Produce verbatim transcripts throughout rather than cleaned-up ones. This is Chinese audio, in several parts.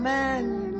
们。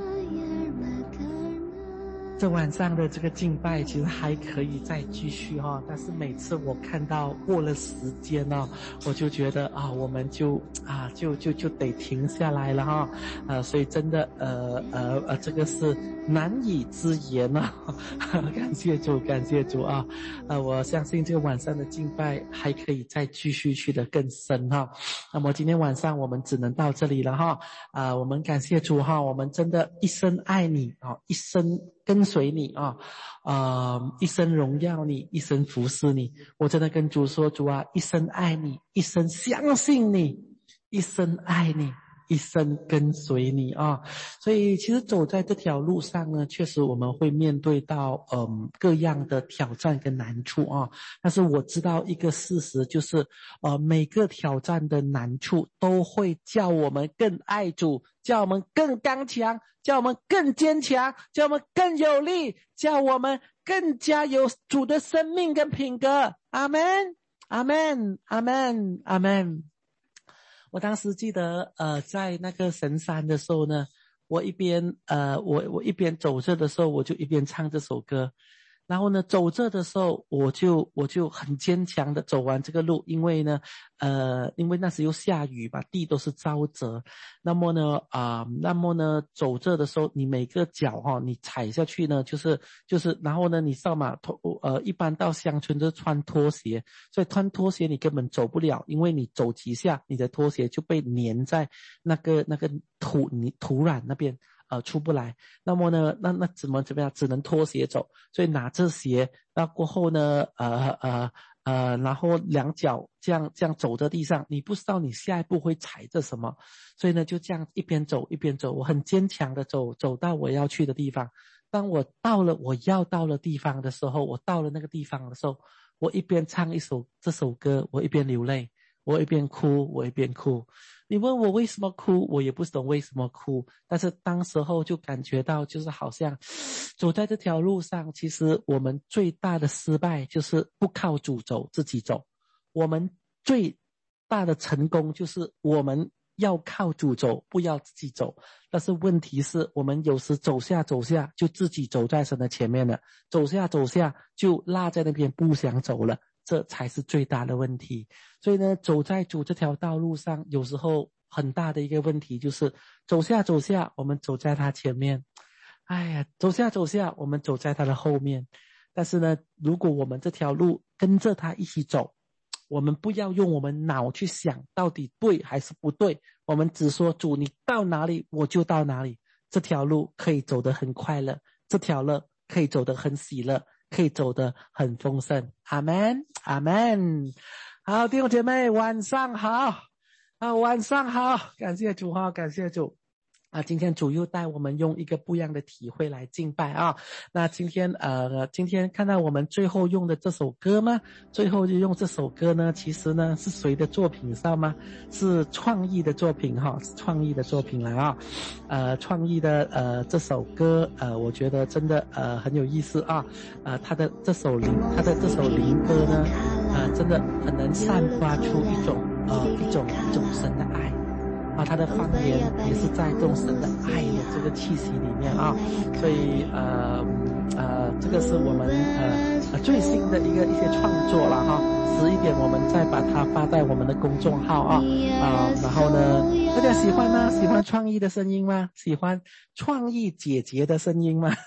这晚上的这个敬拜其实还可以再继续哈、哦，但是每次我看到过了时间呢、哦，我就觉得啊，我们就啊就就就得停下来了哈、哦，呃，所以真的呃呃呃，这个是难以之言啊，感谢主，感谢主啊，呃，我相信这个晚上的敬拜还可以再继续去得更深哈、哦。那么今天晚上我们只能到这里了哈，啊、呃，我们感谢主哈，我们真的一生爱你啊，一生跟随你啊，呃，一生荣耀你，一生服侍你。我真的跟主说，主啊，一生爱你，一生相信你，一生爱你，一生跟随你啊。所以其实走在这条路上呢，确实我们会面对到嗯各样的挑战跟难处啊。但是我知道一个事实，就是呃每个挑战的难处都会叫我们更爱主，叫我们更刚强，叫我们更坚强，叫我们更有力，叫我们更加有主的生命跟品格。阿们，阿们，阿们，阿们。我当时记得呃在那个神山的时候呢，我一边呃我我一边走着的时候，我就一边唱这首歌。然后呢，走着的时候，我就我就很坚强的走完这个路，因为呢，呃，因为那时又下雨吧，地都是沼泽。那么呢，啊、呃，那么呢，走着的时候，你每个脚哈、哦，你踩下去呢，就是就是，然后呢，你知道嘛，拖呃，一般到乡村就穿拖鞋，所以穿拖鞋你根本走不了，因为你走几下，你的拖鞋就被粘在那个那个土泥土壤那边。呃，出不来，那么呢，那那怎么怎么样？只能脱鞋走，所以拿着鞋，那过后呢，呃呃呃，然后两脚这样这样走在地上，你不知道你下一步会踩着什么，所以呢，就这样一边走一边走，我很坚强的走，走到我要去的地方。当我到了我要到的地方的时候，我到了那个地方的时候，我一边唱一首这首歌，我一边流泪，我一边哭，我一边哭。你问我为什么哭，我也不懂为什么哭，但是当时候就感觉到，就是好像走在这条路上，其实我们最大的失败就是不靠主走，自己走。我们最大的成功就是我们要靠主走，不要自己走。但是问题是我们有时走下走下就自己走在神的前面了，走下走下就落在那边不想走了，这才是最大的问题。所以呢，走在主这条道路上，有时候很大的一个问题就是走下走下，我们走在他前面，哎呀，走下走下，我们走在他的后面。但是呢，如果我们这条路跟着他一起走，我们不要用我们脑去想到底对还是不对，我们只说主你到哪里我就到哪里，这条路可以走得很快乐，这条路可以走得很喜乐，可以走得很丰盛。阿们，阿们。好，弟兄姐妹晚上好啊，晚上好，感谢主哈，感谢主啊！今天主又带我们用一个不一样的体会来敬拜啊。那今天呃，今天看到我们最后用的这首歌吗？最后就用这首歌呢，其实呢是谁的作品知道吗？是创意的作品哈，是创意的作品来啊。呃，创意的呃这首歌呃，我觉得真的呃很有意思啊。呃，他的这首灵，他的这首灵歌呢，呃，真的很能散发出一种呃一种一种神的爱。啊，他的方言也是在这种神的爱的这个气息里面啊，所以呃呃，这个是我们呃最新的一个一些创作了哈。迟一点我们再把它发在我们的公众号啊啊，然后呢，大家喜欢吗？喜欢创意的声音吗？喜欢创意姐姐的声音吗？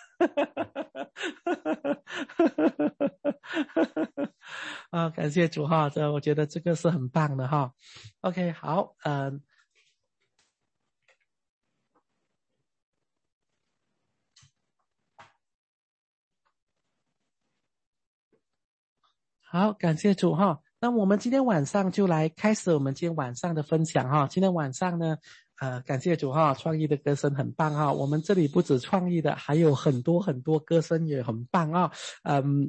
啊，感谢主哈，这我觉得这个是很棒的哈。OK， 好，嗯、呃。好，感谢主哈。那我们今天晚上就来开始我们今天晚上的分享哈。今天晚上呢，呃，感谢主哈，创意的歌声很棒哈。我们这里不止创意的，还有很多很多歌声也很棒啊。嗯。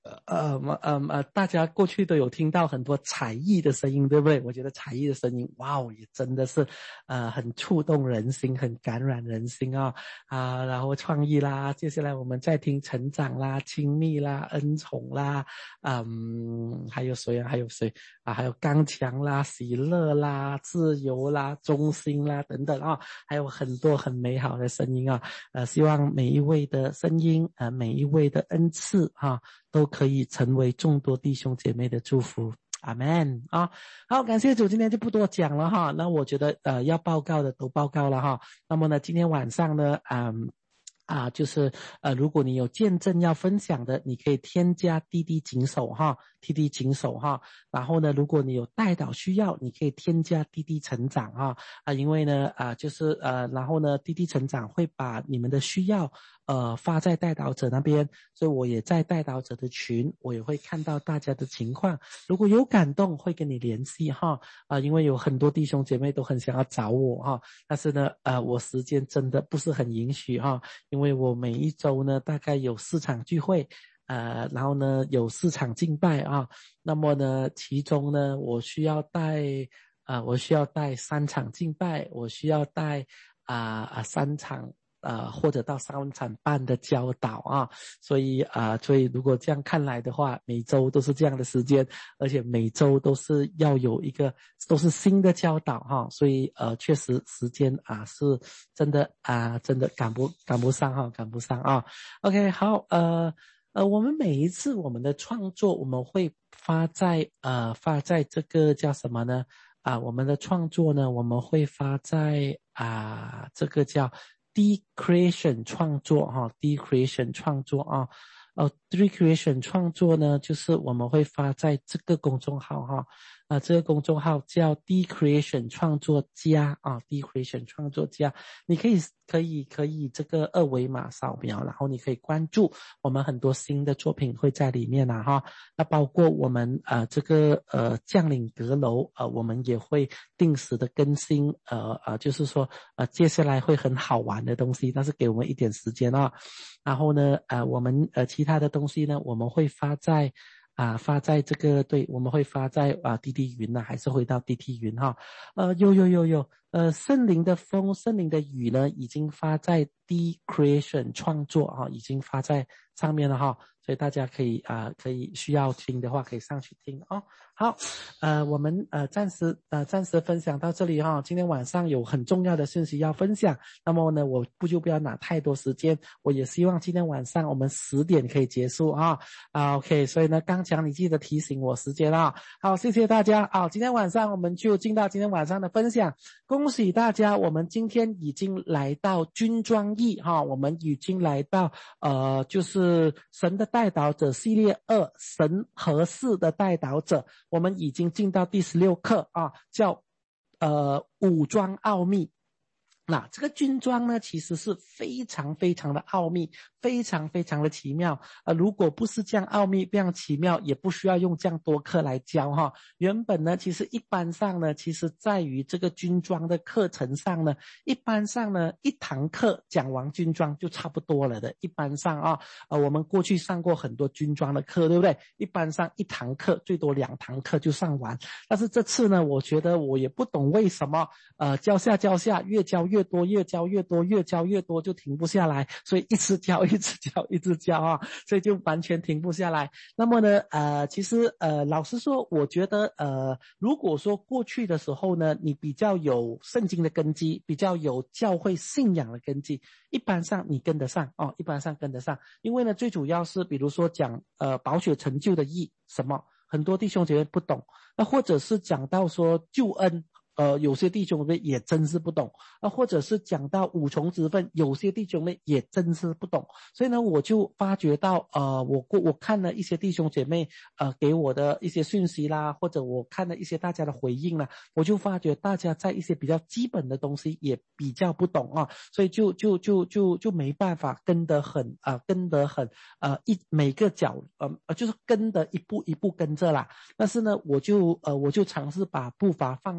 呃呃呃，大家过去都有听到很多才艺的声音，对不对？我觉得才艺的声音，哇哦，也真的是，呃，很触动人心，很感染人心啊、哦、啊！然后创意啦，接下来我们再听成长啦、亲密啦、恩宠啦，嗯，还有谁啊？还有谁啊？还有刚强啦、喜乐啦、自由啦、忠心啦等等啊、哦，还有很多很美好的声音啊！呃，希望每一位的声音，呃，每一位的恩赐哈、啊，都可以成为众多弟兄姐妹的祝福，阿们啊！好，感谢主，今天就不多讲了哈。那我觉得呃要报告的都报告了哈。那么呢，今天晚上呢，嗯。啊，就是呃，如果你有见证要分享的，你可以添加滴滴警手哈，滴滴警手哈。然后呢，如果你有代祷需要，你可以添加滴滴成长哈啊，因为呢啊，就是呃，然后呢，滴滴成长会把你们的需要呃发在代祷者那边，所以我也在代祷者的群，我也会看到大家的情况，如果有感动会跟你联系哈啊，因为有很多弟兄姐妹都很想要找我哈，但是呢呃，我时间真的不是很允许哈。因为我每一周呢大概有四场聚会，呃，然后呢有四场敬拜啊，那么呢其中呢我需要带呃我需要带三场敬拜，我需要带啊啊、呃、三场呃或者到三场半的教导啊，所以啊、呃、所以如果这样看来的话，每周都是这样的时间，而且每周都是要有一个都是新的教导哈，所以呃确实时间啊是真的啊真的赶不赶不上哈，赶不上啊。OK 好，呃呃我们每一次我们的创作我们会发在呃发在这个叫什么呢？啊我们的创作呢我们会发在啊这个叫D Creation 创作哈 ，D Creation 创作啊，呃 ，D Creation 创作呢，就是我们会发在这个公众号哈，啊、呃，这个公众号叫 D Creation 创作家啊 ，D Creation 创作家，你可以可以可以这个二维码扫描，然后你可以关注我们很多新的作品会在里面啊哈，那包括我们呃这个呃将领阁楼呃，我们也会定时的更新，呃呃，就是说呃接下来会很好玩的东西，但是给我们一点时间啊。然后呢，呃，我们呃其他的东西呢，我们会发在啊、呃、发在这个对，我们会发在啊滴滴云呢，还是回到滴滴云哈？呃，有有有有，呃，圣灵的风、圣灵的雨呢，已经发在 D Creation 创作哈，已经发在上面了哈，所以大家可以啊、呃、可以需要听的话，可以上去听哦。好，呃，我们呃暂时呃暂时分享到这里哈。今天晚上有很重要的信息要分享，那么呢，我不就不要拿太多时间。我也希望今天晚上我们十点可以结束啊啊 ，OK。所以呢，刚强你记得提醒我时间啊。好，谢谢大家啊。今天晚上我们就进到今天晚上的分享。恭喜大家，我们今天已经来到军装役哈，我们已经来到呃就是神的代祷者系列二，神合适的代祷者。我们已经进到第十六课啊，叫呃武装奥秘。那这个军装呢，其实是非常非常的奥秘，非常非常的奇妙。呃，如果不是这样奥秘、非常奇妙，也不需要用这样多课来教哈。原本呢，其实一般上呢，其实在于这个军装的课程上呢，一般上呢，一堂课讲完军装就差不多了的。一般上啊，呃，我们过去上过很多军装的课，对不对？一般上一堂课最多两堂课就上完。但是这次呢，我觉得我也不懂为什么，呃，教下教下，越教越多，越教越多，越教越多，就停不下来，所以一直教，一直教，一直教啊，所以就完全停不下来。那么呢，呃，其实呃，老实说，我觉得呃，如果说过去的时候呢，你比较有圣经的根基，比较有教会信仰的根基，一般上你跟得上哦，一般上跟得上，因为呢，最主要是比如说讲呃宝血成就的义什么，很多弟兄姐妹不懂，那或者是讲到说救恩。呃，有些弟兄妹也真是不懂，啊，或者是讲到五重职分，有些弟兄妹也真是不懂，所以呢，我就发觉到，呃，我我看了一些弟兄姐妹，呃，给我的一些讯息啦，或者我看了一些大家的回应啦，我就发觉大家在一些比较基本的东西也比较不懂啊，所以就就就就就没办法跟得很啊、呃，跟得很呃一每个角呃就是跟得一步一步跟着啦，但是呢，我就呃我就尝试把步伐放慢，我就。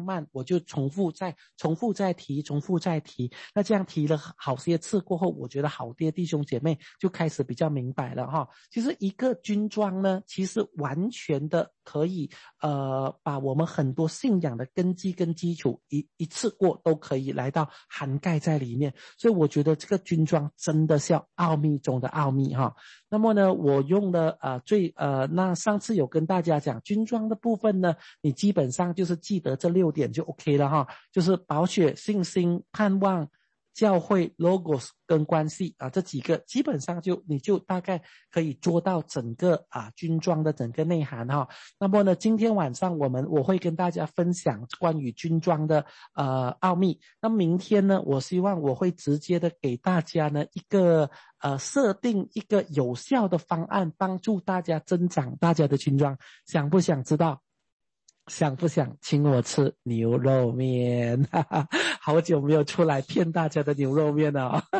就重复再重复再提重复再提，那这样提了好些次过后，我觉得好些弟兄姐妹就开始比较明白了哈。其实一个军装呢，其实完全的可以呃把我们很多信仰的根基跟基础一一次过都可以来到涵盖在里面，所以我觉得这个军装真的是要奥秘中的奥秘哈。那么呢，我用了呃最呃那上次有跟大家讲军装的部分呢，你基本上就是记得这六点就 OK 了哈，就是宝血、信心、盼望、教会、logos 跟关系啊，这几个基本上就你就大概可以捉到整个啊军装的整个内涵哈。那么呢，今天晚上我们我会跟大家分享关于军装的呃奥秘。那明天呢，我希望我会直接的给大家呢一个呃设定一个有效的方案，帮助大家增长大家的军装。想不想知道？想不想请我吃牛肉面？哈哈，好久没有出来骗大家的牛肉面了哦。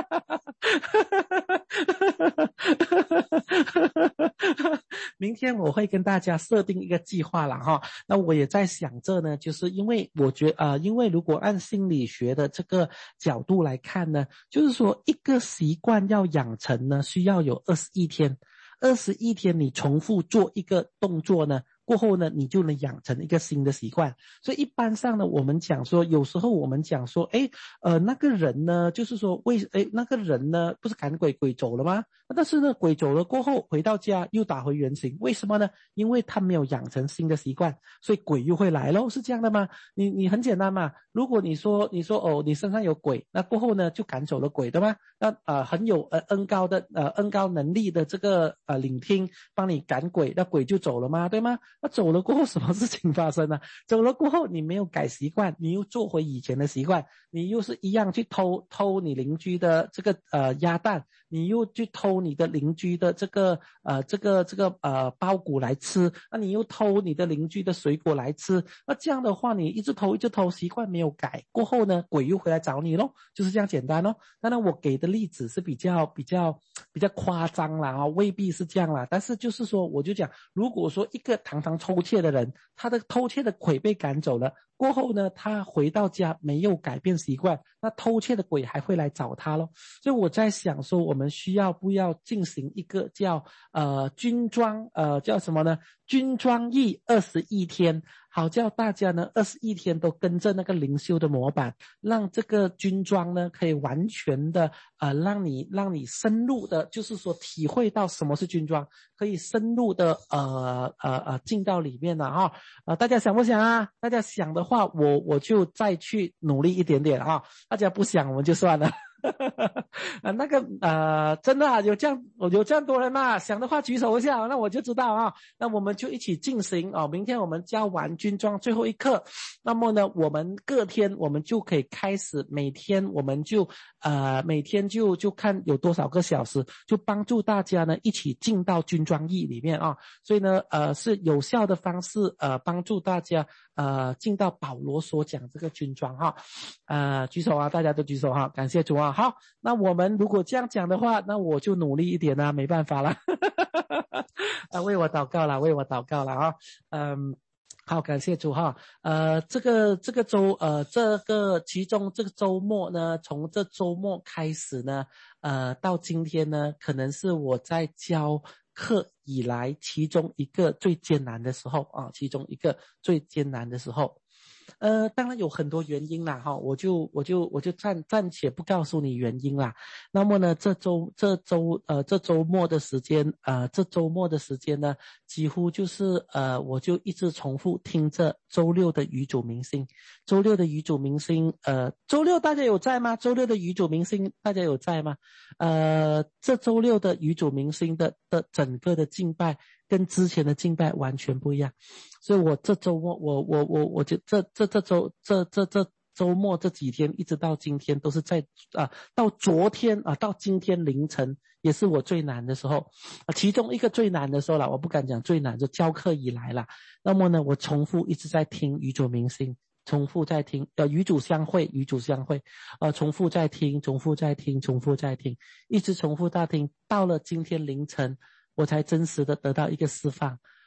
明天我会跟大家设定一个计划了哈。那我也在想着呢，就是因为我觉得呃，因为如果按心理学的这个角度来看呢，就是说一个习惯要养成呢，需要有二十一天。二十一天你重复做一个动作呢，过后呢，你就能养成一个新的习惯。所以一般上呢，我们讲说，有时候我们讲说，诶，呃，那个人呢，就是说，为，诶，那个人呢，不是赶鬼，鬼走了吗？但是呢，鬼走了过后，回到家又打回原形，为什么呢？因为他没有养成新的习惯，所以鬼又会来咯，是这样的吗？你你很简单嘛，如果你说你说哦，你身上有鬼，那过后呢，就赶走了鬼的吗？那呃很有呃恩高的呃恩高能力的这个呃聆听帮你赶鬼，那鬼就走了吗？对吗？那走了过后什么事情发生呢？走了过后你没有改习惯，你又做回以前的习惯，你又是一样去偷偷你邻居的这个呃鸭蛋，你又去偷你的邻居的这个呃这个这个呃包谷来吃，那你又偷你的邻居的水果来吃，那这样的话你一直偷一直偷，习惯没有改，过后呢鬼又回来找你咯，就是这样简单咯。当然我给的例子是比较比较比较夸张啦啊，未必是这样啦，但是就是说我就讲，如果说一个堂堂偷窃的人，他的偷窃的鬼被赶走了过后呢，他回到家没有改变习惯，那偷窃的鬼还会来找他咯。所以我在想说，我们需要不要进行一个叫呃军装呃叫什么呢？军装役二十一天，好叫大家呢二十一天都跟着那个灵修的模板，让这个军装呢可以完全的呃让你让你深入的，就是说体会到什么是军装，可以深入的呃呃呃进到里面了哈。呃大家想不想啊？大家想的话，我我就再去努力一点点啊。大家不想我们就算了。啊，那个呃，真的啊，有这样有这样多人嘛？想的话举手一下，那我就知道啊。那我们就一起进行啊。明天我们教完军装最后一课，那么呢，我们各天我们就可以开始，每天我们就呃每天就就看有多少个小时，就帮助大家呢一起进到军装役里面啊。所以呢，呃，是有效的方式呃帮助大家呃进到保罗所讲这个军装哈。呃，举手啊，大家都举手哈，感谢主啊。好，那我们如果这样讲的话，那我就努力一点啦，没办法啦。啊，为我祷告啦，为我祷告啦啊。嗯，好，感谢主哈。呃，这个这个周呃这个其中这个周末呢，从这周末开始呢，呃，到今天呢，可能是我在教课以来其中一个最艰难的时候啊，其中一个最艰难的时候。呃，当然有很多原因啦，哈，我就我就我就暂暂且不告诉你原因啦。那么呢，这周这周呃这周末的时间，呃这周末的时间呢，几乎就是呃我就一直重复听着周六的语主明星，周六的语主明星，呃周六大家有在吗？周六的语主明星大家有在吗？呃，这周六的语主明星的的整个的敬拜跟之前的敬拜完全不一样，所以我这周末我我我我就这这这周这这这周末这几天一直到今天都是在啊到昨天啊到今天凌晨也是我最难的时候啊，其中一个最难的时候啦，我不敢讲最难，就教课以来啦。那么呢，我重复一直在听语主明星，重复在听呃语主相会语主相会呃重复在听重复在听重复在听，一直重复在听，到了今天凌晨我才真实的得到一个释放。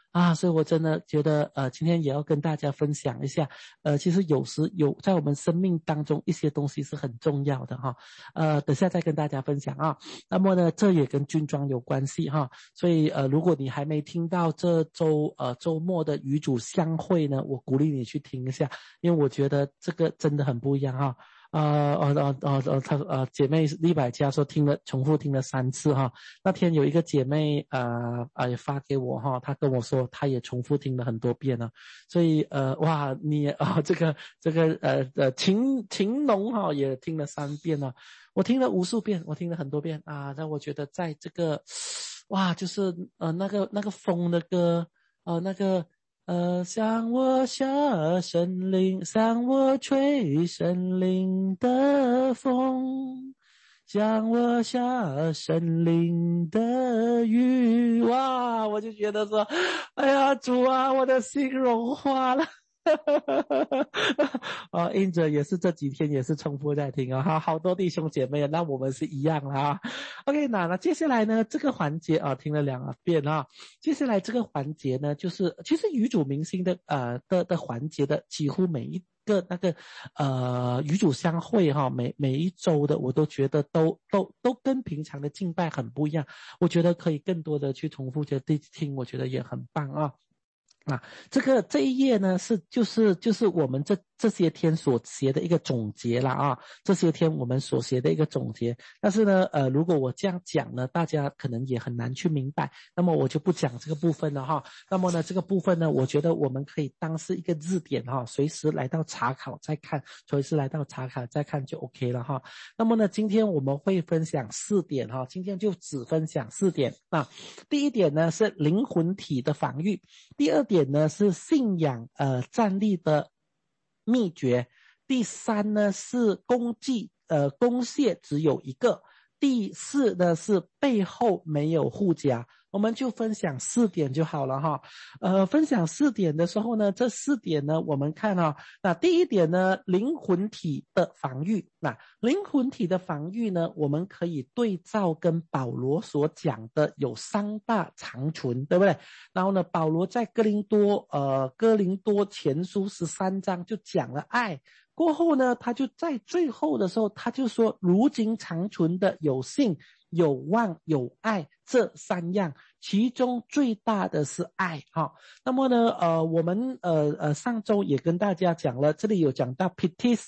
啊，所以我真的觉得，呃，今天也要跟大家分享一下，呃，其实有时有在我们生命当中一些东西是很重要的哈，呃，等下再跟大家分享啊。那么呢，这也跟军装有关系哈，所以呃，如果你还没听到这周呃周末的与主相会呢，我鼓励你去听一下，因为我觉得这个真的很不一样哈。呃呃呃呃呃，她呃姐妹丽百家说听了重复听了三次哈。那天有一个姐妹呃呃也发给我哈，她跟我说她也重复听了很多遍了，所以呃哇你啊、呃、这个这个呃呃情情浓哈也听了三遍了，我听了无数遍，我听了很多遍啊。那我觉得在这个哇就是呃那个那个风的歌呃那个。呃，向我下森林，向我吹森林的风，向我下森林的雨。哇，我就觉得说，哎呀，主啊，我的心融化了。啊，英哲也是这几天也是重复在听啊，哈，好多弟兄姐妹，那我们是一样啦。OK，那那接下来呢，这个环节啊，听了两遍啊，接下来这个环节呢，就是其实语主明星的呃的的环节的几乎每一个那个呃语主相会哈，每每一周的我都觉得都都都跟平常的敬拜很不一样，我觉得可以更多的去重复着听，我觉得也很棒啊。啊，这个这一页呢是就是就是我们这这些天所学的一个总结啦啊，这些天我们所学的一个总结。但是呢，呃，如果我这样讲呢，大家可能也很难去明白，那么我就不讲这个部分了哈。那么呢，这个部分呢，我觉得我们可以当是一个字典哈，随时来到查考再看，随时来到查考再看就 OK 了哈。那么呢，今天我们会分享四点哈，今天就只分享四点啊。第一点呢是灵魂体的防御，第二点呢是信仰呃站立的秘诀，第三呢是功绩呃功谢只有一个，第四呢是背后没有护甲。我们就分享四点就好了哈。呃，分享四点的时候呢，这四点呢，我们看啊，那第一点呢，灵魂体的防御。那灵魂体的防御呢，我们可以对照跟保罗所讲的有三大长存，对不对？然后呢，保罗在哥林多呃哥林多前书十三章就讲了爱。过后呢，他就在最后的时候，他就说，如今长存的有信、有望、有爱这三样，其中最大的是爱哈。那么呢，呃，我们呃呃上周也跟大家讲了，这里有讲到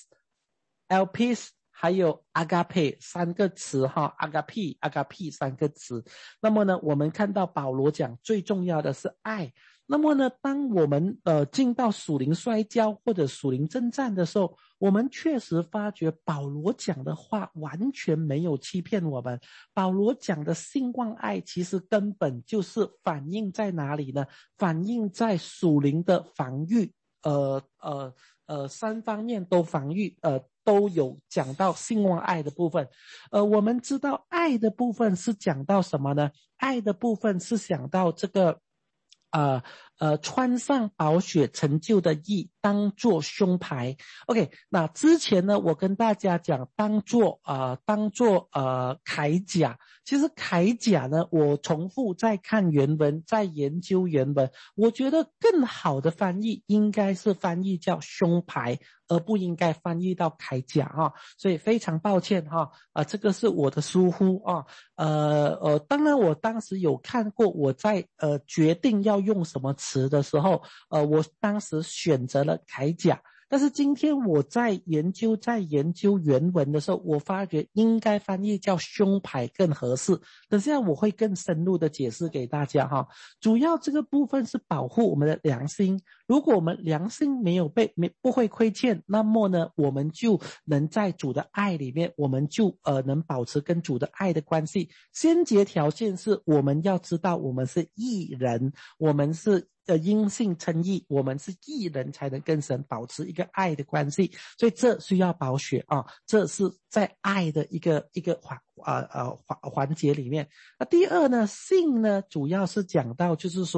Petis、Elpis 还有 Agape 三个词哈 ，Agape、Agape 三个词。那么呢，我们看到保罗讲最重要的是爱。那么呢，当我们呃进到属灵摔跤或者属灵征战的时候，我们确实发觉保罗讲的话完全没有欺骗我们。保罗讲的信望爱其实根本就是反映在哪里呢？反映在属灵的防御，呃呃呃三方面都防御，呃都有讲到信望爱的部分。呃我们知道爱的部分是讲到什么呢？爱的部分是讲到这个呃呃，穿上宝血成就的义，当作胸牌。OK， 那之前呢，我跟大家讲，当作呃，当作呃铠甲。其实铠甲呢，我重复再看原文，再研究原文，我觉得更好的翻译应该是翻译叫胸牌，而不应该翻译到铠甲哈。所以非常抱歉哈，啊、呃，这个是我的疏忽啊。呃呃，当然我当时有看过，我在呃决定要用什么词的时候，呃，我当时选择了铠甲。但是今天我在研究在研究原文的时候，我发觉应该翻译叫胸牌更合适。等下我会更深入的解释给大家哈。主要这个部分是保护我们的良心，如果我们良心没有被没不会亏欠，那么呢，我们就能在主的爱里面，我们就呃能保持跟主的爱的关系。先决条件是我们要知道我们是义人，我们是呃，因信称义，我们是义人才能跟神保持一个爱的关系，所以这需要保血啊，这是在爱的一个一个环呃呃环环节里面。那第二呢，信呢主要是讲到就是说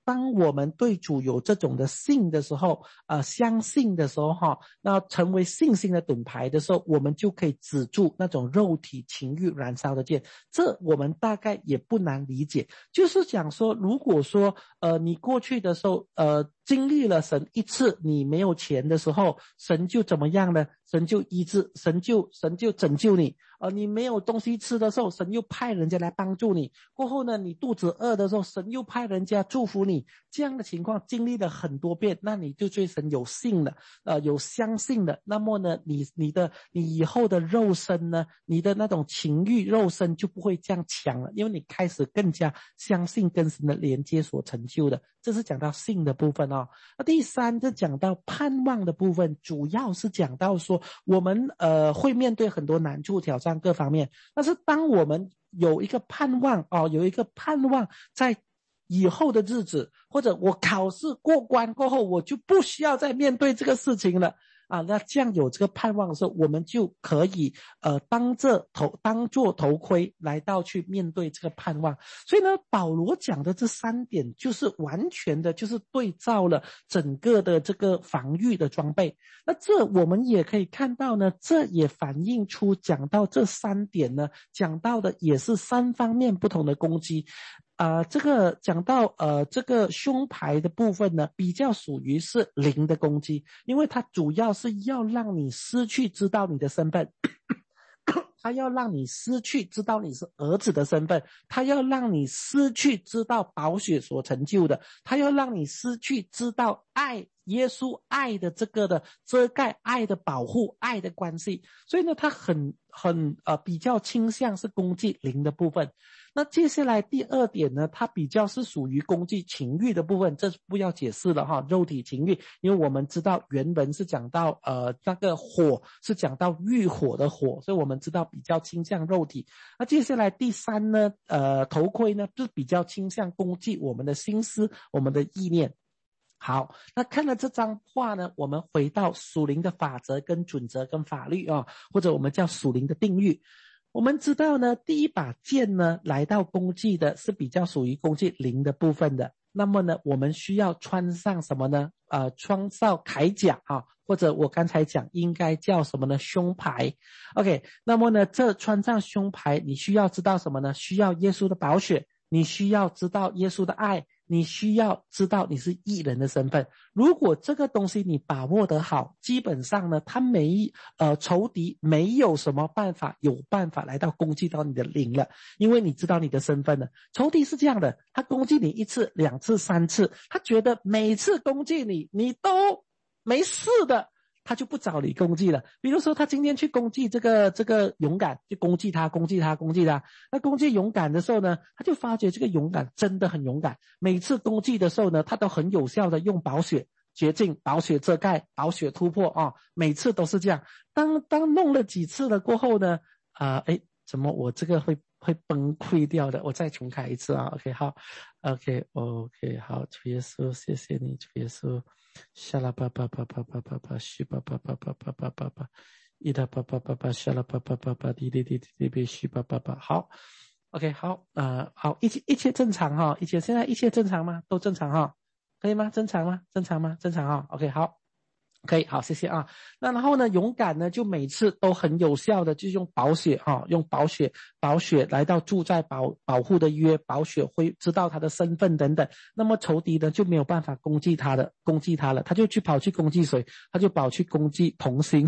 当我们对主有这种的信的时候，呃，相信的时候哈，那成为信心的盾牌的时候，我们就可以止住那种肉体情欲燃烧的箭。这我们大概也不难理解，就是讲说，如果说呃你过去的时候呃经历了神一次你没有钱的时候，神就怎么样呢？神就医治，神就神就拯救你。呃你没有东西吃的时候，神又派人家来帮助你。过后呢，你肚子饿的时候，神又派人家祝福你。这样的情况经历了很多遍，那你就对神有信了，呃有相信了。那么呢，你你的你以后的肉身呢，你的那种情欲肉身就不会这样强了，因为你开始更加相信跟神的连接所成就的。这是讲到信的部分哦。那第三就讲到盼望的部分，主要是讲到说我们呃会面对很多难处挑战各方面，但是当我们有一个盼望哦，有一个盼望在以后的日子，或者我考试过关过后，我就不需要再面对这个事情了啊。那这样有这个盼望的时候，我们就可以呃当着头当做头盔来到去面对这个盼望。所以呢，保罗讲的这三点就是完全的就是对照了整个的这个防御的装备。那这我们也可以看到呢，这也反映出讲到这三点呢，讲到的也是三方面不同的攻击。呃，这个讲到呃这个胸牌的部分呢，比较属于是灵的攻击，因为它主要是要让你失去知道你的身份他要让你失去知道你是儿子的身份，他要让你失去知道宝血所成就的，他要让你失去知道爱耶稣爱的这个的遮盖，爱的保护，爱的关系。所以呢，他很很呃比较倾向是攻击灵的部分。那接下来第二点呢，它比较是属于攻击情欲的部分，这不要解释了哈，肉体情欲，因为我们知道原文是讲到呃那个火是讲到欲火的火，所以我们知道比较倾向肉体。那接下来第三呢，呃头盔呢就是比较倾向攻击我们的心思，我们的意念。好，那看了这张画呢，我们回到属灵的法则跟准则跟法律啊，或者我们叫属灵的定律。我们知道呢，第一把剑呢来到攻击的是比较属于攻击灵的部分的。那么呢，我们需要穿上什么呢？呃，穿上铠甲啊，或者我刚才讲应该叫什么呢？胸牌。OK， 那么呢，这穿上胸牌，你需要知道什么呢？需要耶稣的宝血，你需要知道耶稣的爱，你需要知道你是义人的身份。如果这个东西你把握得好，基本上呢，他没呃仇敌没有什么办法有办法来到攻击到你的灵了，因为你知道你的身份了。仇敌是这样的，他攻击你一次两次三次，他觉得每次攻击你你都没事的，他就不找你攻击了。比如说他今天去攻击这个这个勇敢，就攻击他攻击他攻击他。那攻击勇敢的时候呢，他就发觉这个勇敢真的很勇敢，每次攻击的时候呢，他都很有效的用宝血洁净，宝血遮盖，宝血突破啊，每次都是这样。当当弄了几次了过后呢，啊、呃，诶怎么我这个会会崩溃掉的？我再重开一次啊 ，OK 好 ，OK OK 好，主耶稣谢谢你，主耶稣。沙拉巴巴巴巴巴巴巴，西巴巴巴巴巴巴巴巴，伊达巴巴巴巴，沙拉巴巴巴巴，滴滴滴滴滴滴，西巴巴巴。好 ，OK， 好，呃，好，一切一切正常哈，一切现在一切正常吗？都正常哈，可以吗？正常吗？正常吗？正常哈 ，OK， 好。可以，好，谢谢啊。那然后呢，勇敢呢，就每次都很有效的，就是用宝血哈、啊，用宝血，宝血来到住在保保护的约，宝血会知道他的身份等等。那么仇敌呢就没有办法攻击他的，攻击他了，他就去跑去攻击谁？他就跑去攻击同心。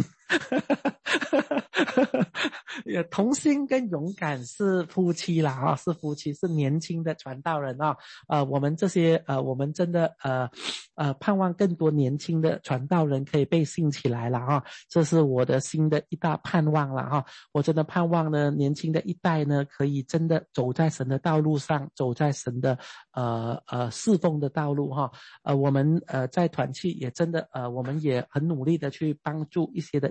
同心跟勇敢是夫妻啦啊，是夫妻，是年轻的传道人啊。呃，我们这些呃，我们真的呃呃盼望更多年轻的传道人可以被兴起来了啊，这是我的新的一大盼望了哈。我真的盼望呢，年轻的一代呢，可以真的走在神的道路上，走在神的呃呃侍奉的道路哈。呃，我们呃在团契也真的呃，我们也很努力的去帮助一些的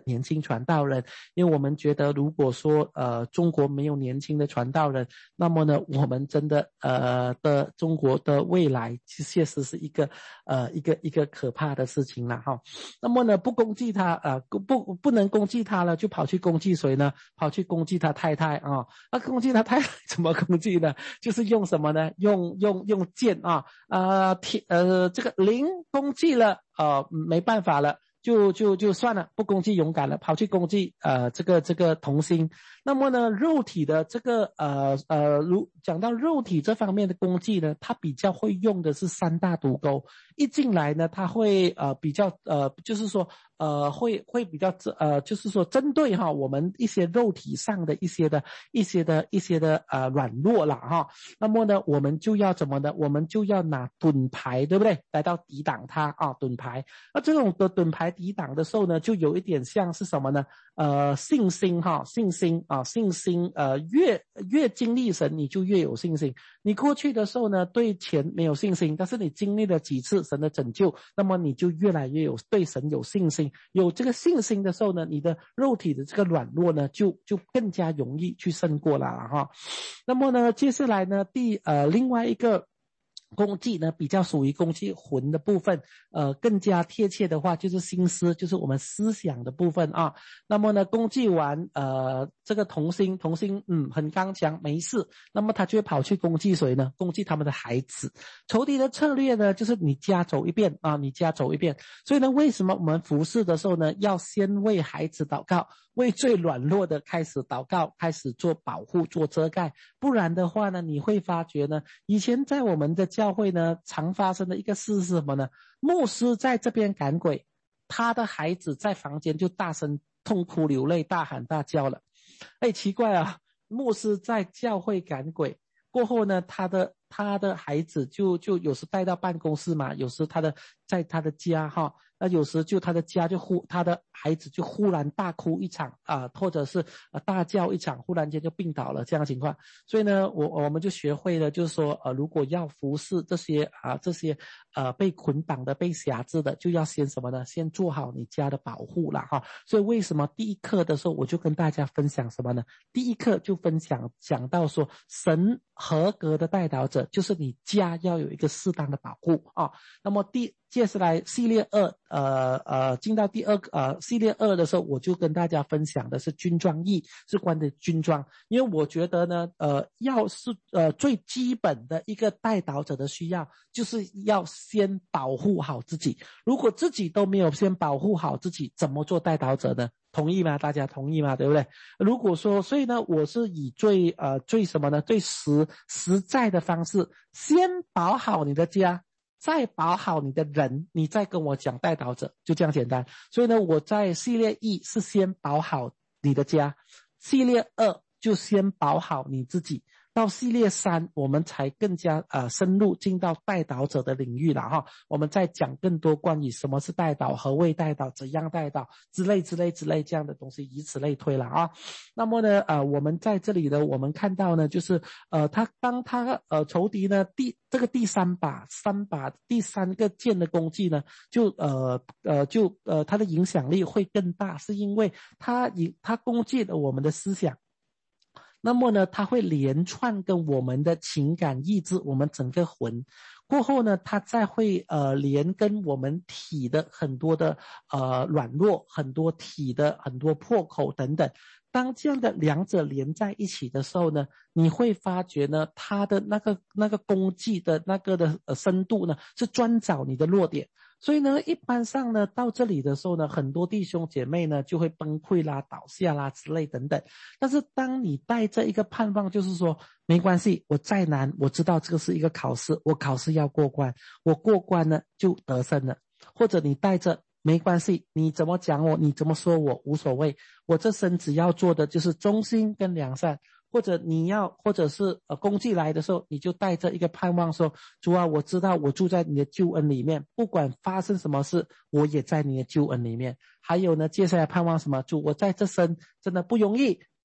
年轻传道人，因为我们觉得如果说呃中国没有年轻的传道人，那么呢我们真的呃的中国的未来确实是一个呃一个一个可怕的事情了哈。那么呢不攻击他呃不不能攻击他了，就跑去攻击谁呢？跑去攻击他太太啊。那攻击他太太怎么攻击呢？就是用什么呢？用用用剑啊呃呃这个灵攻击了呃没办法了，就就就算了，不攻击勇敢了，跑去攻击呃这个这个童心。那么呢肉体的这个呃呃如讲到肉体这方面的攻击呢，他比较会用的是三大毒钩。一进来呢他会呃比较呃就是说呃会会比较呃就是说针对哈我们一些肉体上的一些的一些的一些的呃软弱啦哈。那么呢我们就要怎么呢？我们就要拿盾牌，对不对？来到抵挡它啊，盾牌。那这种的盾牌抵挡的时候呢，就有一点像是什么呢？呃信心哈，信心啊，信心呃越越经历神你就越有信心。你过去的时候呢对钱没有信心，但是你经历了几次神的拯救，那么你就越来越有对神有信心。有这个信心的时候呢，你的肉体的这个软弱呢就就更加容易去胜过了哈。那么呢接下来呢第呃另外一个攻击呢比较属于攻击魂的部分，呃更加贴切的话就是心思，就是我们思想的部分啊。那么呢攻击完呃这个童心，童心嗯很刚强没事，那么他就会跑去攻击谁呢？攻击他们的孩子。仇敌的策略呢就是你家走一遍啊，你家走一遍。所以呢为什么我们服侍的时候呢要先为孩子祷告，为最软弱的开始祷告，开始做保护做遮盖。不然的话呢你会发觉呢以前在我们的教会呢常发生的一个事是什么呢？牧师在这边赶鬼，他的孩子在房间就大声痛哭流泪大喊大叫了。哎，奇怪啊，牧师在教会赶鬼过后呢，他的他的孩子就就有时带到办公室嘛，有时他的在他的家哈，那有时就他的家就忽他的孩子就忽然大哭一场啊、呃，或者是呃大叫一场，忽然间就病倒了这样的情况。所以呢，我我们就学会了，就是说呃，如果要服侍这些啊、呃、这些呃被捆绑的、被辖制的，就要先什么呢？先做好你家的保护啦哈。所以为什么第一课的时候我就跟大家分享什么呢？第一课就分享讲到说，神合格的代祷者就是你家要有一个适当的保护啊。那么第接下来系列二呃呃进到第二个呃系列二的时候，我就跟大家分享的是军装役，是关于军装。因为我觉得呢呃要是呃最基本的一个代祷者的需要，就是要先保护好自己。如果自己都没有先保护好自己，怎么做代祷者呢？同意吗？大家同意吗？对不对？如果说，所以呢，我是以最呃最什么呢？最实实在的方式，先保好你的家，再保好你的人，你再跟我讲代祷者，就这样简单。所以呢，我在系列一是先保好你的家，系列二就先保好你自己。到系列三我们才更加呃深入进到代祷者的领域了哈，我们再讲更多关于什么是代祷，何谓代祷，怎样代祷之类之类之类这样的东西，以此类推了啊。那么呢呃我们在这里呢我们看到呢就是呃他当他呃仇敌呢第这个第三把三把第三个剑的攻击呢就呃呃就呃他的影响力会更大，是因为他以他攻击了我们的思想。那么呢它会连串跟我们的情感意志，我们整个魂过后呢它再会呃连跟我们体的很多的呃软弱，很多体的很多破口等等。当这样的两者连在一起的时候呢，你会发觉呢它的那个那个攻击的那个的呃深度呢是专找你的弱点。所以呢一般上呢到这里的时候呢，很多弟兄姐妹呢就会崩溃啦，倒下啦之类等等。但是当你带着一个盼望，就是说没关系，我再难我知道这个是一个考试，我考试要过关，我过关呢就得胜了。或者你带着没关系，你怎么讲我，你怎么说我无所谓，我这生只要做的就是忠心跟良善。或者你要或者是呃攻击来的时候，你就带着一个盼望说，主啊我知道我住在你的救恩里面，不管发生什么事我也在你的救恩里面。还有呢接下来盼望什么？主我在这生真的不容易，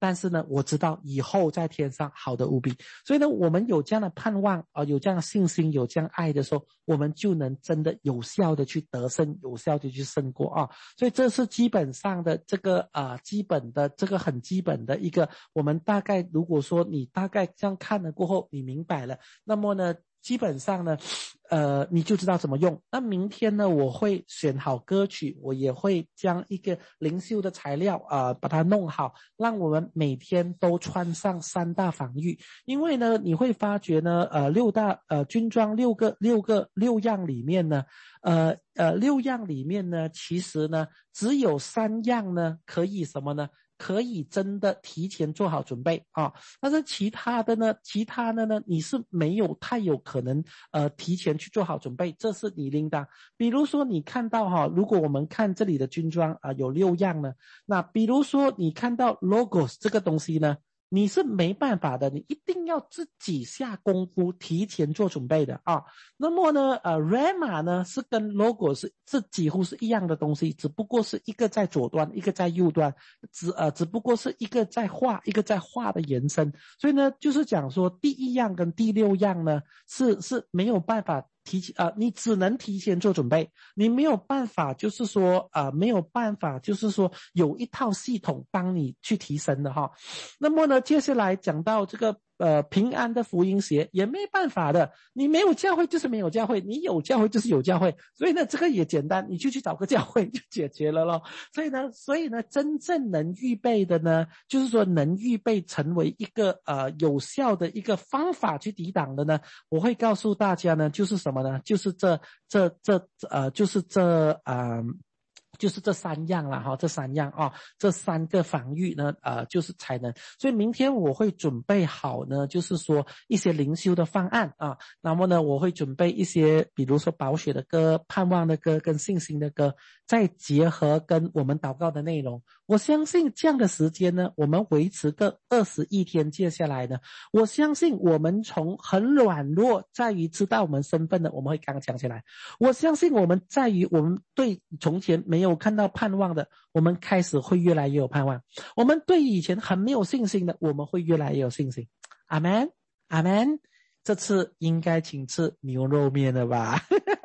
但是呢，我知道以后在天上好得无比。所以呢，我们有这样的盼望啊、呃，有这样的信心，有这样爱的时候，我们就能真的有效的去得胜，有效的去胜过啊。所以这是基本上的这个啊、呃，基本的这个很基本的一个，我们大概如果说你大概这样看了过后，你明白了，那么呢，基本上呢，呃，你就知道怎么用。那明天呢，我会选好歌曲，我也会将一个灵修的材料啊、呃，把它弄好，让我们每天都穿上三大防御。因为呢，你会发觉呢，呃，六大呃军装六个六个六样里面呢，呃呃六样里面呢，其实呢，只有三样呢可以什么呢？可以真的提前做好准备啊，但是其他的呢，其他的呢，你是没有太有可能呃提前去做好准备，这是你应当。比如说你看到哈，如果我们看这里的军装啊、呃、有六样呢，那比如说你看到 logos 这个东西呢，你是没办法的，你一定要自己下功夫提前做准备的啊。那么呢，呃 Rama 呢是跟 logo 是是几乎是一样的东西，只不过是一个在左端，一个在右端，只呃只不过是一个在画，一个在画的延伸。所以呢，就是讲说第一样跟第六样呢是是没有办法提前啊、呃，你只能提前做准备，你没有办法，就是说啊、呃，没有办法，就是说有一套系统帮你去提升的哈。那么呢，接下来讲到这个呃平安的福音鞋也没办法的，你没有教会就是没有教会，你有教会就是有教会，所以呢这个也简单，你就去找个教会就解决了咯。所以呢，所以呢，真正能预备的呢，就是说能预备成为一个呃有效的一个方法去抵挡的呢，我会告诉大家呢，就是什么呢？就是这这这呃，就是这呃。就是这三样啦哈，这三样啊，这三个防御呢，呃，就是才能。所以明天我会准备好呢，就是说一些灵修的方案啊，那么呢，我会准备一些，比如说宝血的歌、盼望的歌跟信心的歌，再结合跟我们祷告的内容。我相信这样的时间呢，我们维持个二十一天，接下来呢，我相信我们从很软弱，在于知道我们身份的，我们会刚强起来。我相信我们在于我们对从前没有看到盼望的，我们开始会越来越有盼望。我们对以前很没有信心的，我们会越来越有信心。阿们，阿们。这次应该请吃牛肉面了吧？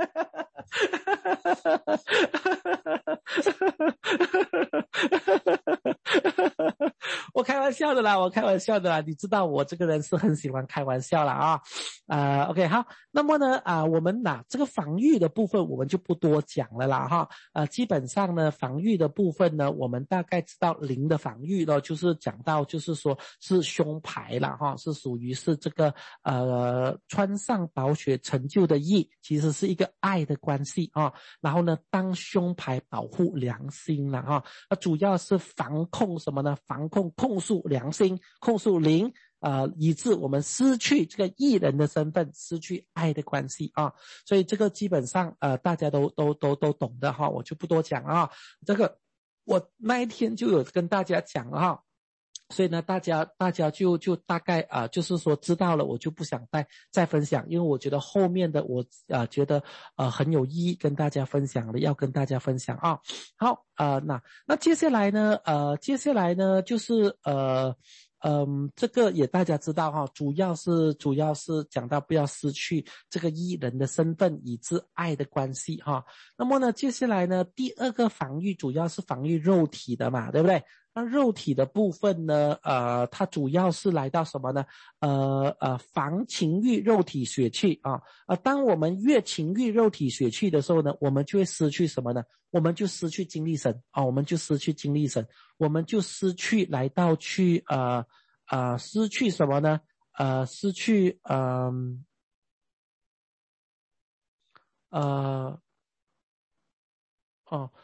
我开玩笑的啦，我开玩笑的啦，你知道我这个人是很喜欢开玩笑啦啊。呃 OK 好，那么呢啊、呃、我们拿这个防御的部分我们就不多讲了啦哈。呃基本上呢防御的部分呢我们大概知道零的防御了，就是讲到就是说是胸牌啦哈，是属于是这个呃穿上宝血成就的义，其实是一个爱的关系啊。然后呢当胸牌保护良心啦哈，那主要是防控什么呢？防控控诉良心，控诉灵呃，以致我们失去这个义人的身份，失去爱的关系啊。所以这个基本上呃大家都都都都懂的哈，我就不多讲啊。这个我那一天就有跟大家讲了哈。所以呢，大家大家就就大概啊、呃，就是说知道了，我就不想再再分享，因为我觉得后面的我啊、呃、觉得呃很有意义，跟大家分享了，要跟大家分享啊。好，呃，那那接下来呢，呃，接下来呢就是呃。嗯，这个也大家知道哈，主要是主要是讲到不要失去这个义人的身份，以致爱的关系哈。那么呢，接下来呢，第二个防御主要是防御肉体的嘛，对不对？那肉体的部分呢，呃，它主要是来到什么呢？呃呃，防情欲肉体血气啊。呃，当我们越情欲肉体血气的时候呢，我们就会失去什么呢？我们就失去精力神啊，我们就失去精力神，我们就失去来到去呃呃失去什么呢？呃，失去嗯 呃, 呃哦。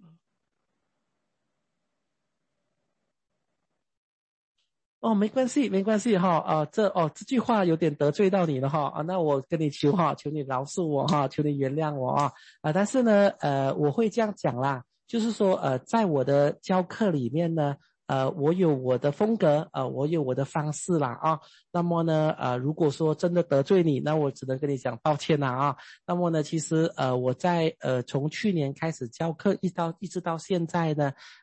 哦，没关系，没关系哈，啊，这哦这句话有点得罪到你了哈，啊，那我跟你求哈，求你饶恕我哈，求你原谅我啊，啊，但是呢，呃，我会这样讲啦，就是说，呃，在我的教课里面呢，呃，我有我的风格，呃，我有我的方式啦啊，那么呢，呃，如果说真的得罪你，那我只能跟你讲抱歉啦啊，那么呢，其实呃，我在呃从去年开始教课，一到一直到现在呢。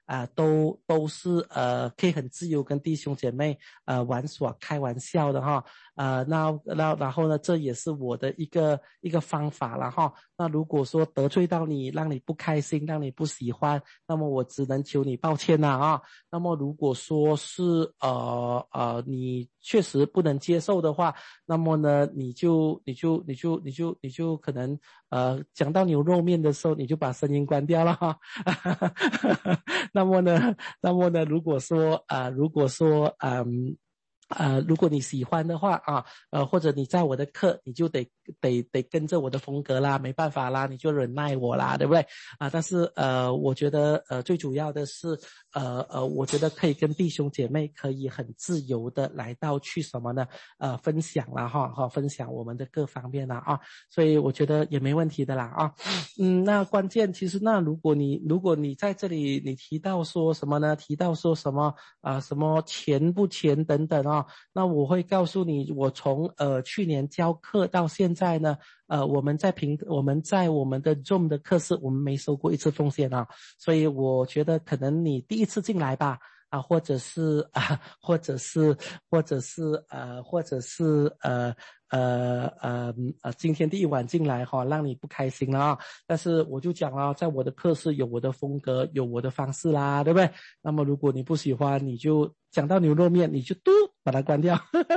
啊、呃，都都是呃可以很自由跟弟兄姐妹呃玩耍开玩笑的哈，呃那那然后呢，这也是我的一个一个方法了哈。那如果说得罪到你，让你不开心，让你不喜欢，那么我只能求你抱歉了啊。那么如果说是呃呃你确实不能接受的话，那么呢你就你就你就你就你就可能呃讲到牛肉面的时候，你就把声音关掉了哈。那么呢那么呢如果说啊、呃、如果说嗯呃，如果你喜欢的话啊，呃，或者你在我的课，你就得得得跟着我的风格啦，没办法啦，你就忍耐我啦，对不对？啊，但是呃，我觉得呃，最主要的是呃呃，我觉得可以跟弟兄姐妹可以很自由的来到去什么呢？呃，分享啦哈哈，分享我们的各方面啦啊，所以我觉得也没问题的啦啊，嗯，那关键其实那如果你如果你在这里你提到说什么呢？提到说什么啊、呃、什么钱不钱等等啊。那我会告诉你，我从呃去年教课到现在呢，呃我们在平我们在我们的 Zoom 的课室，我们没收过一次奉献啊，所以我觉得可能你第一次进来吧，啊，或者是啊，或者是或者是呃，或者是呃呃呃呃，今天第一晚进来哈，让你不开心了啊。但是我就讲了，在我的课室有我的风格，有我的方式啦，对不对？那么如果你不喜欢，你就讲到牛肉面，你就嘟把它关掉。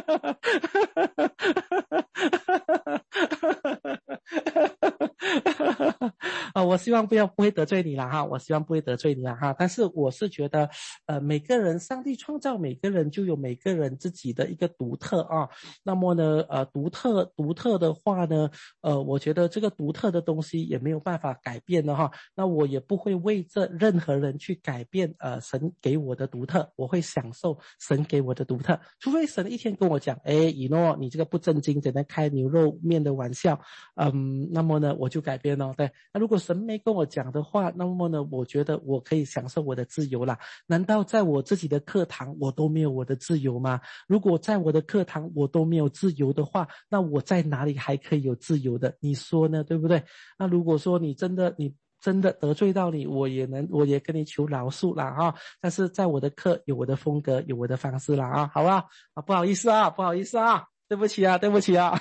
啊，我希望不要不会得罪你啦哈，我希望不会得罪你啦哈。但是我是觉得，呃，每个人上帝创造每个人就有每个人自己的一个独特啊。那么呢，呃，独特独特的话呢，呃，我觉得这个独特的东西也没有办法改变的哈。那我也不会为这任何人去改变呃神给我的独特，我会享受神给我的独特。除非神一天跟我讲，哎，以诺，你这个不正经，整天开牛肉面的玩笑，嗯，那么呢，我就改变了。对，那如果神没跟我讲的话，那么呢，我觉得我可以享受我的自由啦。难道在我自己的课堂我都没有我的自由吗？如果在我的课堂我都没有自由的话，那我在哪里还可以有自由的？你说呢？对不对？那如果说你真的你真的得罪到你，我也能我也跟你求饶恕啦啊！但是在我的课有我的风格，有我的方式啦啊，好吧？啊，不好意思啊，不好意思啊，对不起啊，对不起啊。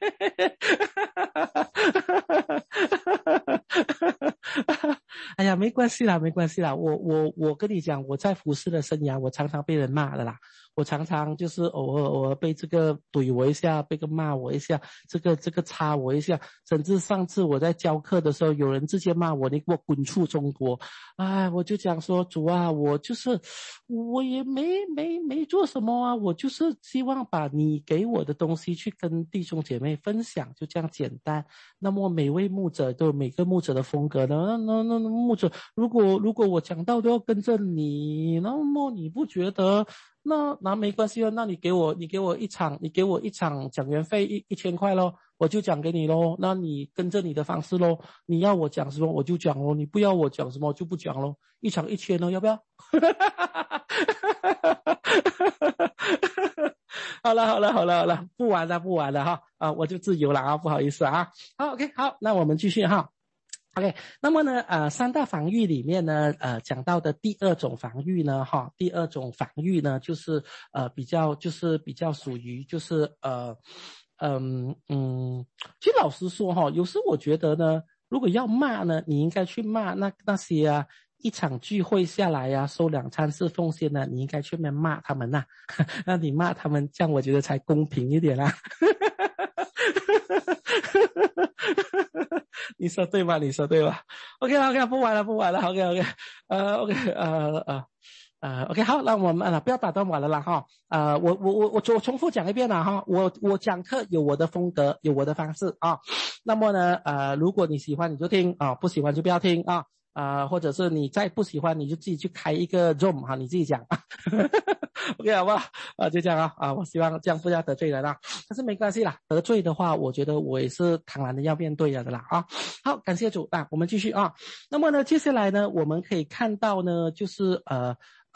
哎呀，没关系啦，没关系啦。我我我跟你讲，我在服侍的生涯，我常常被人骂的啦。我常常就是偶尔偶尔被这个怼我一下，被个骂我一下，这个这个插我一下，甚至上次我在教课的时候，有人直接骂我，你给我滚出中国！哎，我就讲说，主啊，我就是我也没没没做什么啊，我就是希望把你给我的东西去跟弟兄姐妹分享，就这样简单。那么每位牧者都有每个牧者的风格的，那那那牧者，如果如果我讲到都要跟着你，那么你不觉得？那那没关系啊，那你给我你给我一场你给我一场讲员费一一千块咯，我就讲给你咯。那你跟着你的方式咯，你要我讲什么我就讲咯，你不要我讲什么我就不讲咯，一场一千咯，要不要？好了好了好了好了，不玩了不玩了哈啊，我就自由了啊，不好意思啊。好 OK 好，那我们继续哈。OK， 那么呢，呃，三大防御里面呢，呃，讲到的第二种防御呢，哈，第二种防御呢，就是呃，比较就是比较属于就是呃，嗯嗯，其实老实说哈，有时我觉得呢，如果要骂呢，你应该去骂那那些啊，一场聚会下来呀、啊，收两餐是奉献呢，你应该去那骂他们呐、啊，那你骂他们，这样我觉得才公平一点啦、啊。你说对吗？你说对吧 ？OK OK， 不玩了不玩了 ，OK OK， 呃 OK 呃呃呃 OK 好，那我们啊不要打断我了啦哈，呃我我我我重重复讲一遍了哈，我我讲课有我的风格，有我的方式啊，那么呢呃如果你喜欢你就听啊，不喜欢就不要听啊。啊、呃，或者是你再不喜欢，你就自己去开一个 Zoom 哈，你自己讲，OK 好不好？啊，就这样啊，啊，我希望这样不要得罪人啦，但是没关系啦，得罪的话，我觉得我也是坦然的要面对的啦啊。好，感谢主啊，我们继续啊。那么呢，接下来呢，我们可以看到呢，就是呃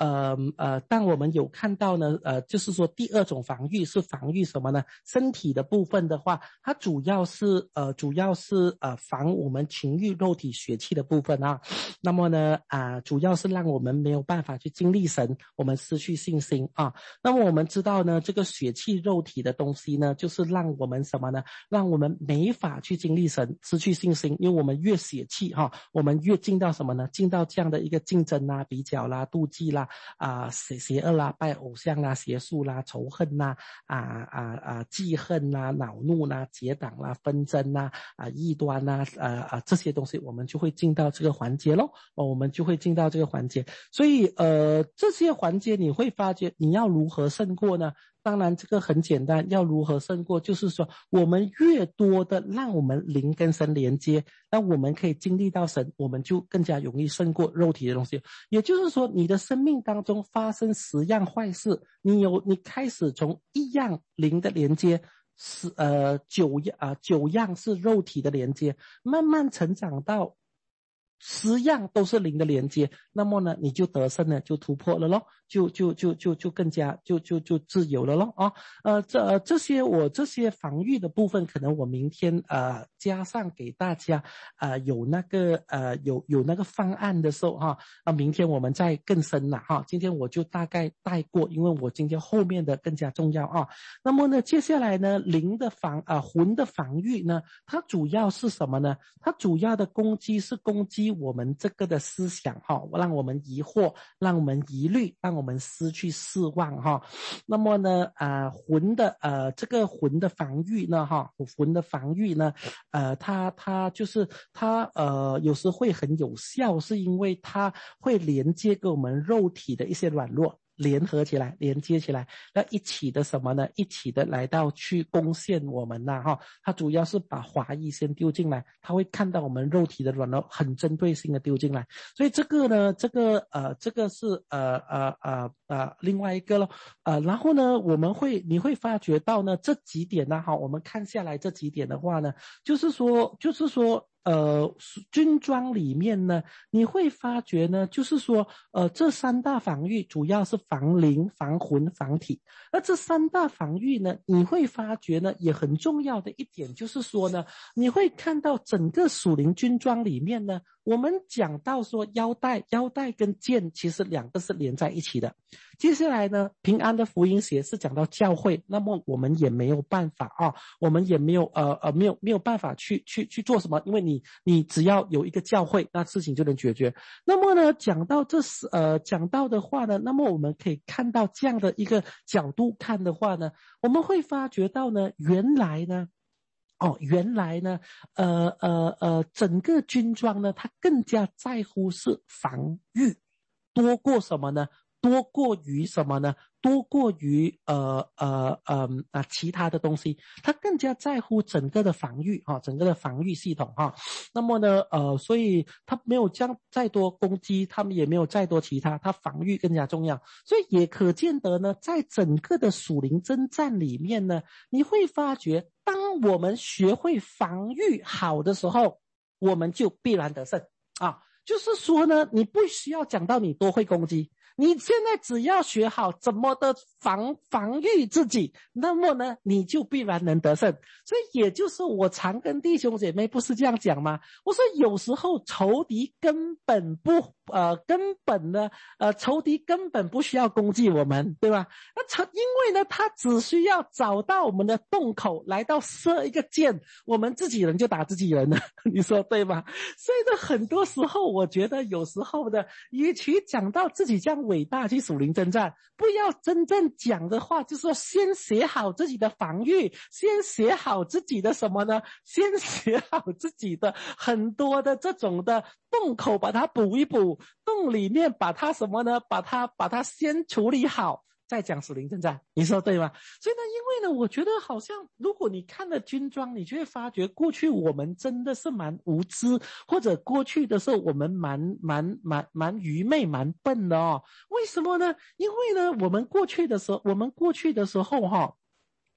呃呃，当我们有看到呢，呃，就是说第二种防御是防御什么呢？身体的部分的话，它主要是呃主要是呃防我们情欲肉体血气的部分啊。那么呢啊、呃，主要是让我们没有办法去经历神，我们失去信心啊。那么我们知道呢，这个血气肉体的东西呢，就是让我们什么呢？让我们没法去经历神，失去信心，因为我们越血气哈，我们越进到什么呢？进到这样的一个竞争啦、比较啦、妒忌啦、啊、呃、邪邪恶啦、拜偶像啦、邪术啦、仇恨啦、啊啊啊记恨啦、恼怒啦、结党啦、纷争啦、啊异端啦、呃啊这些东西，我们就会进到这个环节咯，哦，我们就会进到这个环节。所以呃这些环节你会发觉你要如何胜过呢？当然这个很简单，要如何胜过就是说我们越多的让我们灵跟神连接，那我们可以经历到神，我们就更加容易胜过肉体的东西。也就是说你的生命当中发生十样坏事，你有你开始从一样灵的连接，十呃九样啊、呃、九样是肉体的连接，慢慢成长到十样都是灵的连接，那么呢你就得胜了，就突破了咯，就就就就就更加就就就自由了咯啊。呃这呃这些我这些防御的部分可能我明天呃加上给大家呃有那个呃有有那个方案的时候哈啊，明天我们再更深了哈。今天我就大概带过，因为我今天后面的更加重要啊。那么呢接下来呢灵的防啊、呃、魂的防御呢，它主要是什么呢？它主要的攻击是攻击我们这个的思想哈，让我们疑惑，让我们疑虑，让我们失去失望哈。那么呢呃魂的呃这个魂的防御呢哈，魂的防御呢呃它它就是它呃有时会很有效，是因为它会连接跟我们肉体的一些软弱联合起来，连接起来，那一起的什么呢？一起的来到去攻陷我们呐、啊、哈。它主要是把华裔先丢进来，他会看到我们肉体的软弱，很针对性的丢进来。所以这个呢，这个呃，这个是呃呃呃呃另外一个咯。呃，然后呢，我们会你会发觉到呢，这几点呢，哈，我们看下来这几点的话呢，就是说，就是说。呃，军装里面呢，你会发觉呢，就是说，呃，这三大防御主要是防灵、防魂、防体。而这三大防御呢，你会发觉呢，也很重要的一点就是说呢，你会看到整个属灵军装里面呢，我们讲到说腰带，腰带跟剑其实两个是连在一起的。接下来呢，平安的福音鞋是讲到教会，那么我们也没有办法啊，我们也没有呃呃没有没有办法去去去做什么，因为你你只要有一个教会，那事情就能解决。那么呢，讲到这是呃讲到的话呢，那么我们可以看到这样的一个角度看的话呢，我们会发觉到呢，原来呢。哦，原来呢，呃呃呃，整个军装呢，它更加在乎是防御，多过什么呢？多过于什么呢？多过于呃呃呃啊其他的东西，它更加在乎整个的防御哈、哦，整个的防御系统哈、哦。那么呢呃，所以它没有将再多攻击，他们也没有再多其他，它防御更加重要。所以也可见得呢，在整个的属灵征战里面呢，你会发觉，当我们学会防御好的时候，我们就必然得胜啊。就是说呢，你不需要讲到你多会攻击。你现在只要学好怎么的防防御自己，那么呢，你就必然能得胜。所以也就是我常跟弟兄姐妹不是这样讲吗？我说有时候仇敌根本不呃根本呢呃仇敌根本不需要攻击我们，对吧？那仇因为呢，他只需要找到我们的洞口，来到射一个箭，我们自己人就打自己人了，你说对吗？所以呢，很多时候我觉得有时候呢，与其讲到自己这样伟大去属灵征战，不要真正讲的话，就是说先写好自己的防御，先写好自己的什么呢？先写好自己的很多的这种的洞口，把它补一补，洞里面把它什么呢？把它把它先处理好。再讲属灵征战，你说对吗？所以呢，因为呢，我觉得好像如果你看了军装，你就会发觉过去我们真的是蛮无知，或者过去的时候我们蛮蛮蛮蛮愚昧、蛮笨的哦。为什么呢？因为呢，我们过去的时候，我们过去的时候哈、哦。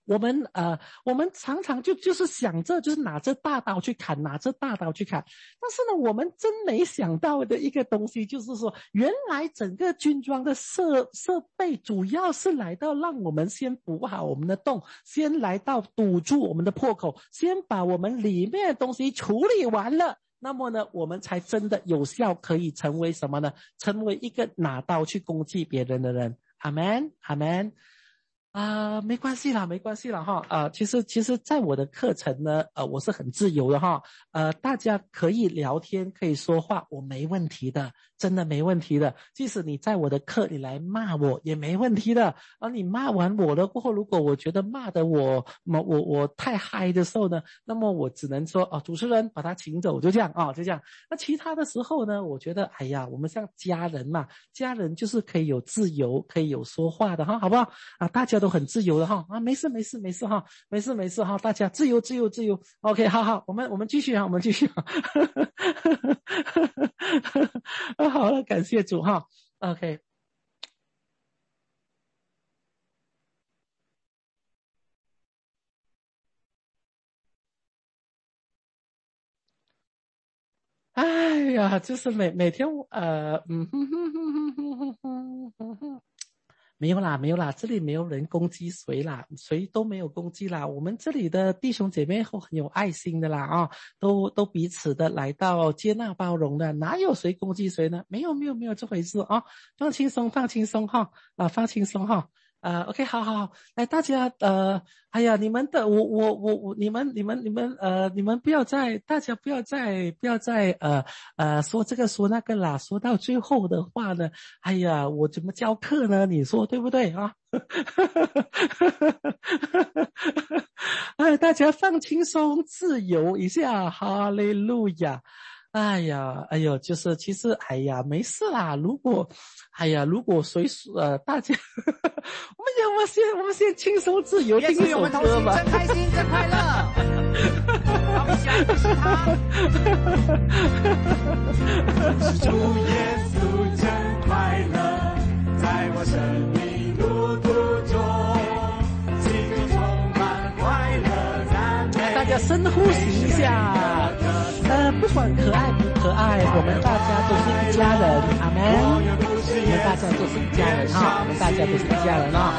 我们呃，我们常常就就是想着就是拿着大刀去砍，拿着大刀去砍。但是呢，我们真没想到的一个东西就是说，原来整个军装的设设备主要是来到让我们先补好我们的洞，先来到堵住我们的破口，先把我们里面的东西处理完了。那么呢，我们才真的有效可以成为什么呢？成为一个拿刀去攻击别人的人。阿们，阿们。啊、呃，没关系啦，没关系啦哈。呃，其实其实，在我的课程呢，呃，我是很自由的哈。呃，大家可以聊天，可以说话，我没问题的，真的没问题的。即使你在我的课里来骂我，也没问题的。而你骂完我了过后，如果我觉得骂的我我我我太嗨的时候呢，那么我只能说哦，主持人把他请走，就这样啊、哦，就这样。那其他的时候呢，我觉得哎呀，我们像家人嘛，家人就是可以有自由，可以有说话的哈，好不好啊？大家都很自由的哈啊，没事没事没事哈，没事没事哈，大家自由自由自由 ，OK， 好好，我们我们继续啊，我们继续啊，好了，感谢主哈 ，OK。哎呀，就是每每天呃嗯哼哼哼哼哼哼哼哼。没有啦，没有啦，这里没有人攻击谁啦，谁都没有攻击啦。我们这里的弟兄姐妹都很有爱心的啦啊，都都彼此的来到接纳包容的，哪有谁攻击谁呢？没有没有没有这回事啊，放轻松放轻松哈啊，放轻松哈。呃 ，OK， 好好好，来大家呃，哎呀，你们的我我我我，你们你们你们呃，你们不要再，大家不要再不要再呃呃说这个说那个啦，说到最后的话呢，哎呀，我怎么教课呢？你说对不对啊？哎，大家放轻松，自由一下，哈利路亚。哎呀，哎呦，就是其实，哎呀，没事啦。如果，哎呀，如果谁呃，大家，我们要我们先我们先轻松自由听一首歌吧。 真开心，真快乐。好，我们一起来恭喜他。是主耶稣真快乐，在我生命路途中，心中充满快乐赞美。 大家深呼吸一下。呃，不管可爱不可爱，我们大家都是一家人，阿们。我们大家都是一家人哈，我们大家都是一家人啊。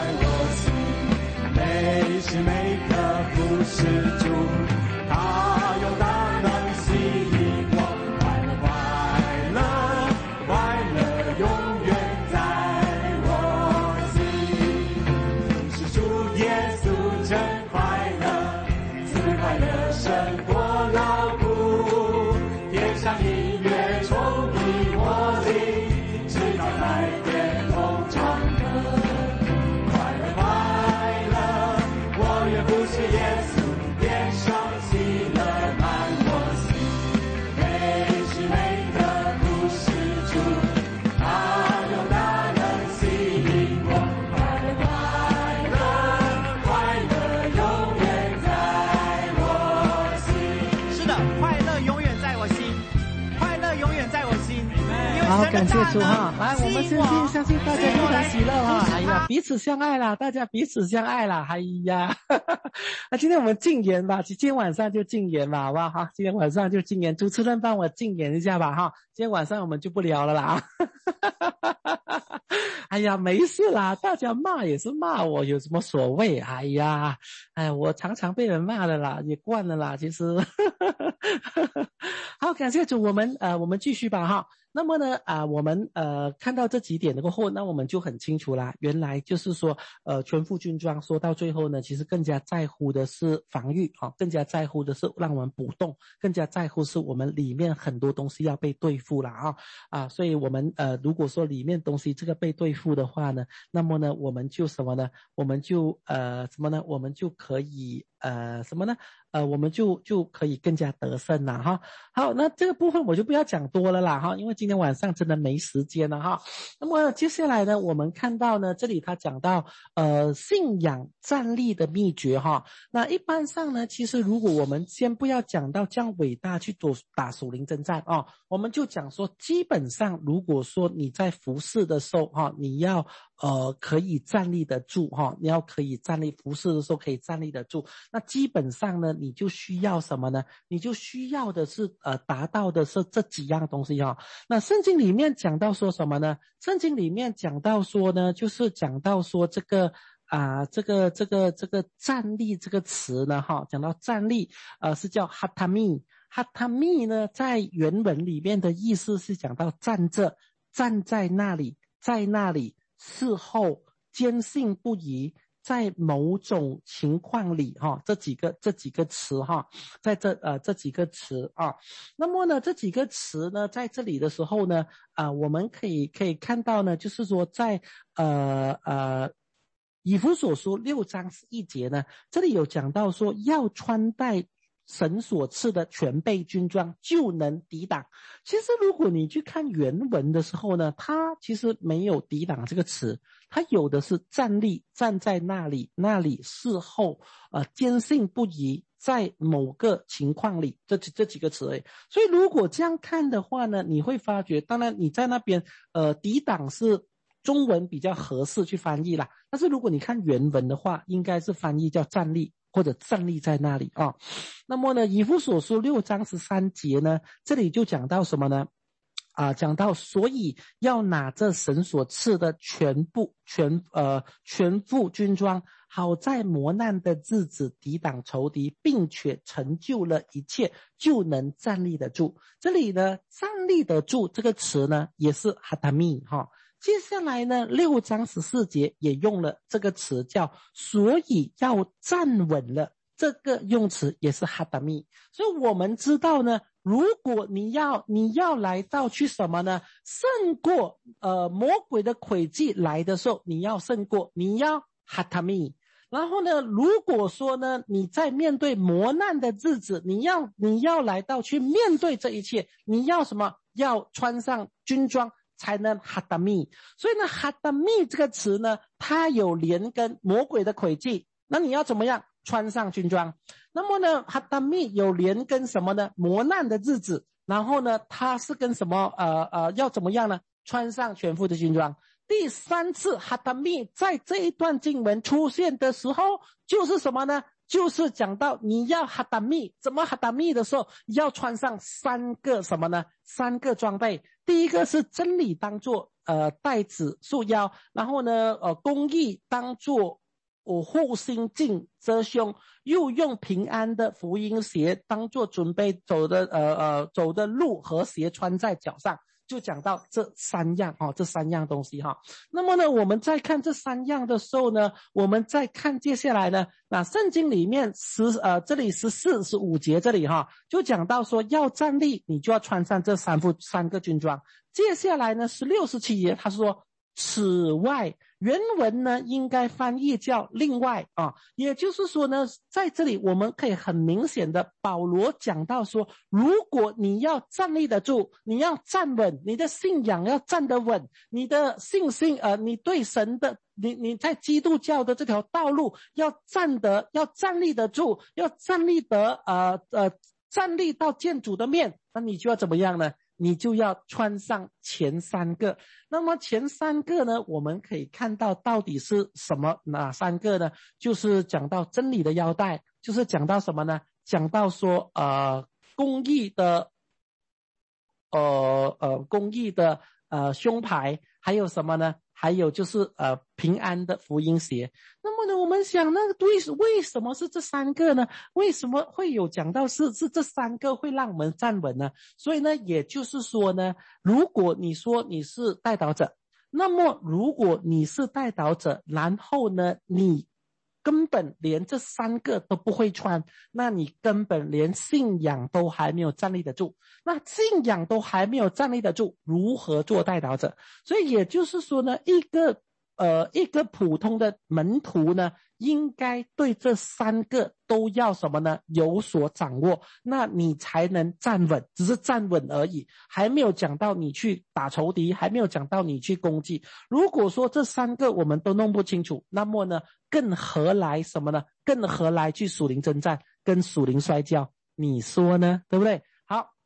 每时每刻不是主，他有大能吸引我，快乐快乐快乐永远在我心。是主耶稣真快乐，自快乐胜过劳苦。像音乐充溢我灵，直到在天空唱歌。快乐快乐，我愿不是耶稣，脸上喜乐满我心。每时每刻不是主，他有大能吸引我。快乐快乐，快乐永远在我心。是的，快乐永远在我心。永远在我心。 好，感谢主哈！来，我们相信相信大家都很喜乐哈！哎呀，彼此相爱啦，大家彼此相爱啦！哎呀，那今天我们禁言吧，今天晚上就禁言吧，好不好？哈，今天晚上就禁言，主持人帮我禁言一下吧，哈！今天晚上我们就不聊了啦。哎呀，没事啦，大家骂也是骂我，有什么所谓？哎呀，哎，我常常被人骂的啦，也惯了啦，其实。好，感谢主，我们呃，我们继续吧哈。那么呢，啊、呃，我们呃看到这几点的过后，那我们就很清楚啦。原来就是说，呃，全副军装说到最后呢，其实更加在乎的是防御啊、哦，更加在乎的是让我们补洞，更加在乎是我们里面很多东西要被对付了啊啊，所以我们呃，如果说里面东西这个被对付的话呢，那么呢，我们就什么呢？我们就呃什么呢？我们就可以呃什么呢？呃，我们就就可以更加得胜了哈。好，那这个部分我就不要讲多了啦哈，因为今天晚上真的没时间了哈。那么接下来呢，我们看到呢，这里他讲到呃信仰站立的秘诀哈。那一般上呢，其实如果我们先不要讲到这样伟大去做打属灵征战哦，我们就讲说，基本上如果说你在服侍的时候哈，你要呃，可以站立得住哈、哦，你要可以站立服侍的时候可以站立得住。那基本上呢，你就需要什么呢？你就需要的是呃，达到的是这几样东西哈、哦。那圣经里面讲到说什么呢？圣经里面讲到说呢，就是讲到说这个啊、呃，这个这个这个站立这个词呢哈，讲到站立，呃，是叫哈塔米。哈塔米呢，在原文里面的意思是讲到站着，站在那里，在那里。事后坚信不疑，在某种情况里哈，这几个这几个词哈，在这呃这几个词啊，那么呢这几个词呢，在这里的时候呢啊、呃，我们可以可以看到呢，就是说在呃呃以弗所书六章十一节呢，这里有讲到说要穿戴神所赐的全备军装，就能抵挡。其实如果你去看原文的时候呢，它其实没有抵挡这个词，它有的是站立，站在那里，那里事后呃坚信不疑，在某个情况里，这这几个词而已。所以如果这样看的话呢，你会发觉，当然你在那边呃抵挡是中文比较合适去翻译啦，但是如果你看原文的话，应该是翻译叫站立，或者站立在那里啊、哦。那么呢，以弗所书六章十三节呢，这里就讲到什么呢？啊，讲到所以要拿着神所赐的全部全呃全副军装，好在磨难的日子抵挡仇敌，并且成就了一切，就能站立得住。这里呢，站立得住这个词呢，也是哈达米哈。接下来呢，六章十四节也用了这个词，叫所以要站稳了。这个用词也是哈达米，所以我们知道呢，如果你要你要来到去什么呢？胜过呃魔鬼的诡计来的时候，你要胜过，你要哈达米。然后呢，如果说呢你在面对磨难的日子，你要你要来到去面对这一切，你要什么？要穿上军装才能哈达米。所以呢，哈达米这个词呢，它有连跟魔鬼的诡计，那你要怎么样？穿上军装。那么呢，哈达米有连跟什么呢？磨难的日子。然后呢，它是跟什么呃呃要怎么样呢？穿上全副的军装。第三次哈达米在这一段经文出现的时候，就是什么呢？就是讲到你要哈达米，怎么哈达米的时候，要穿上三个什么呢？三个装备。第一个是真理当作呃带子束腰，然后呢呃公义当作我护心镜遮胸，又用平安的福音鞋当作准备走的呃呃走的路和鞋穿在脚上，就讲到这三样哦，这三样东西哈、哦。那么呢，我们在看这三样的时候呢，我们再看接下来呢，那圣经里面十呃这里十四十五节这里哈、哦，就讲到说要站立，你就要穿上这三副三个军装。接下来呢，十六十七节他说。此外，原文呢应该翻译叫另外啊，也就是说呢，在这里我们可以很明显的，保罗讲到说，如果你要站立得住，你要站稳，你的信仰要站得稳，你的信心呃，你对神的你你在基督教的这条道路要站得要站立得住，要站立得呃呃站立到见主的面，那你就要怎么样呢？你就要穿上前三个。那么前三个呢，我们可以看到到底是什么哪三个呢？就是讲到真理的腰带，就是讲到什么呢？讲到说呃公义的呃呃公义的呃胸牌，还有什么呢？还有就是呃平安的福音鞋。那么呢，我们想那为为什么是这三个呢？为什么会有讲到是是这三个会让我们站稳呢？所以呢，也就是说呢，如果你说你是代祷者，那么如果你是代祷者，然后呢，你根本连这三个都不会穿，那你根本连信仰都还没有站立得住。那信仰都还没有站立得住，如何做代祷者？所以也就是说呢，一个呃一个普通的门徒呢，应该对这三个都要什么呢？有所掌握，那你才能站稳，只是站稳而已，还没有讲到你去打仇敌，还没有讲到你去攻击。如果说这三个我们都弄不清楚，那么呢，更何来什么呢？更何来去属灵征战跟属灵摔跤？你说呢？对不对？好，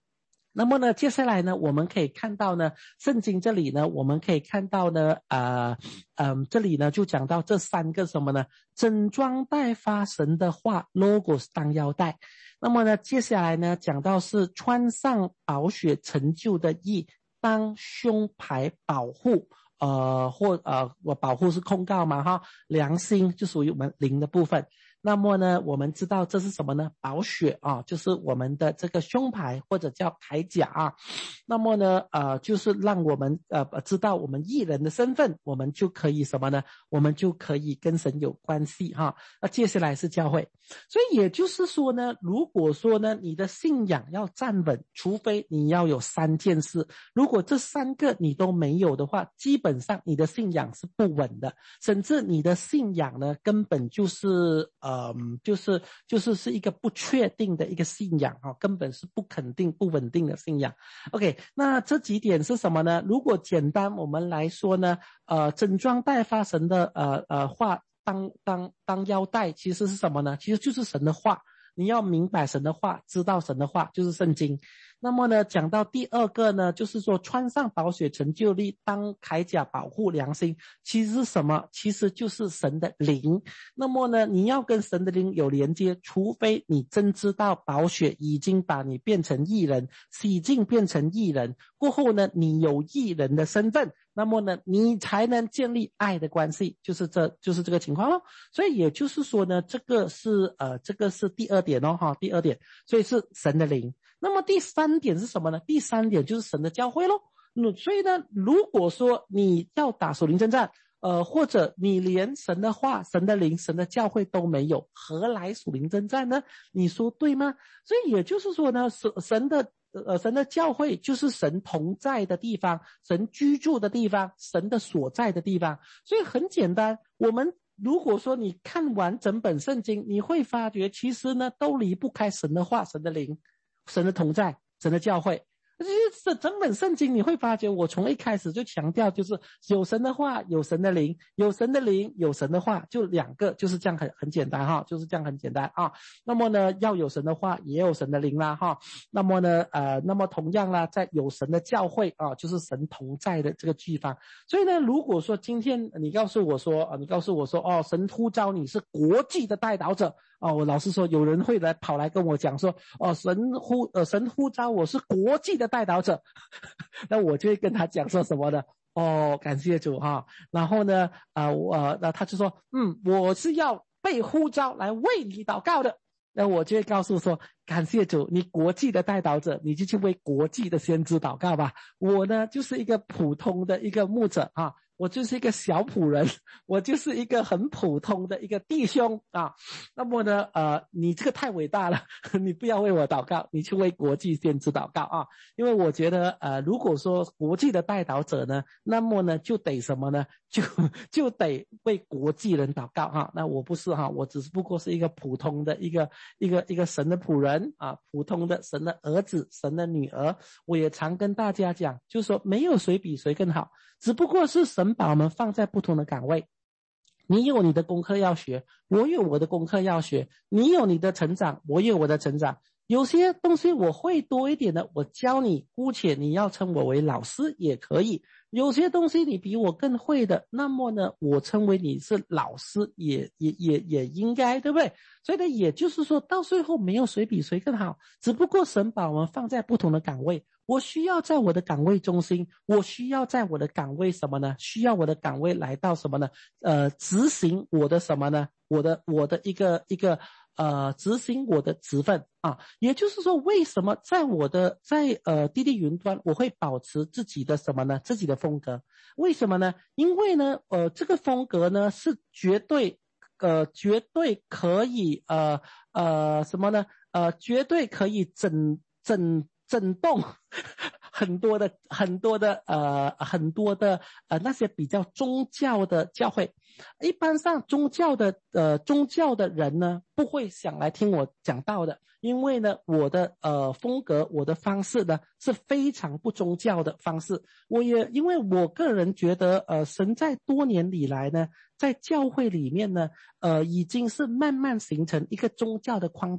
那么呢，接下来呢，我们可以看到呢，圣经这里呢，我们可以看到呢，呃，嗯，这里呢就讲到这三个什么呢？整装待发神的话 ，logos 当腰带。那么呢，接下来呢，讲到是穿上宝血成就的义，当胸牌保护。呃，或呃，我保护是控告嘛，哈，良心就属于我们灵的部分。那么呢，我们知道这是什么呢？宝血啊，就是我们的这个胸牌或者叫铠甲啊。那么呢，呃，就是让我们呃知道我们义人的身份，我们就可以什么呢？我们就可以跟神有关系哈。那接下来是教会，所以也就是说呢，如果说呢，你的信仰要站稳，除非你要有三件事，如果这三个你都没有的话，基本上你的信仰是不稳的，甚至你的信仰呢，根本就是呃，就是就是是一个不确定的一个信仰啊，根本是不肯定、不稳定的信仰。OK， 那这几点是什么呢？如果简单我们来说呢，呃，整装待发神的呃呃话当当当腰带，其实是什么呢？其实就是神的话。你要明白神的话，知道神的话，就是圣经。那么呢，讲到第二个呢，就是说穿上宝血成就力，当铠甲保护良心。其实是什么？其实就是神的灵。那么呢，你要跟神的灵有连接，除非你真知道宝血已经把你变成义人，洗净变成义人，过后呢，你有义人的身份，那么呢，你才能建立爱的关系，就是这就是这个情况咯。所以也就是说呢，这个是呃，这个是第二点哦，哈，第二点，所以是神的灵。那么第三点是什么呢？第三点就是神的教会咯。嗯，所以呢，如果说你要打属灵征战，呃，或者你连神的话、神的灵、神的教会都没有，何来属灵征战呢？你说对吗？所以也就是说呢，神的呃，神的教会就是神同在的地方，神居住的地方，神的所在的地方。所以很简单，我们如果说你看完整本圣经，你会发觉其实呢都离不开神的话、神的灵、神的同在、神的教会。这整本圣经你会发觉，我从一开始就强调，就是有神的话，有神的灵，有神的灵，有神的话，就两个，就是这样很很简单哈，就是这样很简单啊。那么呢，要有神的话，也有神的灵啦哈。那么呢，呃，那么同样啦，在有神的教会啊，就是神同在的这个地方。所以呢，如果说今天你告诉我说啊，你告诉我说哦，神呼召你是国际的代祷者。哦，我老实说，有人会来跑来跟我讲说，哦，神呼呃神呼召我是国际的代祷者，那我就会跟他讲说什么呢？哦，感谢主哈。然后呢，啊、呃，我那他就说，嗯，我是要被呼召来为你祷告的。那我就会告诉说，感谢主，你国际的代祷者，你就去为国际的先知祷告吧。我呢，就是一个普通的一个牧者啊。我就是一个小仆人，我就是一个很普通的一个弟兄啊。那么呢，呃，你这个太伟大了，你不要为我祷告，你去为国际先知祷告啊。因为我觉得，呃，如果说国际的代祷者呢，那么呢就得什么呢？就就得为国际人祷告哈。那我不是哈，我只是不过是一个普通的一个一个一个神的仆人啊，普通的神的儿子，神的女儿。我也常跟大家讲，就是说没有谁比谁更好，只不过是神把我们放在不同的岗位。你有你的功课要学，我有我的功课要学，你有你的成长，我有我的成长。有些东西我会多一点的，我教你，姑且你要称我为老师也可以。有些东西你比我更会的，那么呢，我称为你是老师也也也也应该，对不对？所以呢，也就是说到最后没有谁比谁更好，只不过神把我们放在不同的岗位。我需要在我的岗位中心，我需要在我的岗位什么呢？需要我的岗位来到什么呢？呃，执行我的什么呢？我的我的一个一个呃，执行我的职分啊。也就是说，为什么在我的在呃滴滴云端，我会保持自己的什么呢？自己的风格。为什么呢？因为呢，呃，这个风格呢是绝对呃绝对可以呃呃什么呢？呃，绝对可以整整。震动很多的很多的呃很多的呃那些比较宗教的教会，一般上宗教的呃宗教的人呢不会想来听我讲道的，因为呢我的呃风格我的方式呢是非常不宗教的方式。我也因为我个人觉得呃神在多年以来呢在教会里面呢呃已经是慢慢形成一个宗教的框架。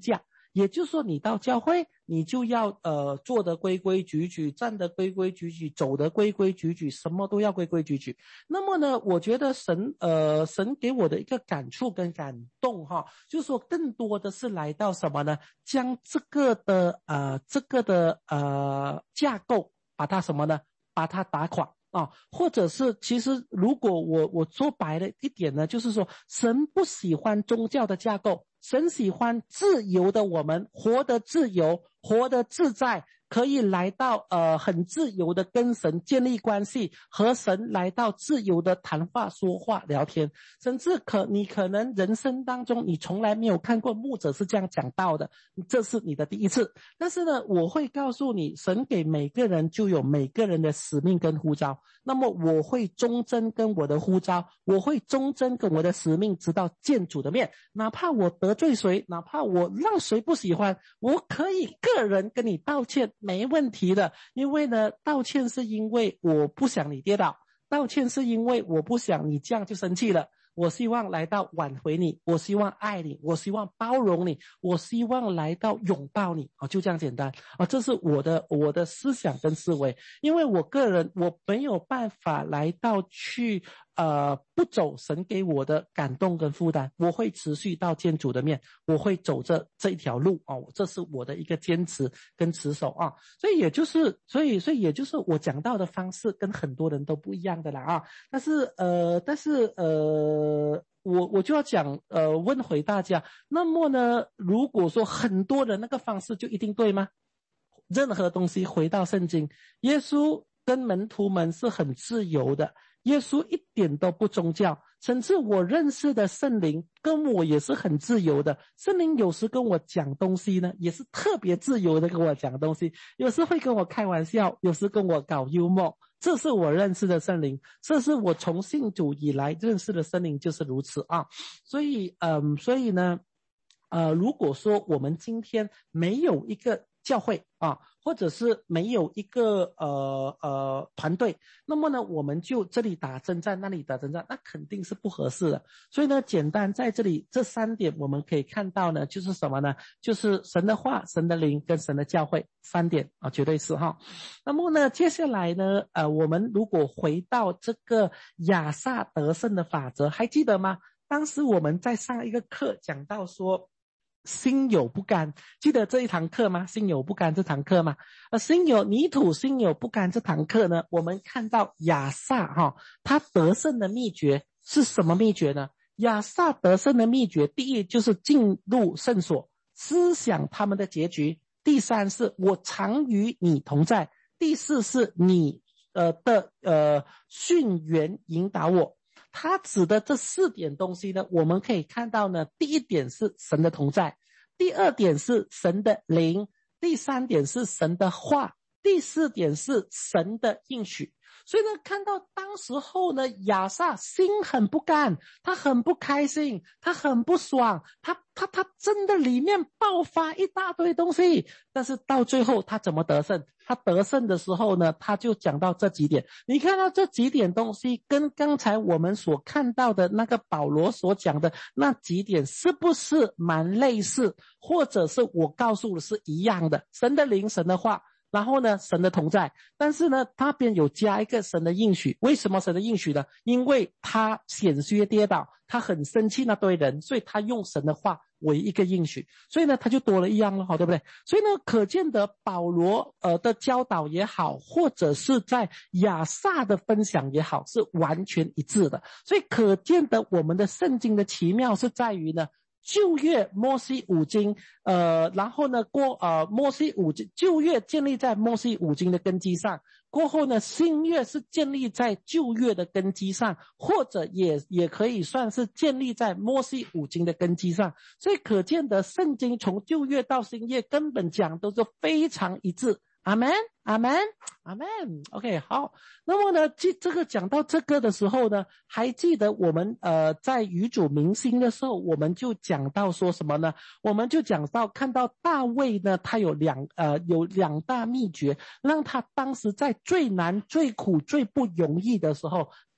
也就是说你到教会你就要呃做得规规矩矩，站得规规矩矩，走得规规矩矩，什么都要规规矩矩。那么呢，我觉得神呃神给我的一个感触跟感动哈，就是说更多的是来到什么呢？将这个的呃这个的呃架构把它什么呢？把它打垮。啊，或者是其实如果我我说白了一点呢，就是说神不喜欢宗教的架构，神喜欢自由的我们，活得自由，活得自在，可以来到呃很自由的跟神建立关系，和神来到自由的谈话说话聊天，甚至可你可能人生当中你从来没有看过牧者是这样讲道的，这是你的第一次。但是呢，我会告诉你，神给每个人就有每个人的使命跟呼召，那么我会忠贞跟我的呼召，我会忠贞跟我的使命，直到见主的面，哪怕我得罪谁，哪怕我让谁不喜欢，我可以个人跟你道歉，没问题的。因为呢，道歉是因为我不想你跌倒，道歉是因为我不想你这样就生气了，我希望来到挽回你，我希望爱你，我希望包容你，我希望来到拥抱你，哦，就这样简单啊，这是我的我的思想跟思维。因为我个人我没有办法来到去呃不走神给我的感动跟负担，我会持续到见主的面，我会走着这一条路哦，这是我的一个坚持跟持守啊。所以也就是所以所以也就是我讲到的方式跟很多人都不一样的啦啊。但是呃但是呃我我就要讲呃问回大家，那么呢，如果说很多人那个方式就一定对吗？任何东西回到圣经，耶稣跟门徒们是很自由的，耶稣一点都不宗教，甚至我认识的圣灵跟我也是很自由的，圣灵有时跟我讲东西呢也是特别自由的跟我讲东西，有时会跟我开玩笑，有时跟我搞幽默，这是我认识的圣灵，这是我从信主以来认识的圣灵，就是如此啊。所以嗯，所以呢呃，如果说我们今天没有一个教会啊，或者是没有一个呃呃团队，那么呢我们就这里打征战那里打征战，那肯定是不合适的。所以呢简单在这里这三点我们可以看到呢，就是什么呢？就是神的话、神的灵跟神的教会，三点啊，绝对是哈。那么呢接下来呢呃我们如果回到这个亚萨得胜的法则，还记得吗？当时我们在上一个课讲到说心有不甘，记得这一堂课吗？心有不甘这堂课吗？呃，心有泥土心有不甘这堂课呢，我们看到亚萨哈，他得胜的秘诀是什么秘诀呢？亚萨得胜的秘诀，第一就是进入圣所，思想他们的结局；第三是我常与你同在；第四是你呃的呃训诲引导我。他指的这四点东西呢，我们可以看到呢，第一点是神的同在，第二点是神的灵，第三点是神的话，第四点是神的应许。所以呢，看到当时候呢，亚萨心很不甘，他很不开心，他很不爽，他他他真的里面爆发一大堆东西。但是到最后他怎么得胜？他得胜的时候呢，他就讲到这几点。你看到这几点东西跟刚才我们所看到的那个保罗所讲的那几点是不是蛮类似，或者是我告诉的是一样的？神的灵，神的话，然后呢神的同在，但是呢他便有加一个神的应许。为什么神的应许呢？因为他险些跌倒，他很生气那堆人，所以他用神的话为一个应许，所以呢他就多了一样了，对不对？所以呢可见得保罗呃的教导也好，或者是在亚萨的分享也好，是完全一致的。所以可见得我们的圣经的奇妙是在于呢，旧约摩西五经，呃，然后呢过呃摩西五经，旧约建立在摩西五经的根基上，过后呢新约是建立在旧约的根基上，或者也也可以算是建立在摩西五经的根基上。所以可见的圣经从旧约到新约根本讲都是非常一致。阿们阿们阿们 OK 好。那么呢这这个讲到这个的时候呢，还记得我们呃在与主明星的时候，我们就讲到说什么呢？我们就讲到看到大卫呢，他有两呃有两大秘诀，让他当时在最难最苦最不容易的时候，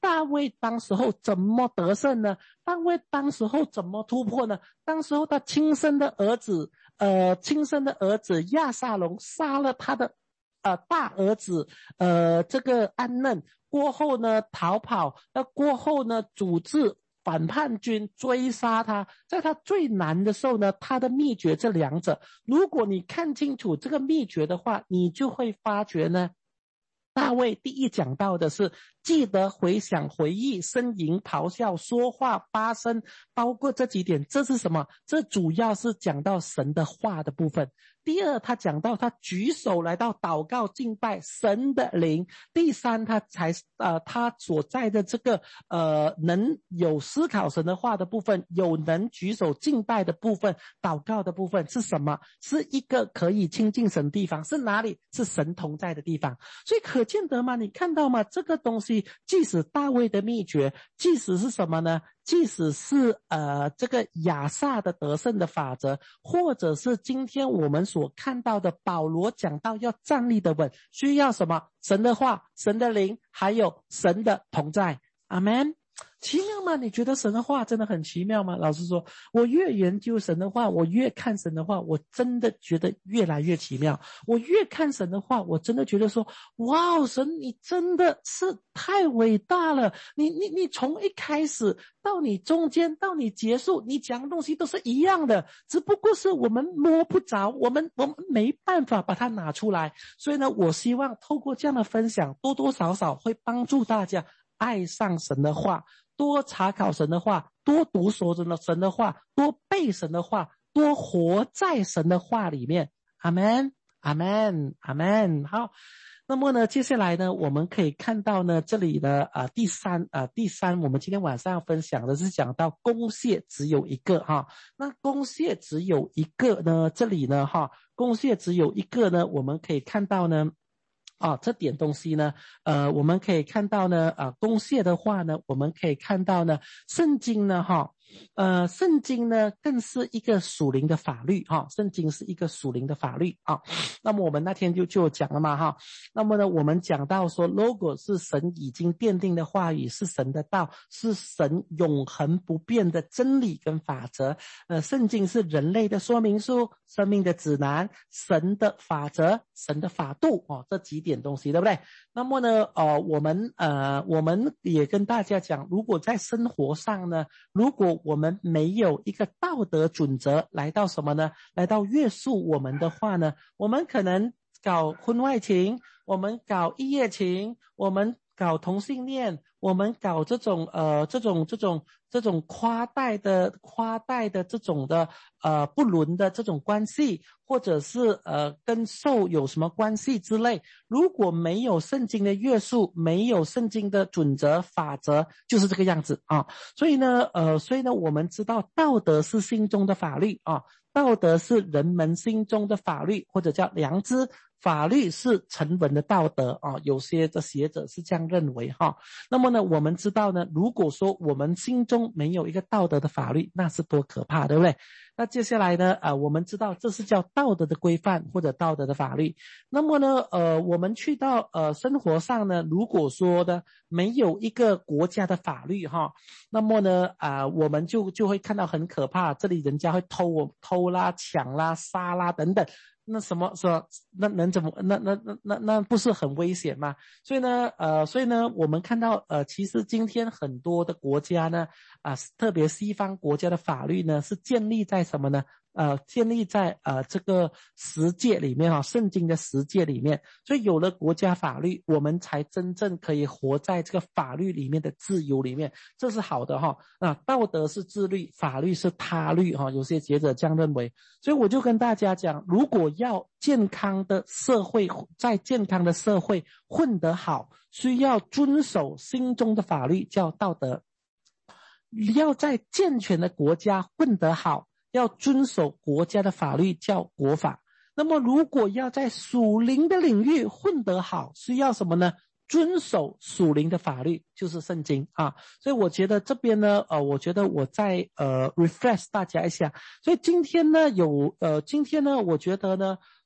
大卫当时候怎么得胜呢？大卫当时候怎么突破呢？当时候他亲生的儿子呃亲生的儿子亚撒龙杀了他的呃大儿子呃这个暗嫩，过后呢逃跑，那过后呢组织反叛军追杀他，在他最难的时候呢，他的秘诀这两者，如果你看清楚这个秘诀的话，你就会发觉呢，大卫第一讲到的是记得回想回忆呻吟咆哮说话发声，包括这几点，这是什么？这主要是讲到神的话的部分。第二，他讲到他举手来到祷告敬拜神的灵。第三，他才呃他所在的这个呃能有思考神的话的部分，有能举手敬拜的部分，祷告的部分是什么？是一个可以亲近神的地方，是哪里？是神同在的地方。所以可见得吗？你看到吗？这个东西即使大卫的秘诀，即使是什么呢？即使是呃这个亚萨的得胜的法则，或者是今天我们所看到的保罗讲到要站立的稳，需要什么？神的话，神的灵，还有神的同在。阿们。奇妙吗？你觉得神的话真的很奇妙吗？老实说，我越研究神的话，我越看神的话，我真的觉得越来越奇妙。我越看神的话，我真的觉得说，哇，神你真的是太伟大了。你你你从一开始到你中间到你结束，你讲的东西都是一样的，只不过是我们摸不着，我们我们没办法把它拿出来。所以呢，我希望透过这样的分享，多多少少会帮助大家爱上神的话，多查考神的话，多读所神的神的话，多背神的话，多活在神的话里面。阿们，阿们，阿们。好，那么呢，接下来呢，我们可以看到呢，这里呢，呃，第三，呃，第三，我们今天晚上要分享的是讲到公谢只有一个哈。那公谢只有一个呢，这里呢，哈，公谢只有一个呢，我们可以看到呢。啊，这点东西呢，呃，我们可以看到呢，啊，公谢的话呢，我们可以看到呢，圣经呢，哈，呃，圣经呢，更是一个属灵的法律哈，圣经是一个属灵的法律啊。那么我们那天就就讲了嘛哈，那么呢，我们讲到说 ，logo 是神已经奠定的话语，是神的道，是神永恒不变的真理跟法则。呃，圣经是人类的说明书，生命的指南，神的法则，神的法度哦，这几点东西，对不对？那么呢，呃，我们呃，我们也跟大家讲，如果在生活上呢，如果我们没有一个道德准则来到什么呢？来到约束我们的话呢，我们可能搞婚外情，我们搞一夜情，我们搞同性恋，我们搞这种呃这种这种这种夸大的夸大的这种的呃不伦的这种关系，或者是呃跟兽有什么关系之类，如果没有圣经的约束，没有圣经的准则法则，就是这个样子啊。所以呢呃所以呢我们知道道德是心中的法律啊，道德是人们心中的法律，或者叫良知。法律是成文的道德啊，有些的学者是这样认为哈。那么呢，我们知道呢，如果说我们心中没有一个道德的法律，那是多可怕，对不对？那接下来呢，呃，我们知道这是叫道德的规范或者道德的法律。那么呢，呃，我们去到呃生活上呢，如果说呢没有一个国家的法律哈，那么呢，啊、呃，我们就就会看到很可怕，这里人家会偷我偷啦、抢啦、杀啦等等。那什么说那能怎么那那那那那不是很危险吗？所以呢呃所以呢我们看到呃其实今天很多的国家呢啊、呃、特别西方国家的法律呢是建立在什么呢？呃建立在呃这个十诫里面啊，圣经的十诫里面。所以有了国家法律，我们才真正可以活在这个法律里面的自由里面，这是好的哈。啊，道德是自律，法律是他律哈，有些学者这样认为。所以我就跟大家讲，如果要健康的社会，在健康的社会混得好，需要遵守心中的法律，叫道德。要在健全的国家混得好，要遵守国家的法律，叫国法。那么如果要在属灵的领域混得好，需要什么呢？遵守属灵的法律，就是圣经啊。所以我觉得这边呢呃我觉得我在呃 refresh 大家一下。所以今天呢有呃今天呢我觉得呢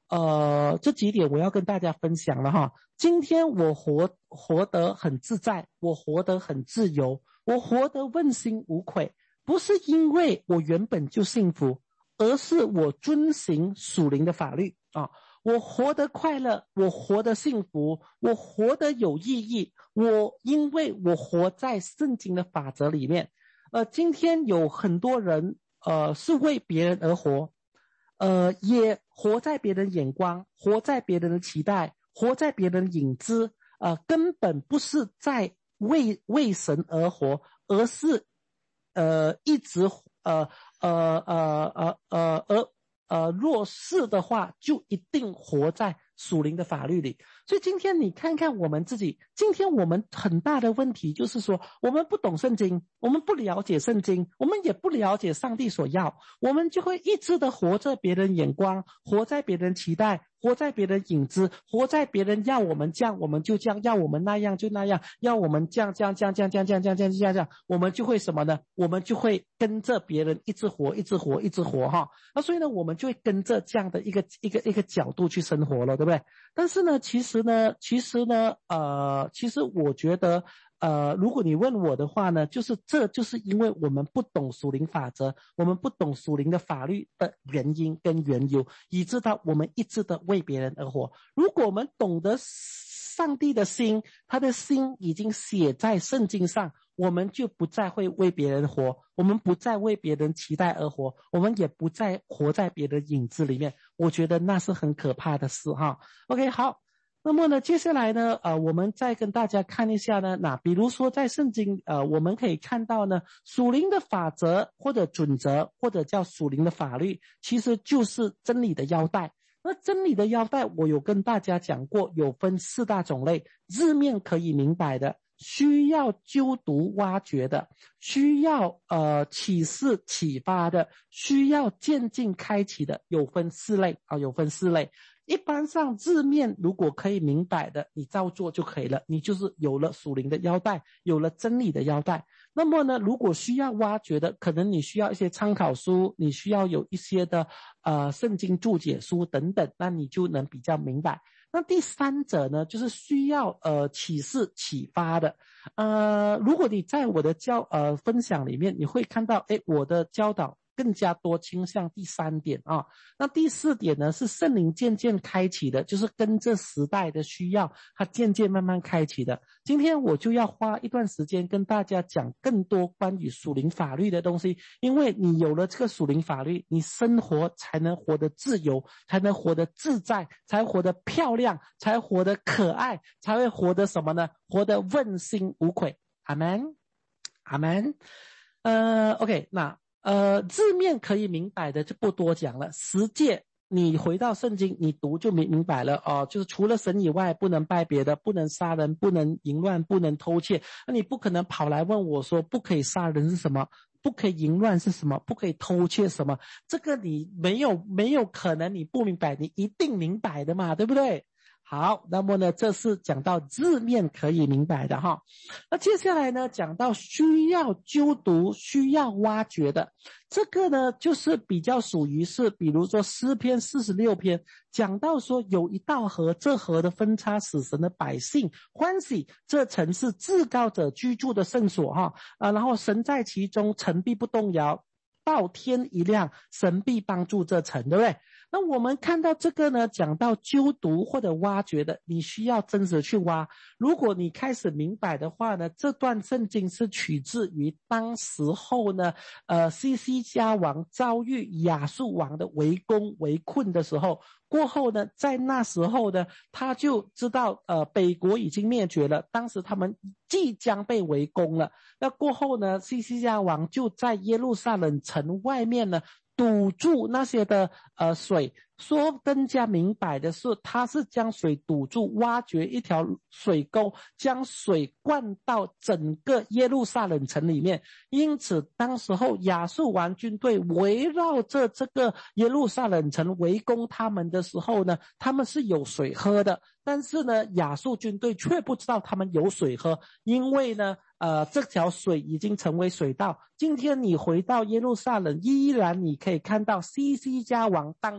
呃，这几点我要跟大家分享了哈。今天我活活得很自在，我活得很自由，我活得问心无愧，不是因为我原本就幸福，而是我遵行属灵的法律啊。我活得快乐，我活得幸福，我活得有意义，我因为我活在圣经的法则里面。呃，今天有很多人呃是为别人而活，呃也活在别人眼光，活在别人的期待，活在别人的影子，呃根本不是在为为神而活，而是呃一直呃呃呃呃呃呃呃若是的话，就一定活在属灵的法律里。所以今天你看看我们自己，今天我们很大的问题就是说，我们不懂圣经，我们不了解圣经，我们也不了解上帝所要，我们就会一直的活在别人眼光，活在别人期待，活在别人影子，活在别人要我们这样我们就这样，要我们那样就那样，要我们这样这样这样这样这样这样这样这样这样这样，我们就会什么呢？我们就会跟着别人一直活一直活一直活哈。那所以呢，我们就会跟着这样的一个一个一个角度去生活了，对不对？但是呢，其实呢，其实呢，呃，其实我觉得，呃，如果你问我的话呢，就是这就是因为我们不懂属灵法则，我们不懂属灵的法律的原因跟缘由，以致到我们一直的为别人而活。如果我们懂得上帝的心，他的心已经写在圣经上，我们就不再会为别人活，我们不再为别人期待而活，我们也不再活在别的影子里面。我觉得那是很可怕的事哈。OK， 好，那么呢，接下来呢，呃，我们再跟大家看一下呢，那比如说在圣经，呃，我们可以看到呢，属灵的法则或者准则，或者叫属灵的法律，其实就是真理的腰带。那真理的腰带，我有跟大家讲过，有分四大种类：字面可以明白的，需要究读挖掘的，需要呃启示启发的，需要渐进开启的，有分四类啊，有分四类。一般上字面如果可以明白的，你照做就可以了，你就是有了属灵的腰带，有了真理的腰带。那么呢，如果需要挖掘的，可能你需要一些参考书，你需要有一些的呃圣经注解书等等，那你就能比较明白。那第三者呢，就是需要呃启示启发的。呃，如果你在我的教呃分享里面，你会看到，诶，我的教导更加多倾向第三点啊。那第四点呢，是圣灵渐渐开启的，就是跟这时代的需要，它渐渐慢慢开启的。今天我就要花一段时间跟大家讲更多关于属灵法律的东西，因为你有了这个属灵法律，你生活才能活得自由，才能活得自在，才活得漂亮，才活得可爱，才会活得什么呢？活得问心无愧。阿们，阿们。呃 OK， 那呃，字面可以明白的就不多讲了。十诫你回到圣经，你读就明明白了哦，就是除了神以外，不能拜别的，不能杀人，不能淫乱，不能偷窃。那你不可能跑来问我说，不可以杀人是什么？不可以淫乱是什么？不可以偷窃什么？这个你没有没有可能你不明白，你一定明白的嘛，对不对？好，那么呢，这是讲到字面可以明白的哈。那接下来呢，讲到需要究读、需要挖掘的，这个呢，就是比较属于是，比如说诗篇四十六篇，讲到说有一道河，这河的分叉使神的百姓欢喜，这城是至高者居住的圣所哈啊，然后神在其中，城必不动摇，到天一亮，神必帮助这城，对不对？那我们看到这个呢，讲到究读或者挖掘的，你需要真实去挖。如果你开始明白的话呢，这段圣经是取自于当时候呢，呃，西西家王遭遇亚述王的围攻围困的时候，过后呢，在那时候呢，他就知道呃北国已经灭绝了，当时他们即将被围攻了。那过后呢，西西家王就在耶路撒冷城外面呢，堵住那些的呃水，说更加明白的是，他是将水堵住，挖掘一条水沟，将水灌到整个耶路撒冷城里面。因此当时候亚述王军队围绕着这个耶路撒冷城围攻他们的时候呢，他们是有水喝的，但是呢亚述军队却不知道他们有水喝，因为呢呃，这条水已经成为水道。今天你回到耶路撒冷，依然你可以看到西西家王当年挖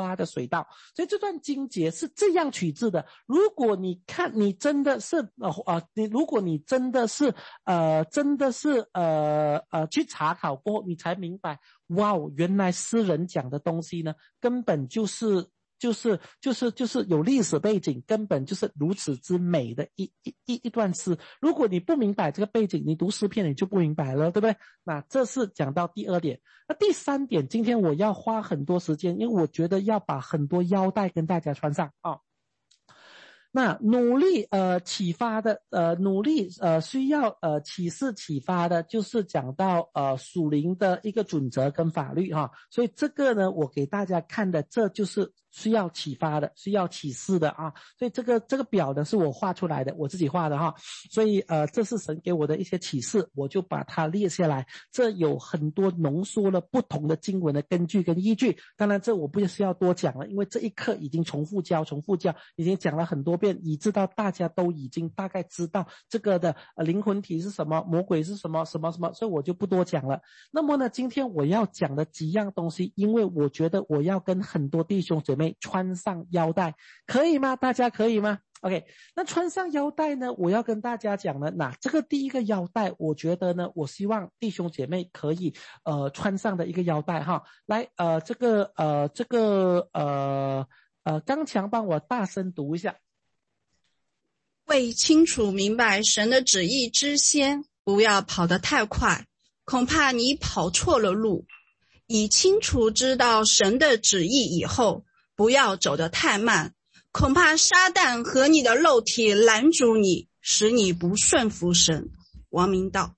发的水道。所以这段经节是这样取自的。如果你看，你真的是呃呃，你如果你真的是呃真的是呃呃去查考过后，你才明白，哇，原来诗人讲的东西呢，根本就是就是就是就是有历史背景，根本就是如此之美的一一一一段诗。如果你不明白这个背景，你读诗篇你就不明白了，对不对？那这是讲到第二点。那第三点，今天我要花很多时间，因为我觉得要把很多腰带跟大家穿上啊。哦，那努力呃启发的呃努力呃需要呃启示启发的，就是讲到呃属灵的一个准则跟法律哈。所以这个呢，我给大家看的，这就是需要启发的，需要启示的啊。所以这个这个表呢是我画出来的，我自己画的哈。所以呃这是神给我的一些启示，我就把它列下来。这有很多浓缩了不同的经文的根据跟依据。当然这我不需要多讲了，因为这一课已经重复教重复教，已经讲了很多遍，以致到大家都已经大概知道这个的呃灵魂体是什么，魔鬼是什么什么什么，所以我就不多讲了。那么呢，今天我要讲的几样东西，因为我觉得我要跟很多弟兄姐妹穿上腰带，可以吗？大家可以吗？ OK， 那穿上腰带呢，我要跟大家讲呢，那这个第一个腰带，我觉得呢，我希望弟兄姐妹可以呃穿上的一个腰带哈。来呃这个呃这个呃呃刚强帮我大声读一下。 为清楚明白神的旨意之先，不要跑得太快，恐怕你跑错了路。以清楚知道神的旨意以后，不要走得太慢，恐怕撒旦和你的肉体拦阻你，使你不顺服神。王明道。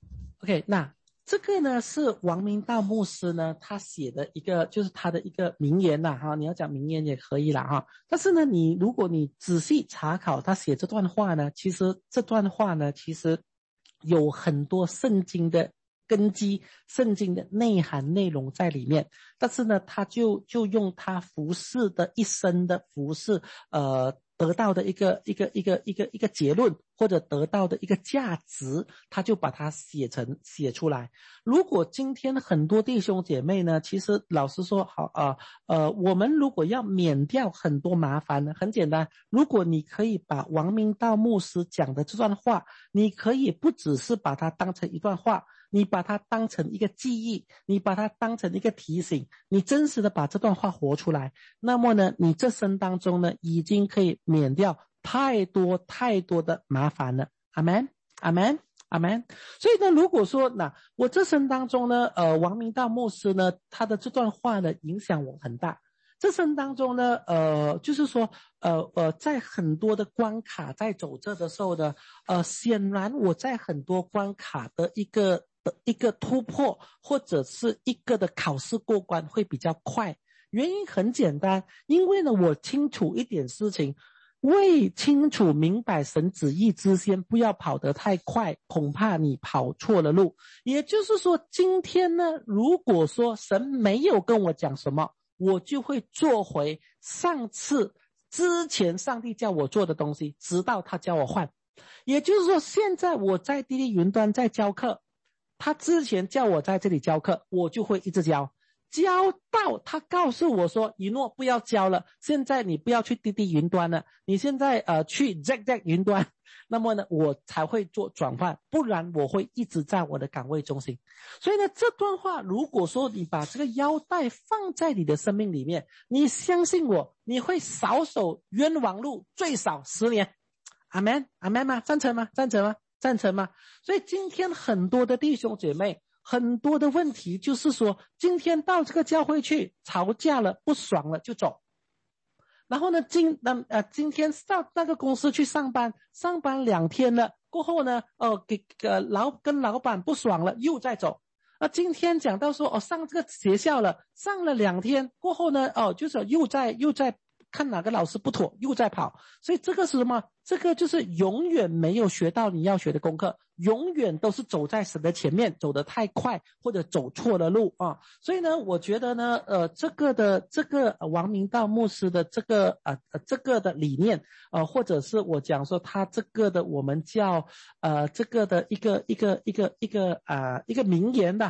OK， 那这个呢是王明道牧师呢他写的一个，就是他的一个名言啦哈，你要讲名言也可以啦哈。但是呢，你如果你仔细查考他写这段话呢，其实这段话呢其实有很多圣经的根基，圣经的内涵内容在里面。但是呢，他就就用他服侍的一生的服侍呃得到的一个一个一个一个一个结论，或者得到的一个价值，他就把它写成写出来。如果今天很多弟兄姐妹呢，其实老实说好呃呃我们如果要免掉很多麻烦呢，很简单，如果你可以把王明道牧师讲的这段话，你可以不只是把它当成一段话，你把它当成一个记忆，你把它当成一个提醒，你真实的把这段话活出来，那么呢，你这生当中呢，已经可以免掉太多太多的麻烦了。阿们阿们阿们。所以呢，如果说那我这生当中呢，呃，王明道牧师呢，他的这段话呢，影响我很大。这生当中呢，呃，就是说，呃呃，在很多的关卡在走这的时候呢，呃，显然我在很多关卡的一个的一个突破，或者是一个的考试过关会比较快。原因很简单，因为呢，我清楚一点事情，为清楚明白神旨意之先，不要跑得太快，恐怕你跑错了路。也就是说，今天呢，如果说神没有跟我讲什么，我就会做回上次之前上帝叫我做的东西，直到他叫我换。也就是说，现在我在滴滴云端在教课，他之前叫我在这里教课，我就会一直教，教到他告诉我说，一诺不要教了，现在你不要去滴滴云端了，你现在呃去 Z Z 云端，那么呢我才会做转换，不然我会一直在我的岗位中心。所以呢，这段话如果说你把这个腰带放在你的生命里面，你相信我，你会少走冤枉路最少十年。阿们阿们吗？赞成吗？赞成吗？赞成吗？所以今天很多的弟兄姐妹，很多的问题就是说，今天到这个教会去吵架了，不爽了就走。然后呢，今呃今天到那个公司去上班，上班两天了，过后呢，呃给呃老跟老板不爽了，又再走。那今天讲到说，哦上这个学校了，上了两天过后呢，哦就是又在又在看哪个老师不妥，又在跑。所以这个是什么？这个就是永远没有学到你要学的功课，永远都是走在神的前面，走得太快或者走错了路啊。所以呢，我觉得呢，呃，这个的这个王明道牧师的这个呃这个的理念，呃，或者是我讲说他这个的我们叫呃这个的一个一个一个一个啊、呃、一个名言吧。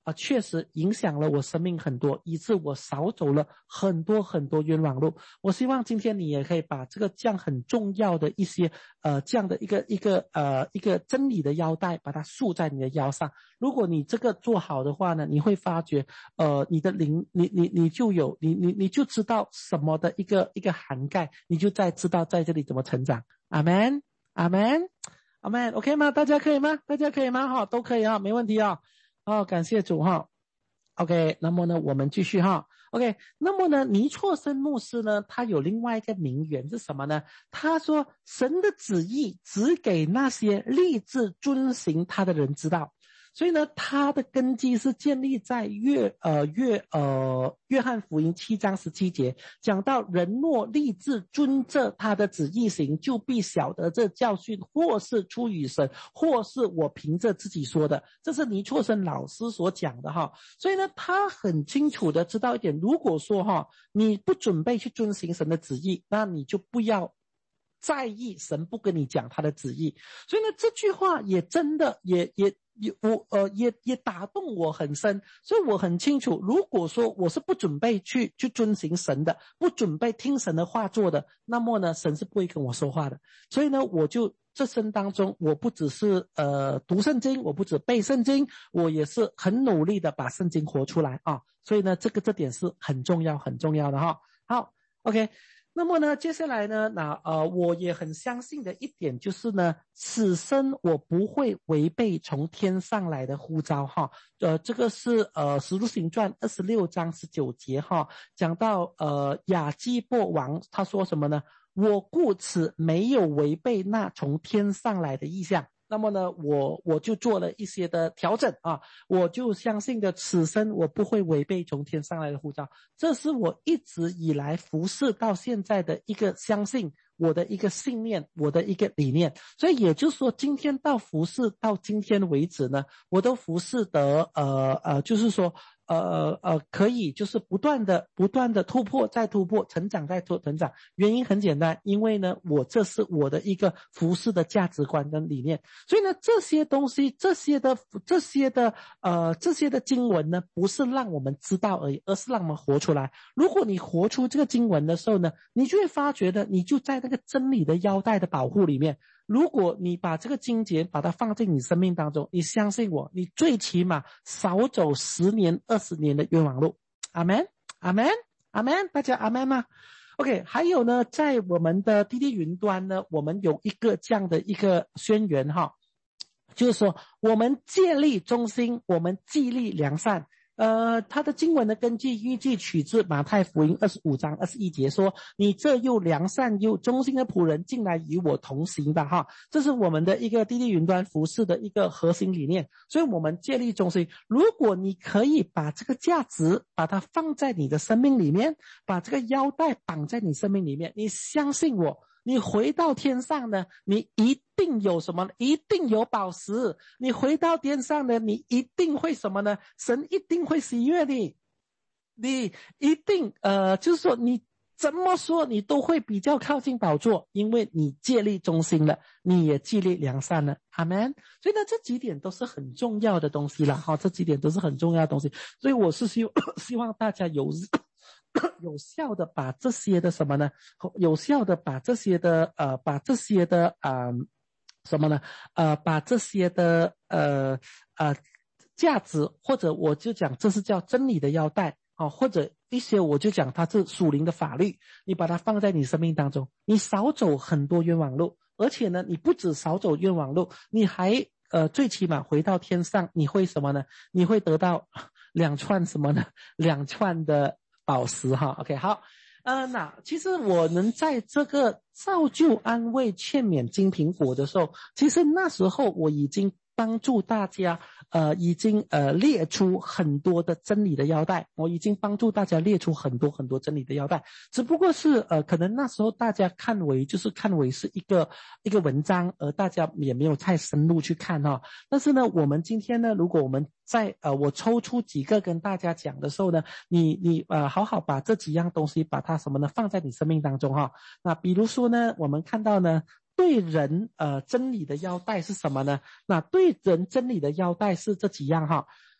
啊，确实影响了我生命很多，以致我少走了很多很多冤枉路。我希望今天你也可以把这个这样很重要的一些呃这样的一个一个呃一个真理的腰带，把它束在你的腰上。如果你这个做好的话呢，你会发觉呃你的灵你你你就有你你你就知道什么的一个一个涵盖，你就在知道在这里怎么成长。阿们阿们阿们 OK 吗？大家可以吗？大家可以吗？哈，都可以啊，没问题啊。哦，感谢主哈。OK， 那么呢，我们继续哈。OK， 那么呢，尼错生牧师呢，他有另外一个名言是什么呢？他说，神的旨意只给那些立志遵行他的人知道。所以呢，他的根基是建立在约呃约呃约翰福音七章十七节，讲到人若立志遵着他的旨意行，就必晓得这教训或是出于神，或是我凭着自己说的。这是尼错生老师所讲的哈。所以呢，他很清楚的知道一点，如果说哈你不准备去遵行神的旨意，那你就不要在意神不跟你讲他的旨意。所以呢，这句话也真的也也也我呃也也打动我很深。所以我很清楚，如果说我是不准备去去遵行神的，不准备听神的话做的，那么呢，神是不会跟我说话的。所以呢，我就这生当中，我不只是呃读圣经，我不只背圣经，我也是很努力的把圣经活出来啊。所以呢，这个这点是很重要很重要的哈。好 ，OK。那么呢，接下来呢，那呃，我也很相信的一点就是呢，此生我不会违背从天上来的呼召哈。呃，这个是呃《使徒行传》二十六章十九节哈，讲到呃亚基波王他说什么呢？我故此没有违背那从天上来的意象。那么呢，我我就做了一些的调整啊，我就相信的此生我不会违背从天上来的呼召，这是我一直以来服侍到现在的一个相信，我的一个信念，我的一个理念。所以也就是说，今天到服侍到今天为止呢，我都服侍得呃呃，就是说。呃呃，可以就是不断的不断的突破再突破，成长再成长。原因很简单，因为呢，我这是我的一个服侍的价值观跟理念。所以呢，这些东西，这些的这些的呃这些的经文呢，不是让我们知道而已，而是让我们活出来。如果你活出这个经文的时候呢，你就会发觉的，你就在那个真理的腰带的保护里面。如果你把这个经节把它放进你生命当中，你相信我，你最起码少走十年二十年的冤枉路。阿们阿们阿们，大家阿们吗？ OK， 还有呢，在我们的滴滴云端呢，我们有一个这样的一个宣言哈，就是说我们借力忠心，我们激励良善。呃，他的经文的根据预计取自马太福音二十五章二十一节，说你这又良善又忠心的仆人进来与我同行吧哈，这是我们的一个滴滴云端服事的一个核心理念。所以我们借力忠心，如果你可以把这个价值把它放在你的生命里面，把这个腰带绑在你生命里面，你相信我，你回到天上呢，你一定有什么？一定有宝石。你回到天上呢，你一定会什么呢？神一定会喜悦你。你一定呃，就是说你怎么说你都会比较靠近宝座，因为你借力忠心了，你也激励良善了。阿们。所以呢，这几点都是很重要的东西了哈，这几点都是很重要的东西。所以我是希希望大家有有效的把这些的什么呢？有效的把这些的呃，把这些的呃什么呢？呃，把这些的呃呃价值，或者我就讲这是叫真理的腰带啊，或者一些我就讲它是属灵的法律，你把它放在你生命当中，你少走很多冤枉路，而且呢，你不止少走冤枉路，你还呃最起码回到天上，你会什么呢？你会得到两串什么呢？两串的宝石哈 ，OK 好，呃，那其实我能在这个造就安慰劝勉金苹果的时候，其实那时候我已经帮助大家，呃，已经呃列出很多的真理的腰带，我已经帮助大家列出很多很多真理的腰带，只不过是呃，可能那时候大家看为就是看为是一个一个文章，而大家也没有太深入去看哈、哦。但是呢，我们今天呢，如果我们在呃我抽出几个跟大家讲的时候呢，你你呃好好把这几样东西把它什么呢放在你生命当中哈、哦。那比如说呢，我们看到呢。对人呃真理的腰带是什么呢？那对人真理的腰带是这几样哈。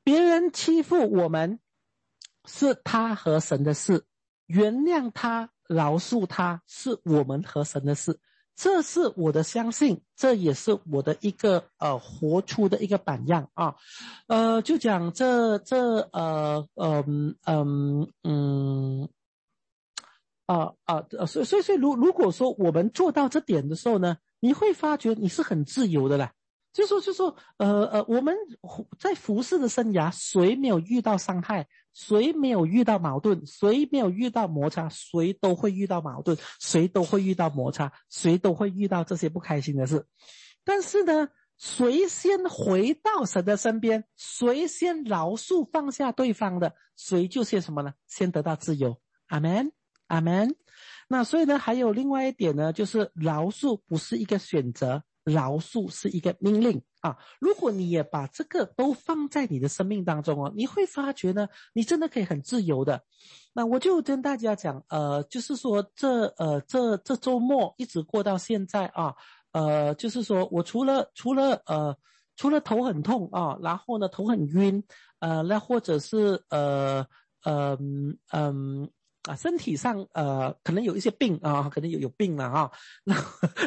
别人欺负我们是他和神的事，原谅他饶恕他是我们和神的事，这是我的相信，这也是我的一个呃活出的一个榜样啊。呃就讲这这呃嗯嗯嗯啊啊所以所以所以如如果说我们做到这点的时候呢，你会发觉你是很自由的啦。就说就说呃呃我们在服侍的生涯，谁没有遇到伤害，谁没有遇到矛盾，谁没有遇到摩擦，谁都会遇到矛盾，谁都会遇到摩擦，谁都会遇到这些不开心的事。但是呢，谁先回到神的身边，谁先饶恕放下对方的，谁就先什么呢？先得到自由。阿们阿们。那所以呢，还有另外一点呢，就是饶恕不是一个选择，饶恕是一个命令啊！如果你也把这个都放在你的生命当中哦，你会发觉呢，你真的可以很自由的。那我就跟大家讲，呃，就是说这呃这这周末一直过到现在啊，呃，就是说我除了除了呃除了头很痛啊，然后呢头很晕，呃，那或者是呃呃嗯。嗯啊，身体上呃可能有一些病啊，可能有有病了啊，那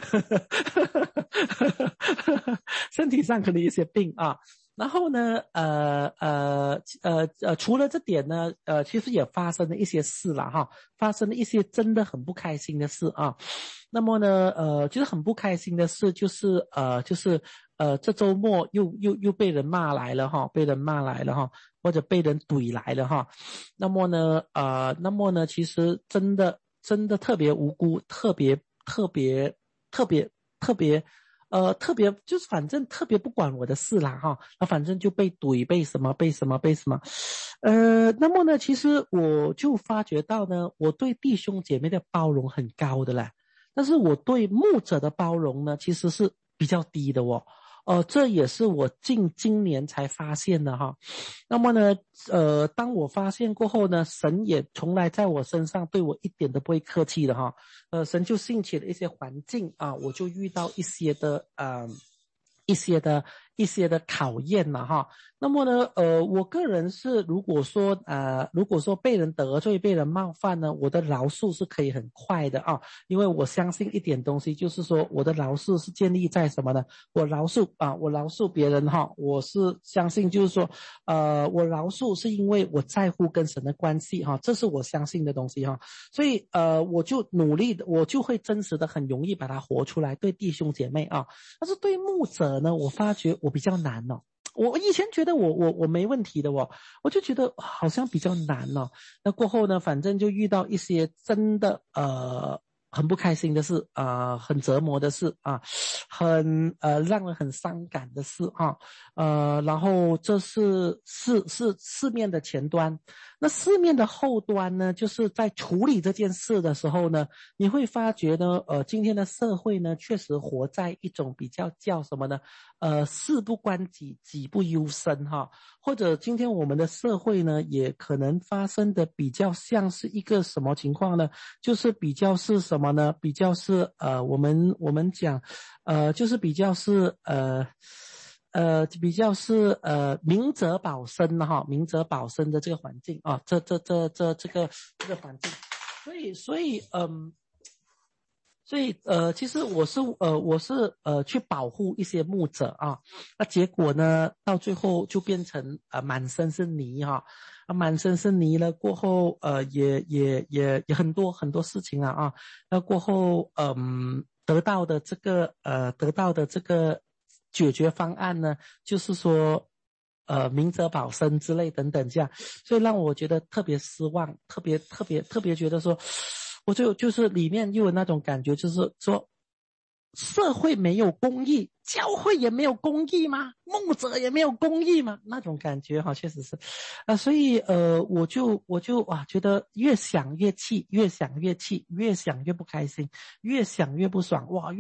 身体上可能有一些病啊，然后呢呃呃呃呃除了这点呢，呃其实也发生了一些事了哈，发生了一些真的很不开心的事啊。那么呢呃就是很不开心的事，就是呃就是呃这周末又又又被人骂来了哈，被人骂来了哈，或者被人怼来了哈。那么呢呃那么呢其实真的真的特别无辜，特别特别特别特别呃特别就是反正特别不管我的事啦哈，那反正就被怼，被什么被什么被什么。呃那么呢其实我就发觉到呢，我对弟兄姐妹的包容很高的啦，但是我对牧者的包容呢其实是比较低的哦。呃，这也是我近今年才发现的哈。那么呢，呃，当我发现过后呢，神也从来在我身上对我一点都不会客气的哈。呃，神就兴起了一些环境啊，我就遇到一些的呃一些的一些的考验了哈。那么呢呃我个人是如果说呃如果说被人得罪被人冒犯呢，我的饶恕是可以很快的啊，因为我相信一点东西，就是说我的饶恕是建立在什么呢？我饶恕啊我饶恕别人哈，我是相信就是说呃我饶恕是因为我在乎跟神的关系哈，这是我相信的东西哈。所以呃我就努力的，我就会真实的很容易把它活出来，对弟兄姐妹啊。但是对牧者呢，我发觉我比较难哦。我以前觉得我我我没问题的哦，我就觉得好像比较难哦。那过后呢，反正就遇到一些真的呃很不开心的事啊、呃，很折磨的事啊，很呃让人很伤感的事啊，呃，然后这是是是四面的前端。那四面的后端呢，就是在处理这件事的时候呢，你会发觉呢，呃，今天的社会呢，确实活在一种比较叫什么呢？呃，事不关己，己不忧身哈。或者今天我们的社会呢，也可能发生的比较像是一个什么情况呢？就是比较是什么呢？比较是呃，我们我们讲，呃，就是比较是呃。呃，比较是呃明哲保身哈，明哲保身的这个环境啊，这这这这这个这个环境，所以所以嗯，所以呃，其实我是呃我是呃去保护一些牧者啊，那结果呢，到最后就变成呃满身是泥哈，啊满身是泥了过后呃也也也也很多很多事情了啊，那过后嗯得到的这个呃得到的这个。解决方案呢，就是说，呃，明哲保身之类等等这样，所以让我觉得特别失望，特别特别特别觉得说，我就就是里面又有那种感觉，就是说，社会没有公义，教会也没有公义吗？牧者也没有公义吗？那种感觉哈，确实是，啊、呃，所以呃，我就我就哇，觉得越想越气，越想越气，越想越不开心，越想越不爽，哇，越想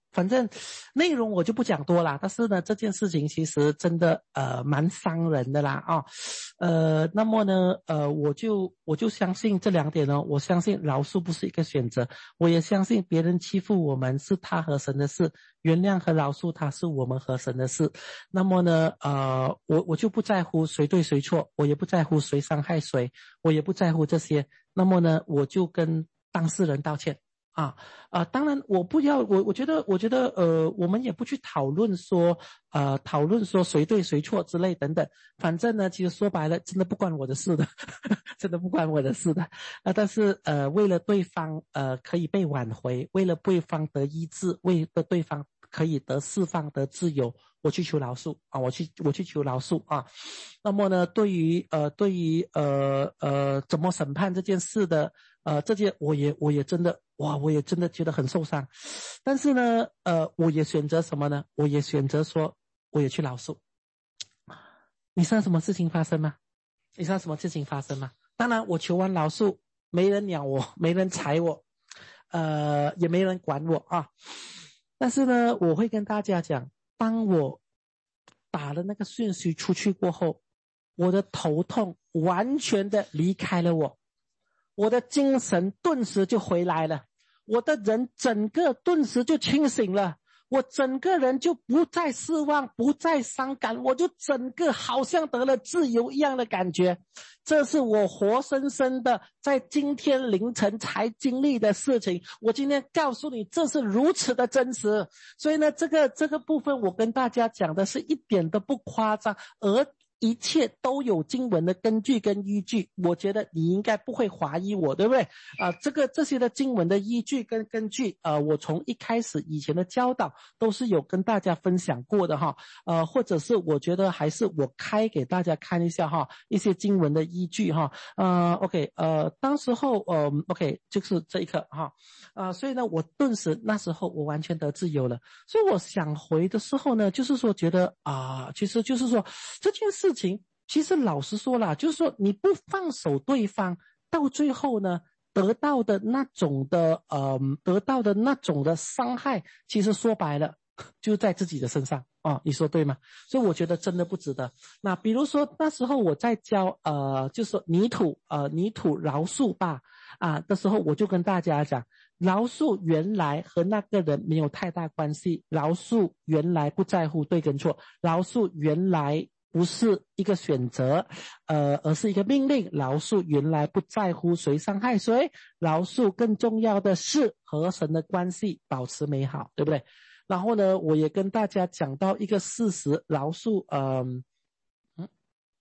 反正内容我就不讲多啦，但是呢，这件事情其实真的呃蛮伤人的啦啊、哦，呃，那么呢，呃，我就我就相信这两点呢，我相信饶恕不是一个选择，我也相信别人欺负我们是他和神的事，原谅和饶恕他是我们和神的事。那么呢，呃，我我就不在乎谁对谁错，我也不在乎谁伤害谁，我也不在乎这些。那么呢，我就跟当事人道歉。啊啊、呃，当然我不要我我觉得我觉得呃，我们也不去讨论说呃讨论说谁对谁错之类等等，反正呢，其实说白了，真的不关我的事的，真的不关我的事的。呃，但是呃，为了对方呃可以被挽回，为了对方得医治，为了对方可以得释放得自由，我去求饶恕啊，我去我去求饶恕啊。那么呢，对于呃对于呃呃怎么审判这件事的呃这件，我也我也真的哇，我也真的觉得很受伤。但是呢，呃，我也选择什么呢？我也选择说，我也去饶恕。你知道什么事情发生吗？你知道什么事情发生吗？当然，我求完饶恕，没人鸟我，没人踩我，呃，也没人管我啊。但是呢，我会跟大家讲，当我打了那个讯息出去过后，我的头痛完全的离开了我，我的精神顿时就回来了，我的人整个顿时就清醒了，我整个人就不再失望，不再伤感，我就整个好像得了自由一样的感觉。这是我活生生的在今天凌晨才经历的事情，我今天告诉你，这是如此的真实。所以呢，这个这个部分我跟大家讲的是一点都不夸张，而一切都有经文的根据跟依据，我觉得你应该不会怀疑我，对不对？啊、呃，这个这些的经文的依据跟根据，呃，我从一开始以前的教导都是有跟大家分享过的哈，呃，或者是我觉得还是我开给大家看一下哈，一些经文的依据哈，呃 ，OK， 呃，当时候呃 ，OK， 就是这一刻哈，呃，所以呢，我顿时那时候我完全得自由了，所以我想回的时候呢，就是说觉得啊、呃，其实就是说这件事。事情其实老实说啦，就是说你不放手对方，到最后呢得到的那种的呃得到的那种的伤害，其实说白了就在自己的身上啊、哦，你说对吗？所以我觉得真的不值得。那比如说那时候我在教呃就是说泥土呃泥土饶恕吧啊的时候，我就跟大家讲，饶恕原来和那个人没有太大关系，饶恕原来不在乎对跟错，饶恕原来不是一个选择，呃，而是一个命令。饶恕原来不在乎谁伤害谁，饶恕更重要的是和神的关系保持美好，对不对？然后呢，我也跟大家讲到一个事实，饶恕，呃，嗯，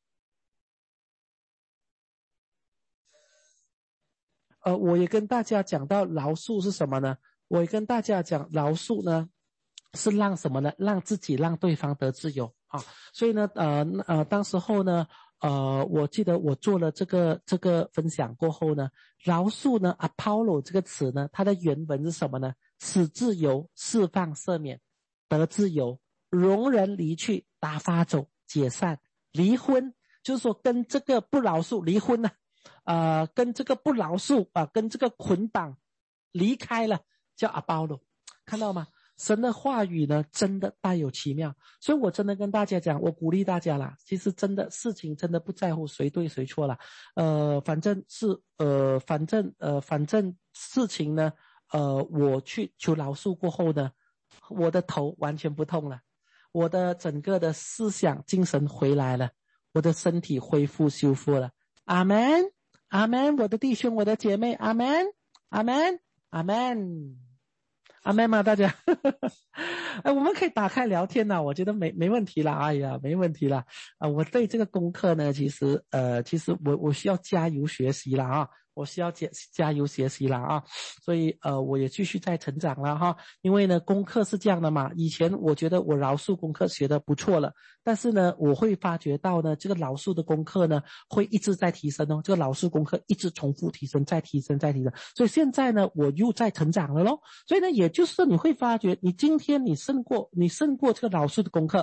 呃，我也跟大家讲到饶恕是什么呢？我也跟大家讲，饶恕呢是让什么呢？让自己让对方得自由。啊，所以呢，呃呃，当时候呢，呃，我记得我做了这个这个分享过后呢，饶恕呢 ，Apollo 这个词呢，它的原文是什么呢？使自由、释放、赦免、得自由、容人离去、打发走、解散、离婚，就是说跟这个不饶恕离婚了，呃，跟这个不饶恕啊、呃，跟这个捆绑离开了，叫 Apollo， 看到吗？神的话语呢，真的大有奇妙，所以我真的跟大家讲，我鼓励大家啦，其实真的事情真的不在乎谁对谁错啦，呃，反正是呃，反正呃，反正事情呢，呃，我去求饶恕过后呢，我的头完全不痛了，我的整个的思想精神回来了，我的身体恢复修复了，阿们，阿们，我的弟兄，我的姐妹，阿们，阿们，阿们。阿妹嘛，大家哎，我们可以打开聊天啦，我觉得没没问题啦，哎呀，没问题啦啊、呃！我对这个功课呢，其实呃，其实我我需要加油学习啦啊，我需要加加油学习啦啊，所以呃，我也继续在成长了哈。因为呢，功课是这样的嘛，以前我觉得我饶恕功课学得不错了，但是呢，我会发觉到呢，这个饶恕的功课呢，会一直在提升哦，这个饶恕功课一直重复提升，再提升，再提升，所以现在呢，我又在成长了咯。所以呢，也就是说你会发觉，你今天你胜过你胜过这个饶恕的功课，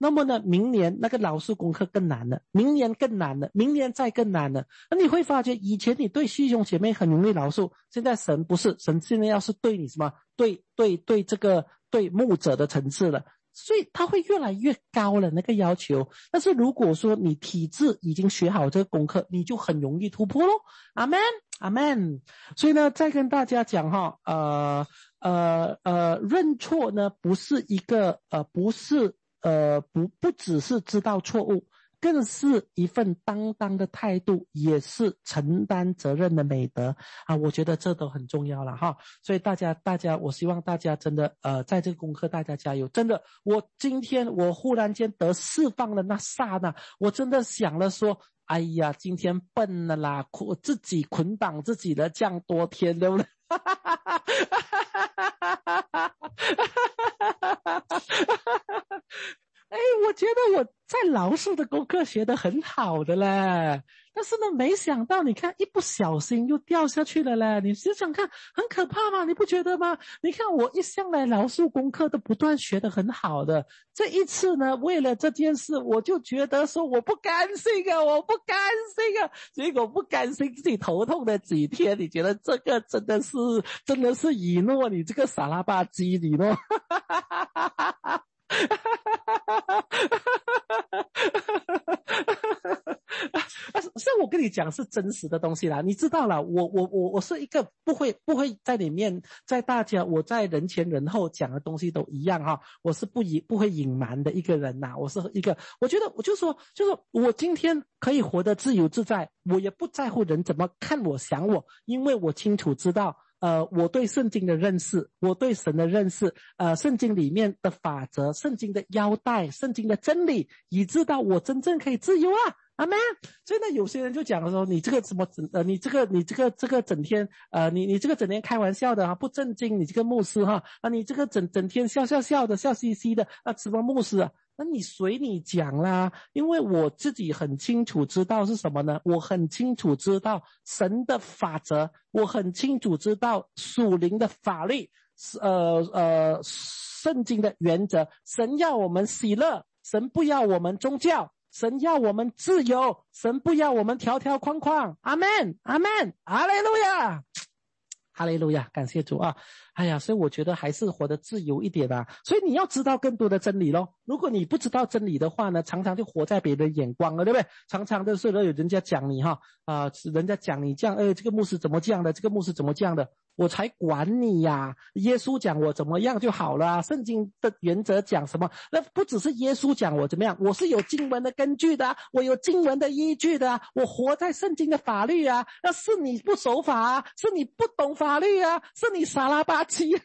那么呢，明年那个饶恕功课更难了，明年更难了，明年再更难了。那你会发觉，以前你对弟兄姐妹很容易饶恕，现在神不是，神现在要是对你什么，对对对这个对牧者的层次了，所以他会越来越高了那个要求。但是如果说你体质已经学好这个功课，你就很容易突破咯。阿们阿们。所以呢，再跟大家讲哈，呃呃呃，认错呢不是一个呃不是呃不不只是知道错误，更是一份担当的态度，也是承担责任的美德啊！我觉得这都很重要了哈。所以大家大家，我希望大家真的呃，在这个功课大家加油！真的，我今天我忽然间得释放的那刹那，我真的想了说，哎呀，今天笨了啦，我自己捆绑自己了这样多天，对不对？哎，我觉得我在饶恕的功课学得很好的嘞，但是呢，没想到你看一不小心又掉下去了嘞。你想想看，很可怕吗？你不觉得吗？你看我一向来饶恕功课都不断学得很好的，这一次呢，为了这件事，我就觉得说我不甘心啊，我不甘心啊，结果不甘心自己头痛了几天。你觉得这个真的是真的是以诺，你这个傻拉吧唧，你诺。像我跟你讲是真实的东西啦，你知道啦，我我我我是一个不会不会在里面在大家我在人前人后讲的东西都一样哈，我是不隐不会隐瞒的一个人呐，我是一个我觉得我就说就是我今天可以活得自由自在，我也不在乎人怎么看我想我，因为我清楚知道。呃，我对圣经的认识，我对神的认识，呃，圣经里面的法则，圣经的腰带，圣经的真理，以致到我真正可以自由啊，阿们。所以呢，有些人就讲说，你这个什么呃，你这个你这个这个整天呃，你你这个整天开玩笑的啊，不正经，你这个牧师哈啊，你这个整整天笑笑笑的，笑嘻嘻的啊，什么牧师啊？那你随你讲啦，因为我自己很清楚知道是什么呢？我很清楚知道神的法则，我很清楚知道属灵的法律，呃呃，圣经的原则。神要我们喜乐，神不要我们宗教，神要我们自由，神不要我们条条框框。阿们，阿们，哈利路亚。哈利路亚，感谢主啊！哎呀，所以我觉得还是活得自由一点啊。所以你要知道更多的真理咯。如果你不知道真理的话呢，常常就活在别人的眼光了，对不对？常常的时候有人家讲你哈啊、呃，人家讲你这样，哎，这个牧师怎么这样的？这个牧师怎么这样的？我才管你呀！耶稣讲我怎么样就好了啊，圣经的原则讲什么？那不只是耶稣讲我怎么样，我是有经文的根据的啊，我有经文的依据的啊，我活在圣经的法律啊。那是你不守法啊，是你不懂法律啊，是你傻拉吧唧。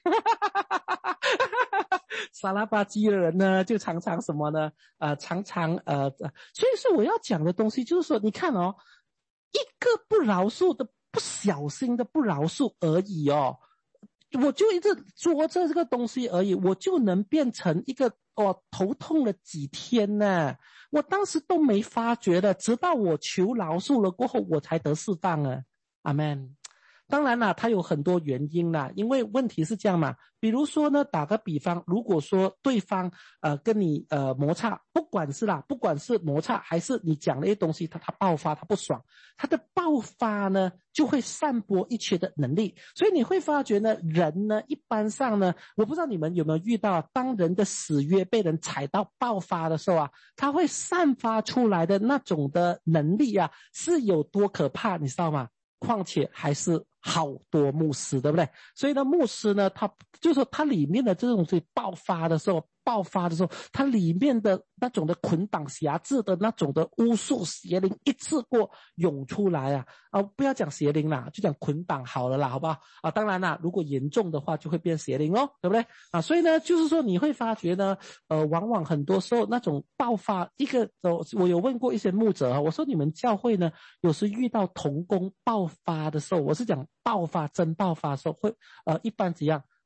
傻拉吧唧的人呢，就常常什么呢？呃，常常呃，所以说我要讲的东西就是说，你看哦，一个不饶恕的。不小心的不饶恕而已哦，我就一直捉着这个东西而已，我就能变成一个哦头痛了几天呢，我当时都没发觉的，直到我求饶恕了过后，我才得释放啊，阿们。当然啦，它有很多原因啦，因为问题是这样嘛，比如说呢，打个比方，如果说对方呃跟你呃摩擦，不管是啦，不管是摩擦还是你讲那些东西，他他爆发，他不爽，他的爆发呢就会散播一切的能力，所以你会发觉呢，人呢一般上呢，我不知道你们有没有遇到，当人的死约被人踩到爆发的时候啊，他会散发出来的那种的能力啊，是有多可怕，你知道吗？况且还是好多牧师，对不对？所以呢，牧师呢，他就是说他里面的这种东西爆发的时候，爆发的时候，它里面的那种的捆绑辖制的那种的巫术邪灵一次过涌出来啊！啊，不要讲邪灵啦，就讲捆绑好了啦，好不好？啊，当然啦，如果严重的话就会变邪灵哦，对不对？啊，所以呢，就是说你会发觉呢，呃，往往很多时候那种爆发，一个呃，我有问过一些牧者啊，我说你们教会呢，有时遇到同工爆发的时候，我是讲爆发真爆发的时候会呃，一般怎样？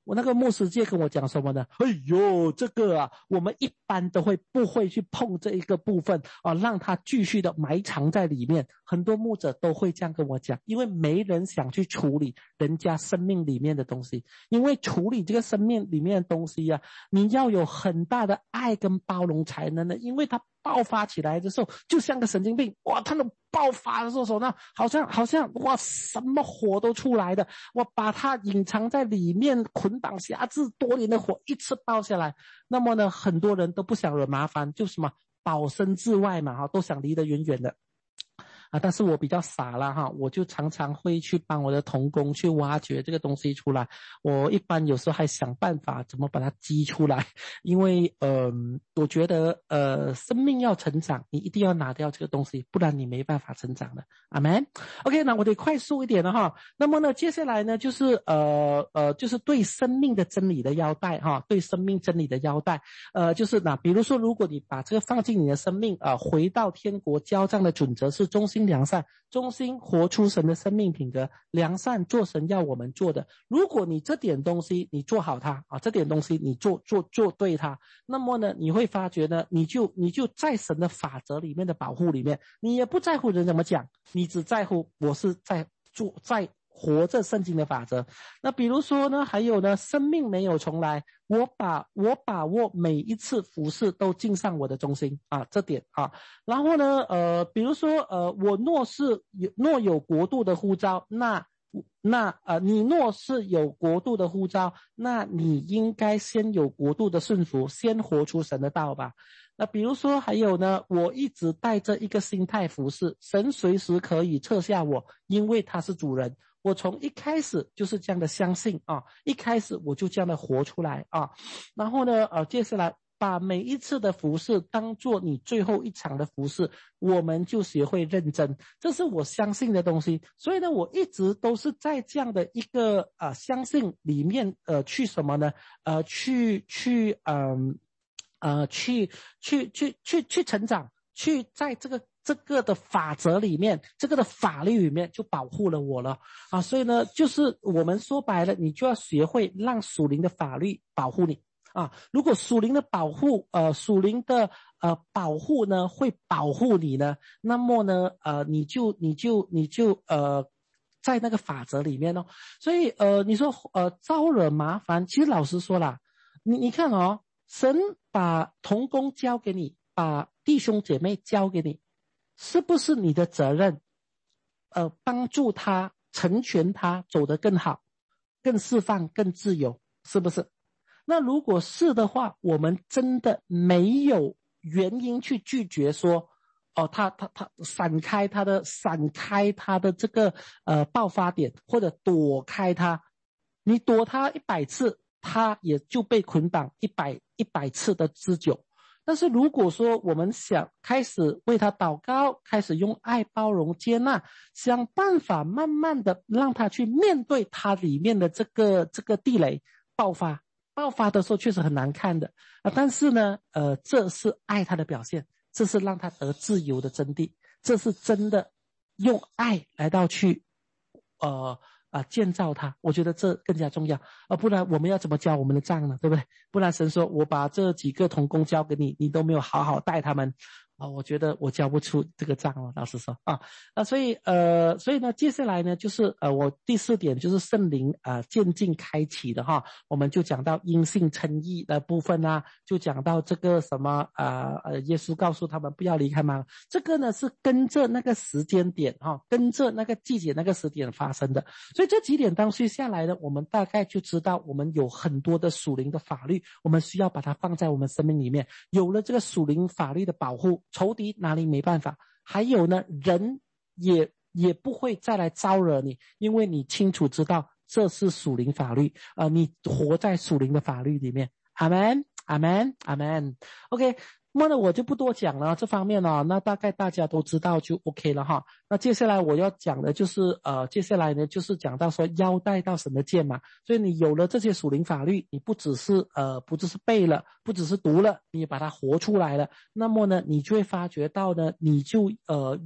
我那个牧师界跟我讲什么呢？哎呦，这个啊，我们一般都会不会去碰这一个部分啊，让它继续的埋藏在里面。很多牧者都会这样跟我讲，因为没人想去处理人家生命里面的东西，因为处理这个生命里面的东西啊，你要有很大的爱跟包容才能的，因为它爆发起来的时候，就像个神经病，哇，它能爆发的时候呢，好像好像哇，什么火都出来的，我把它隐藏在里面，捆绑辖制多年的火一次爆下来，那么呢，很多人都不想惹麻烦，就什么保身之外嘛，哈，都想离得远远的。啊，但是我比较傻啦哈，我就常常会去帮我的同工去挖掘这个东西出来。我一般有时候还想办法怎么把它激出来，因为呃，我觉得呃，生命要成长，你一定要拿掉这个东西，不然你没办法成长的。阿们 OK， 那我得快速一点了哈。那么呢，接下来呢，就是呃呃，就是对生命的真理的交代哈，对生命真理的交代。呃，就是那比如说，如果你把这个放进你的生命啊、呃，回到天国交账的准则是忠心良善，忠心活出神的生命品格，良善做神要我们做的。如果你这点东西你做好它啊，这点东西你做做做对它，那么呢，你会发觉呢，你就你就在神的法则里面的保护里面，你也不在乎人怎么讲，你只在乎我是在做在活着圣经的法则。那比如说呢，还有呢，生命没有重来，我把我把握每一次服事都尽上我的忠心啊，这点啊。然后呢，呃，比如说呃，我若是有若有国度的呼召，那那呃，你若是有国度的呼召，那你应该先有国度的顺服，先活出神的道吧。那比如说还有呢，我一直带着一个心态服事，神随时可以撤下我，因为他是主人。我从一开始就是这样的相信啊，一开始我就这样的活出来啊。然后呢，呃，接下来把每一次的服事当做你最后一场的服事，我们就学会认真，这是我相信的东西。所以呢，我一直都是在这样的一个呃相信里面呃去什么呢？呃，去去嗯呃, 呃去去去去去成长，去在这个。这个的法则里面，这个的法律里面就保护了我了啊，所以呢，就是我们说白了，你就要学会让属灵的法律保护你啊。如果属灵的保护，呃，属灵的呃保护呢会保护你呢，那么呢，呃，你就你就你就呃在那个法则里面哦。所以呃，你说呃招惹麻烦，其实老实说啦，你你看哦，神把同工交给你，把弟兄姐妹交给你。是不是你的责任呃，帮助他成全他走得更好更释放更自由，是不是？那如果是的话，我们真的没有原因去拒绝说哦，他他他闪开他的闪开他的这个呃爆发点，或者躲开他，你躲他一百次他也就被捆绑一百一百次的之久。但是如果说我们想开始为他祷告，开始用爱包容接纳，想办法慢慢的让他去面对他里面的这个这个地雷爆发爆发的时候确实很难看的啊，但是呢呃，这是爱他的表现，这是让他得自由的真谛，这是真的用爱来到去呃啊，建造他，我觉得这更加重要啊，不然我们要怎么交我们的账呢？对不对？不然神说我把这几个同工交给你，你都没有好好带他们啊，我觉得我交不出这个账了，老实说啊。那所以呃，所以呢，接下来呢，就是呃，我第四点就是圣灵啊、呃、渐进开启的哈，我们就讲到因信称义的部分啊，就讲到这个什么啊呃，耶稣告诉他们不要离开吗？这个呢是跟着那个时间点哈，跟着那个季节那个时点发生的。所以这几点东西下来呢，我们大概就知道我们有很多的属灵的法律，我们需要把它放在我们生命里面。有了这个属灵法律的保护，仇敌哪里没办法？还有呢，人也也不会再来招惹你，因为你清楚知道这是属灵法律，呃，你活在属灵的法律里面。阿们，阿们，阿们。OK。那么呢，我就不多讲了这方面了，那大概大家都知道就 OK 了哈。那接下来我要讲的就是呃，接下来呢就是讲到说腰带到神的剑嘛。所以你有了这些属灵法律，你不只是呃不只是背了，不只是读了，你也把它活出来了。那么呢，你就会发觉到呢，你就呃越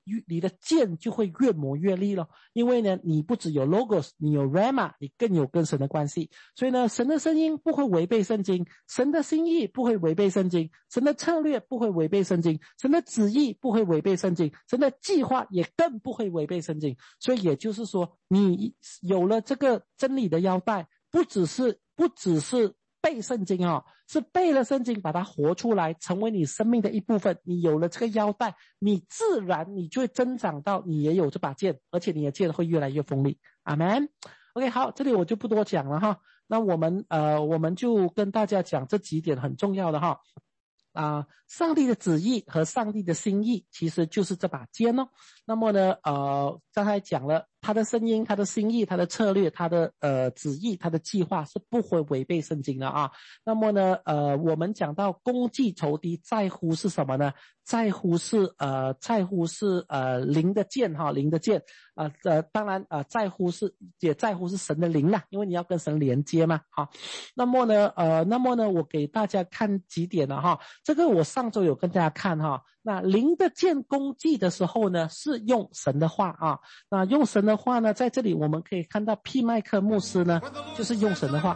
你的剑就会越磨越利了。因为呢，你不只有 logos， 你有 rhema， 你更有跟神的关系。所以呢，神的声音不会违背圣经，神的心意不会违背圣经，神的策略不会违背圣经，神的旨意不会违背圣经，神的计划也更不会违背圣经。所以也就是说，你有了这个真理的腰带，不只是不只是背圣经啊、哦，是背了圣经把它活出来，成为你生命的一部分。你有了这个腰带，你自然你就会增长到你也有这把剑，而且你的剑会越来越锋利。阿们。 OK， 好，这里我就不多讲了哈。那我们呃我们就跟大家讲这几点很重要的哈。啊、呃，上帝的旨意和上帝的心意其实就是这把剑哦。那么呢，呃，刚才讲了他的声音、他的心意、他的策略、他的呃旨意、他的计划是不会违背圣经的啊。那么呢，呃，我们讲到攻击仇敌，在乎是什么呢？在乎是呃，在乎是呃灵的剑哈，灵的剑啊、呃，呃，当然呃，在乎是也在乎是神的灵啦，因为你要跟神连接嘛，好。那么呢，呃，那么呢，我给大家看几点了哈。这个我上周有跟大家看哈。那灵的剑攻击的时候呢，是用神的话啊。那用神的话呢，在这里我们可以看到P麦克牧师呢，就是用神的话。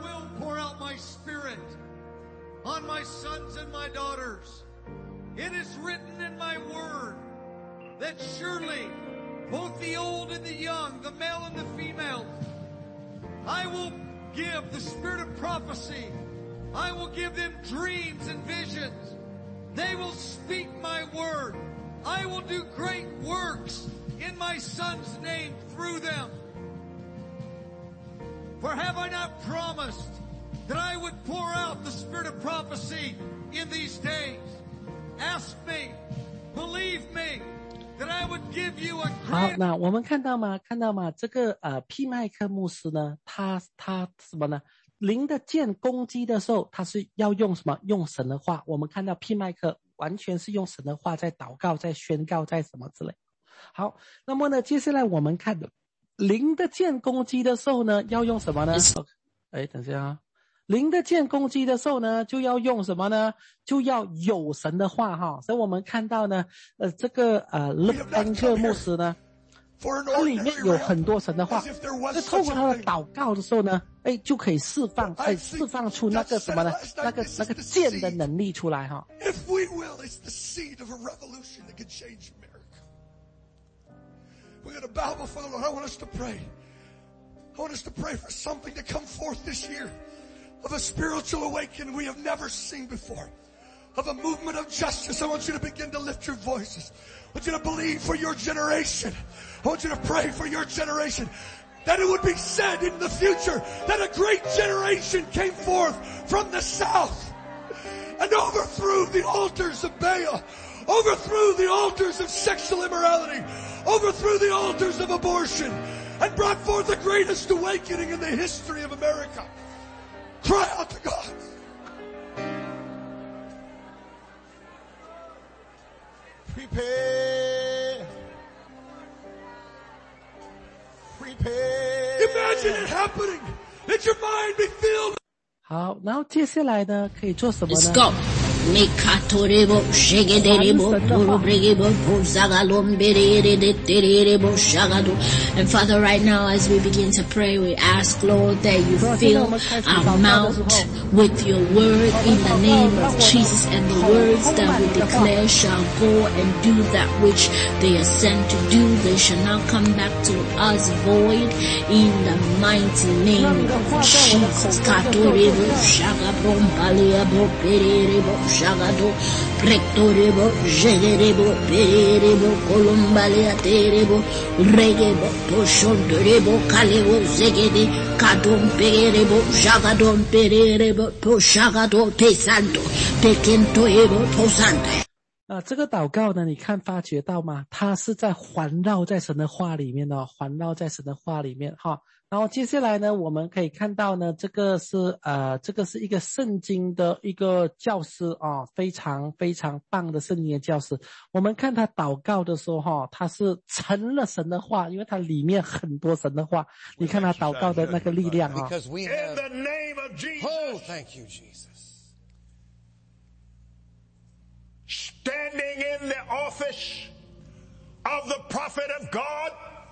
It is written in my word that surely both the old and the young, the male and the female, I will give the spirit of prophecy. I will give them dreams and visions. They will speak my word. I will do great works in my Son's name through them. For have I not promised that I would pour out the spirit of prophecy in these days?Ask me, believe me, that I would give you a great... 好，那我们看到吗？看到吗？这个呃，P麦克牧师呢，他他什么呢？灵的剑攻击的时候，他是要用什么？用神的话。我们看到 P麦克完全是用神的话在祷告，在宣告，在什么之类。好，那么呢，接下来我们看的灵的剑攻击的时候呢，要用什么呢？哎，等一下啊。灵的剑攻击的时候呢，就要用什么呢？就要有神的话哈。所以我们看到呢，呃，这个呃勒安克牧师呢，它里面有很多神的话，就透过他的祷告的时候呢，哎，就可以释放，哎，释放出那个什么呢？那个那个剑的能力出来哈。 If we will, it's the seed of a revolution that can change America. We're going to bow before the Lord. I want us to pray. I want us to pray for something to come forth this year.Of a spiritual awakening we have never seen before. Of a movement of justice. I want you to begin to lift your voices. I want you to believe for your generation. I want you to pray for your generation. That it would be said in the future that a great generation came forth from the south and overthrew the altars of Baal. Overthrew the altars of sexual immorality. Overthrew the altars of abortion. And brought forth the greatest awakening in the history of America.Cry out to God. Prepare. Prepare. Imagine it happening. Let your mind be filled. 好，然后接下来呢，可以做什么呢？ Let's go. Mikatorebo, Shegederebo, Torobregebo, Zagalom, Berere, Terebo, Shagado. And Father, right now, as we begin to pray, we ask, Lord, that you fill our mouth with your word in the name of Jesus, and the words that we declare shall go and do that which they are sent to do. They shall not come back to us void in the mighty name of Jesus. Katorebo, Shagabrom, Baleabo, Perebo, Shagado, Prectorebo, Generebo, Perebo, Columbalia Terebo, Regebo, Poshondorebo, Calebo, Zegede, Cadom Perebo, Shagadom Perebo, Poshagado, Pesando, Pequentoebo, Posante. 啊，这个祷告呢，你看发觉到吗？它是在环绕在神的话里面哦，环绕在神的话里面哈。然后接下来呢，我们可以看到呢，这个是呃，这个是一个圣经的一个教师啊，非常非常棒的圣经的教师。我们看他祷告的时候哈，他是成了神的话，因为他里面很多神的话。你看他祷告的那个力量啊。 Because we have... In the name of Jesus. Oh, thank you, Jesus.Standing in the office of the prophet of God.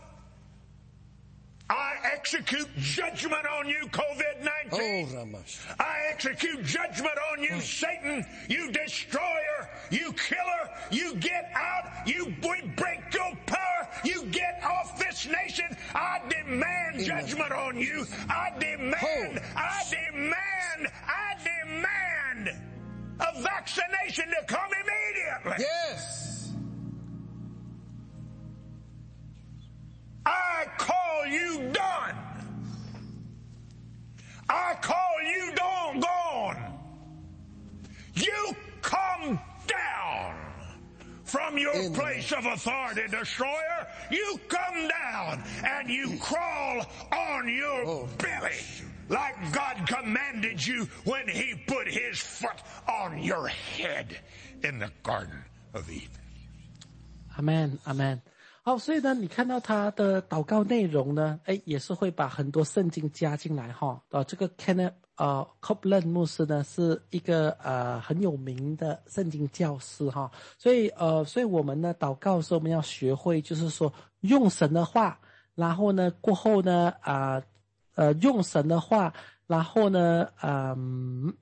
I execute judgment on you, COVID nineteen. Oh, Ramash. I execute judgment on you, Satan, you destroyer, you killer. You get out. You we break your power. You get off this nation. I demand Amen. Judgment on you. I demand, oh. I demand, I demand a vaccination to come immediately. Yes. I call you done. I call you done gone. You come down from your Amen. Place of authority, destroyer. You come down and you crawl on your oh. belly like God commanded you when he put his foot on your head in the Garden of Eden. Amen, amen. 好，所以呢，你看到他的祷告内容呢，哎，也是会把很多圣经加进来哈。啊，这个 Kenneth 呃 Copeland 牧师呢是一个呃很有名的圣经教师哈，所以呃，所以我们呢祷告的时候，我们要学会就是说用神的话，然后呢过后呢啊 呃, 呃用神的话，然后呢嗯。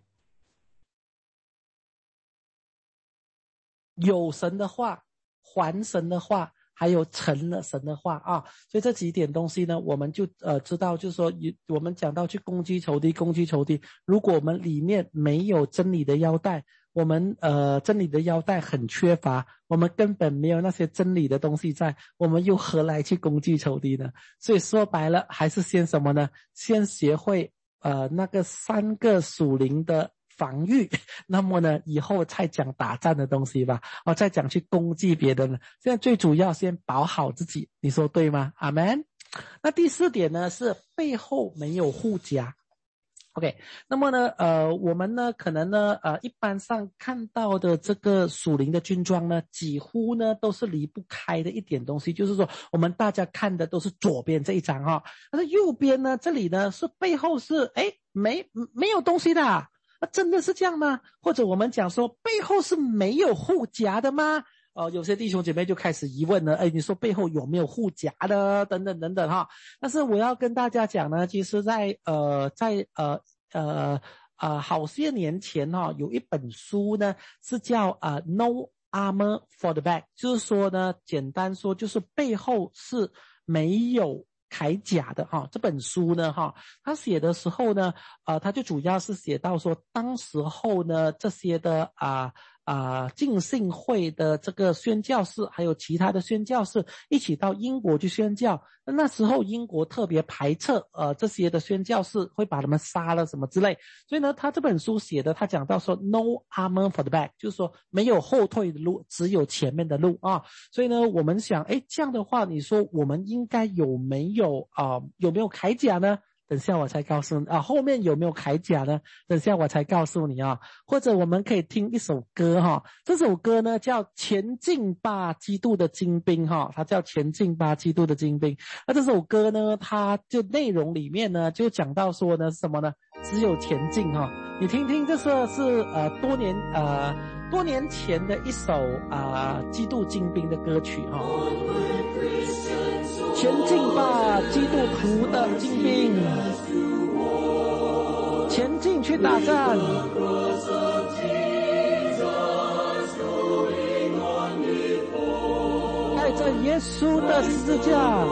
有神的话，还神的话，还有成了神的话啊，所以这几点东西呢，我们就呃知道，就是说，我们讲到去攻击仇敌，攻击仇敌，如果我们里面没有真理的腰带，我们呃真理的腰带很缺乏，我们根本没有那些真理的东西在，我们又何来去攻击仇敌呢？所以说白了，还是先什么呢？先学会呃那个三个属灵的防御，那么呢以后再讲打战的东西吧，哦，再讲去攻击别人了。现在最主要先保好自己，你说对吗？阿们。那第四点呢是背后没有护甲。OK， 那么呢呃我们呢可能呢呃一般上看到的这个属灵的军装呢，几乎呢都是离不开的一点东西，就是说我们大家看的都是左边这一张哈，但是右边呢这里呢是背后是诶没没有东西的啊。那真的是这样吗？或者我们讲说背后是没有护甲的吗？哦、呃，有些弟兄姐妹就开始疑问了，哎，你说背后有没有护甲的？等等等等哈。但是我要跟大家讲呢，其实在呃在呃呃呃好些年前哈、哦，有一本书呢是叫呃 No Armor for the Back， 就是说呢，简单说就是背后是没有铠甲的哈，这本书呢哈，他写的时候呢，呃，他就主要是写到说，当时候呢这些的啊啊浸信会的这个宣教士，还有其他的宣教士一起到英国去宣教，那时候英国特别排斥呃这些的宣教士，会把他们杀了什么之类，所以呢，他这本书写的，他讲到说 No armor for the back， 就是说没有后退的路，只有前面的路啊。所以呢，我们想，哎，这样的话，你说我们应该有没有啊、呃、有没有铠甲呢？等下我才告诉你啊，后面有没有铠甲呢？等下我才告诉你啊。或者我们可以听一首歌哈，这首歌呢叫《前进吧，基督的精兵》哈，它叫《前进吧，基督的精兵》。那这首歌呢，它就内容里面呢就讲到说呢什么呢？只有前进哈，你听听，这是是呃多年呃多年前的一首啊、呃、基督精兵的歌曲哈。前进吧，基督徒的精兵，前进去打仗，带着耶稣的十字架，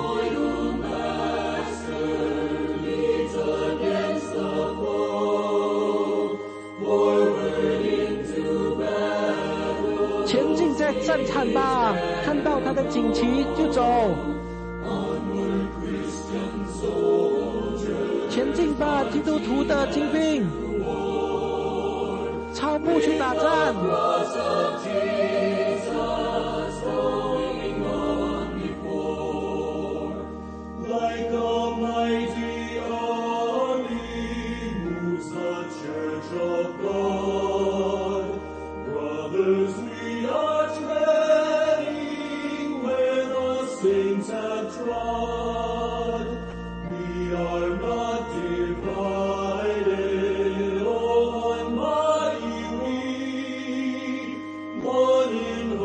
前进在战场吧，看到他的旌旗就走。前进吧，基督徒的精兵，超步去打仗。 Like a mighty army moves the church of God. Brothers, we are treading where the saints have trod. We are not divided, oh, one mighty we, one in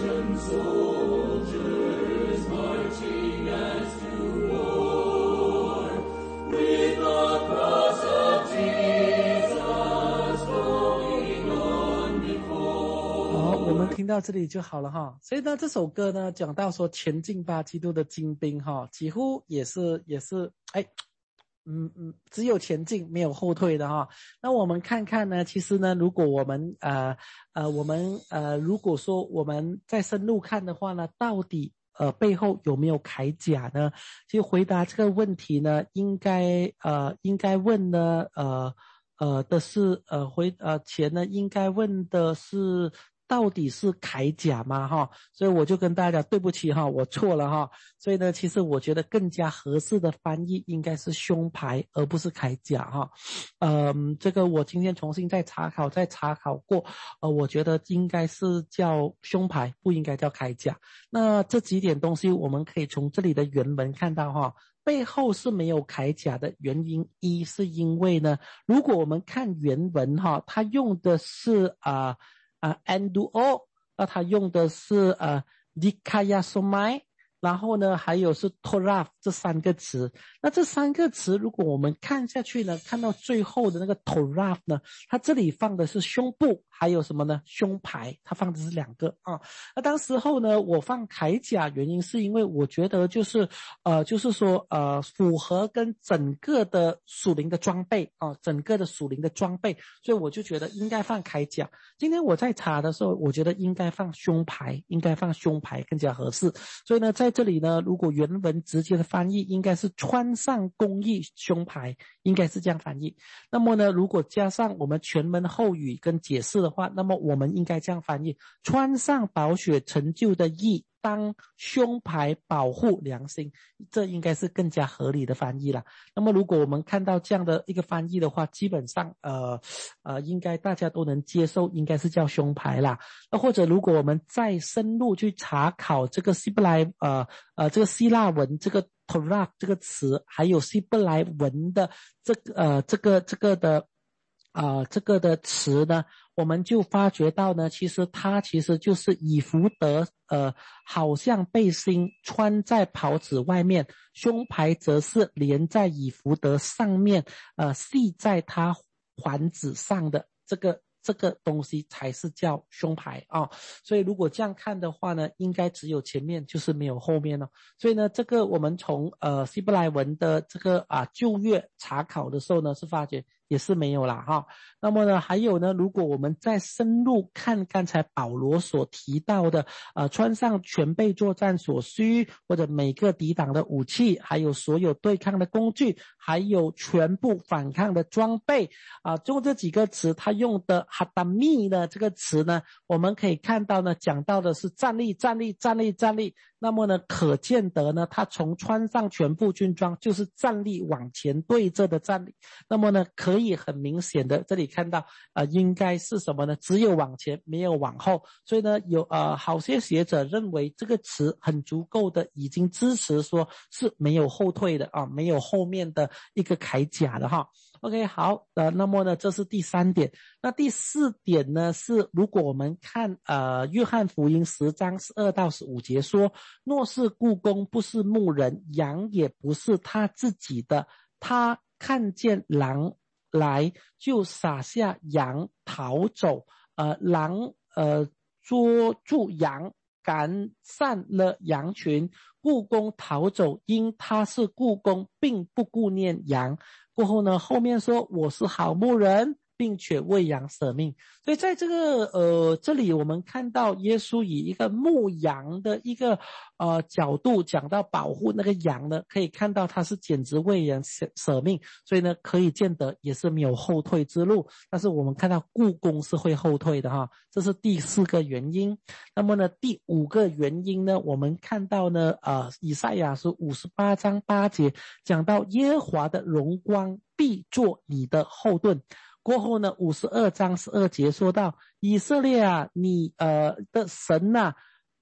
听到这里就好了哈，所以呢，这首歌呢讲到说前进吧，基督的精兵哈，几乎也是也是哎，嗯嗯，只有前进没有后退的哈。那我们看看呢，其实呢，如果我们呃呃我们呃如果说我们再深入看的话呢，到底呃背后有没有铠甲呢？其实回答这个问题呢，应该呃应该问呢呃呃的是呃回呃前呢应该问的是。到底是铠甲吗哈？所以我就跟大家对不起哈，我错了哈。所以呢，其实我觉得更加合适的翻译应该是胸牌，而不是铠甲哈。嗯，这个我今天重新再查考，再查考过，呃，我觉得应该是叫胸牌，不应该叫铠甲。那这几点东西我们可以从这里的原文看到哈。背后是没有铠甲的原因，一是因为呢，如果我们看原文哈，它用的是啊。呃啊 ，enduo， 那他用的是呃 dikayasomai， 然后呢，还有是 toraf 这三个词。那这三个词，如果我们看下去呢，看到最后的那个 toraf 呢，它这里放的是胸部，还有什么呢？胸牌，它放的是两个啊。那当时候呢，我放铠甲，原因是因为我觉得就是呃，就是说呃，符合跟整个的属灵的装备啊，整个的属灵的装备，所以我就觉得应该放铠甲。今天我在查的时候，我觉得应该放胸牌，应该放胸牌更加合适。所以呢，在这里呢，如果原文直接的翻译，应该是穿上公义胸牌，应该是这样翻译。那么呢，如果加上我们全文后语跟解释的话，那么我们应该这样翻译：穿上宝血成就的义，当胸牌保护良心，这应该是更加合理的翻译了。那么如果我们看到这样的一个翻译的话，基本上呃呃应该大家都能接受，应该是叫胸牌啦。那或者如果我们再深入去查考这个希伯来呃呃这个希腊文这个 torah 这个词，还有希伯来文的这个呃这个这个的啊、呃，这个的词呢，我们就发觉到呢，其实它其实就是以弗得，呃，好像背心穿在袍子外面，胸牌则是连在以弗得上面，呃，系在它环子上的这个。这个东西才是叫胸牌啊、哦，所以如果这样看的话呢，应该只有前面，就是没有后面了。所以呢，这个我们从呃希伯来文的这个啊旧约查考的时候呢，是发觉也是没有啦哈。那么呢，还有呢，如果我们再深入看刚才保罗所提到的，呃，穿上全备作战所需，或者每个抵挡的武器，还有所有对抗的工具，还有全部反抗的装备啊，就这几个词，他用的哈达密呢这个词呢，我们可以看到呢，讲到的是站立，站立，站立，站立。那么呢，可见得呢，他从穿上全部军装就是站立往前对着的站立。那么呢，可以很明显的这里看到，呃，应该是什么呢？只有往前，没有往后。所以呢，有呃好些学者认为这个词很足够的已经支持说是没有后退的啊，没有后面的一个铠甲的哈。OK， 好，呃，那么呢，这是第三点。那第四点呢，是如果我们看呃约翰福音十章十二到十五节说，若是雇工不是牧人，羊也不是他自己的，他看见狼来就撒下羊逃走，呃，狼呃捉住羊，赶散了羊群，雇工逃走，因他是雇工，并不顾念羊。过后呢，后面说我是好牧人，并且为羊舍命。所以在这个呃这里我们看到耶稣以一个牧羊的一个呃角度讲到保护那个羊呢，可以看到他是简直为人舍舍命，所以呢可以见得也是没有后退之路。但是我们看到雇工是会后退的哈，这是第四个原因。那么呢第五个原因呢，我们看到呢呃以赛亚书五十八章八节讲到耶和华的荣光必作你的后盾。过后呢五十二章十二节说到以色列啊，你呃的神啊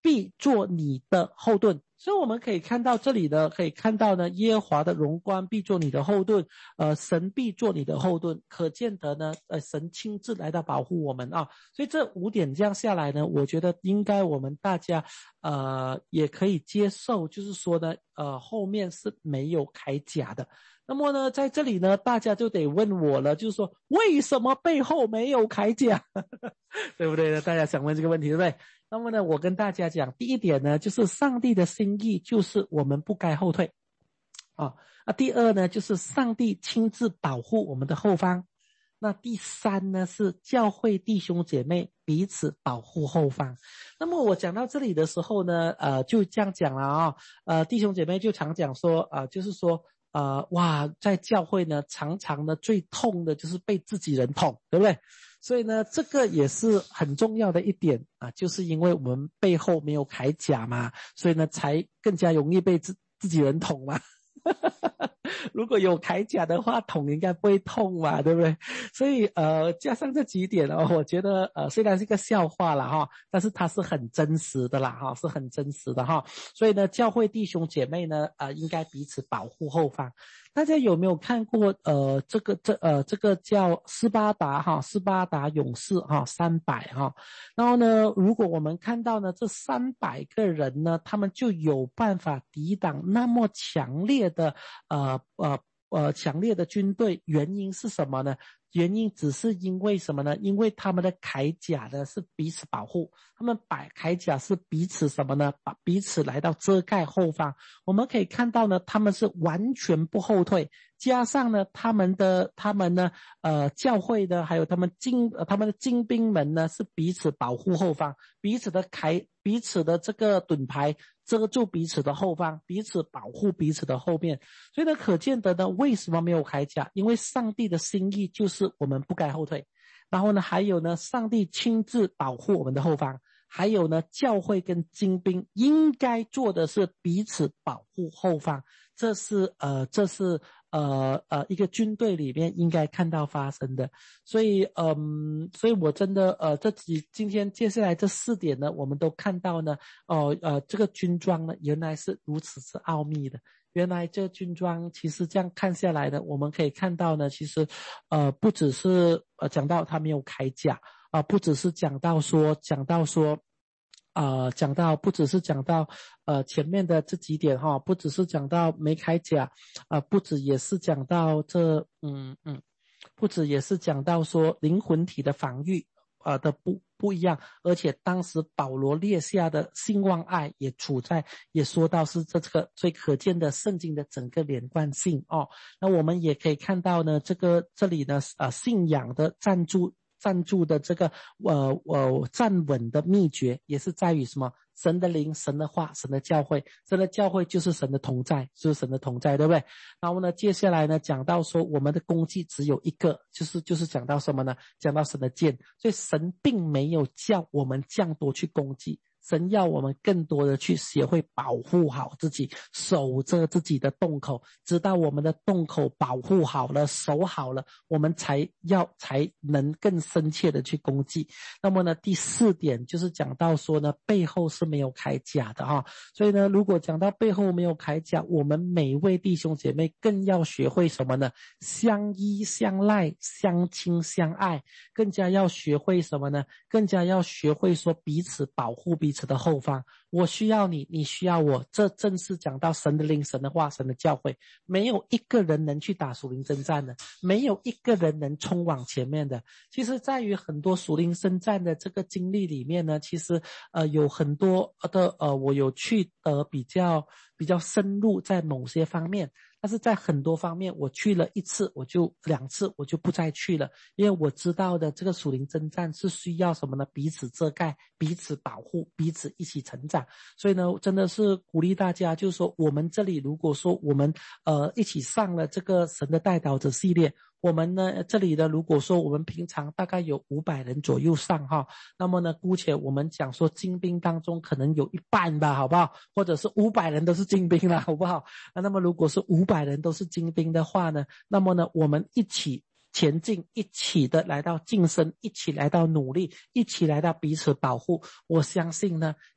必做你的后盾。所以我们可以看到这里呢，可以看到呢，耶和华的荣光必做你的后盾，呃，神必做你的后盾，可见得呢，呃，神亲自来到保护我们啊。所以这五点这样下来呢，我觉得应该我们大家呃也可以接受，就是说呢，呃，后面是没有铠甲的。那么呢，在这里呢，大家就得问我了，就是说为什么背后没有铠甲？对不对？大家想问这个问题，对不对？那么呢，我跟大家讲，第一点呢，就是上帝的心意就是我们不该后退啊。那第二呢，就是上帝亲自保护我们的后方。那第三呢，是教会弟兄姐妹彼此保护后方。那么我讲到这里的时候呢，呃，就这样讲了啊、哦。呃，弟兄姐妹就常讲说，呃，就是说，呃，哇，在教会呢，常常呢最痛的就是被自己人捅，对不对？所以呢，这个也是很重要的一点啊，就是因为我们背后没有铠甲嘛，所以呢，才更加容易被自自己人捅嘛。如果有铠甲的话，捅应该不会痛嘛，对不对？所以呃，加上这几点哦，我觉得呃，虽然是个笑话啦哈，但是它是很真实的啦哈，是很真实的哈。所以呢，教会弟兄姐妹呢，呃，应该彼此保护后方。大家有没有看过呃这个这呃这个叫斯巴达哈斯巴达勇士哈三百哈，然后呢，如果我们看到呢这三百个人呢，他们就有办法抵挡那么强烈的呃呃呃强烈的军队，原因是什么呢？原因只是因为什么呢？因为他们的铠甲呢是彼此保护，他们摆铠甲是彼此什么呢？把彼此来到遮盖后方。我们可以看到呢，他们是完全不后退，加上呢，他们的他们呢，呃，教会的还有他们精呃他们的精兵们呢是彼此保护后方，彼此的铠彼此的这个盾牌遮住彼此的后方，彼此保护彼此的后面。所以呢，可见得呢，为什么没有铠甲？因为上帝的心意就是我们不该后退。然后呢，还有呢，上帝亲自保护我们的后方。还有呢，教会跟精兵应该做的是彼此保护后方。这是呃，这是呃呃一个军队里面应该看到发生的。所以嗯，所以我真的呃这几今天接下来这四点呢，我们都看到呢，哦呃这个军装呢原来是如此之奥秘的。原来这军装其实这样看下来呢，我们可以看到呢，其实呃不只是呃讲到他没有铠甲啊、呃，不只是讲到说讲到说呃讲到不只是讲到呃前面的这几点哈，不只是讲到没铠甲啊、呃，不止也是讲到这嗯嗯，不止也是讲到说灵魂体的防御呃的不不一样，而且当时保罗列下的兴旺爱也处在也说到是这个最可见的圣经的整个连贯性哦。那我们也可以看到呢，这个这里呢呃信仰的站住站住的这个呃呃站稳的秘诀也是在于什么？神的灵、神的话、神的教会，神的教会就是神的同在，就是神的同在，对不对？然后呢，接下来呢，讲到说我们的攻击只有一个，就是就是讲到什么呢？讲到神的剑，所以神并没有叫我们这样多去攻击。神要我们更多的去学会保护好自己，守着自己的洞口，直到我们的洞口保护好了，守好了，我们才要才能更深切的去攻击。那么呢，第四点就是讲到说呢，背后是没有铠甲的哈。所以呢，如果讲到背后没有铠甲，我们每一位弟兄姐妹更要学会什么呢？相依相赖，相亲相爱，更加要学会什么呢？更加要学会说彼此保护彼此彼此的后方，我需要你，你需要我，这正是讲到神的灵、神的话、神的教会。没有一个人能去打属灵征战的，没有一个人能冲往前面的。其实在于很多属灵征战的这个经历里面呢，其实呃有很多的呃我有去呃比较比较深入在某些方面，但是在很多方面我去了一次，我就两次我就不再去了，因为我知道的这个属灵征战是需要什么呢？彼此遮盖，彼此保护，彼此一起成长。所以呢，真的是鼓励大家，就是说我们这里如果说我们呃一起上了这个神的代祷者系列，我们呢这里的如果说我们平常大概有五百人左右上哈，那么呢姑且我们讲说精兵当中可能有一半吧，好不好？或者是五百人都是精兵了，好不好？那么如果是五百人都是精兵的话呢，那么呢我们一起前进，一起的来到晋升，一起来到努力，一起来到彼此保护。我相信呢，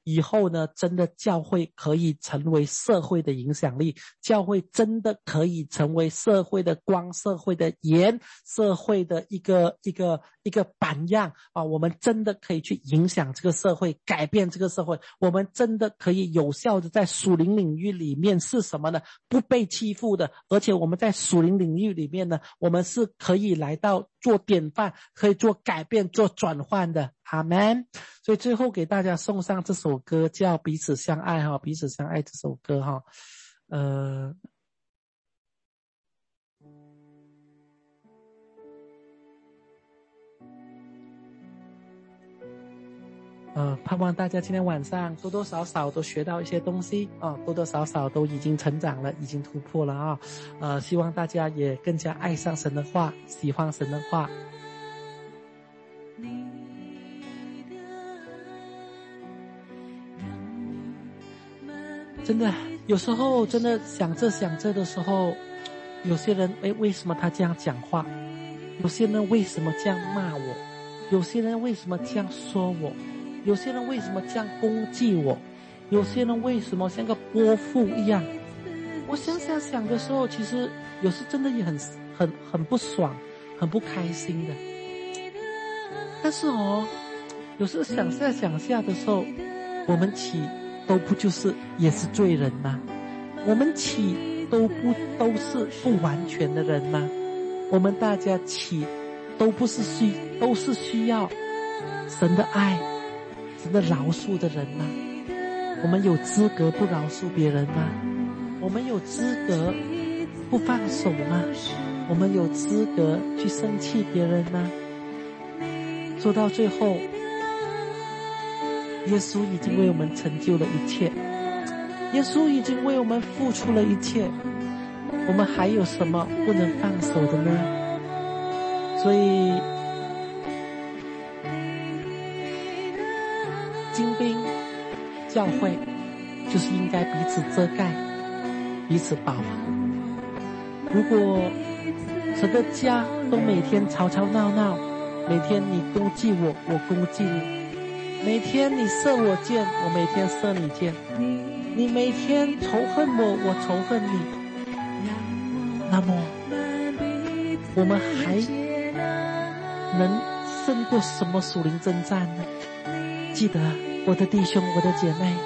以后呢，真的教会可以成为社会的影响力，教会真的可以成为社会的光，社会的盐，社会的一个一个一个榜样啊！我们真的可以去影响这个社会，改变这个社会。我们真的可以有效的在属灵领域里面是什么呢？不被欺负的，而且我们在属灵领域里面呢，我们是可以来到做典范，可以做改变，做转换的。阿们。所以最后给大家送上这首歌，叫彼此相爱哈，彼此相爱这首歌哈，呃。呃，盼望大家今天晚上多多少少都学到一些东西啊、哦，多多少少都已经成长了，已经突破了啊、哦。呃，希望大家也更加爱上神的话，喜欢神的话。真的，有时候真的想着想着的时候，有些人诶，为什么他这样讲话？有些人为什么这样骂我？有些人为什么这样说我？有些人为什么这样攻击我？有些人为什么像个泼妇一样？我想想想的时候，其实有时真的也很很很不爽，很不开心的。但是哦，有时想下想下的时候，我们起都不就是也是罪人吗？我们起都不都是不完全的人吗？我们大家起都不是需都是需要神的爱。神的饶恕的人吗？我们有资格不饶恕别人吗？我们有资格不放手吗？我们有资格去生气别人吗？说到最后，耶稣已经为我们成就了一切，耶稣已经为我们付出了一切，我们还有什么不能放手的呢？所以精兵教会就是应该彼此遮盖，彼此保护。如果整个家都每天吵吵闹闹，每天你攻击我，我攻击你，每天你射我箭，我每天射你箭，你每天仇恨我，我仇恨你，那么我们还能胜过什么属灵征战呢？记得我的弟兄，我的姐妹，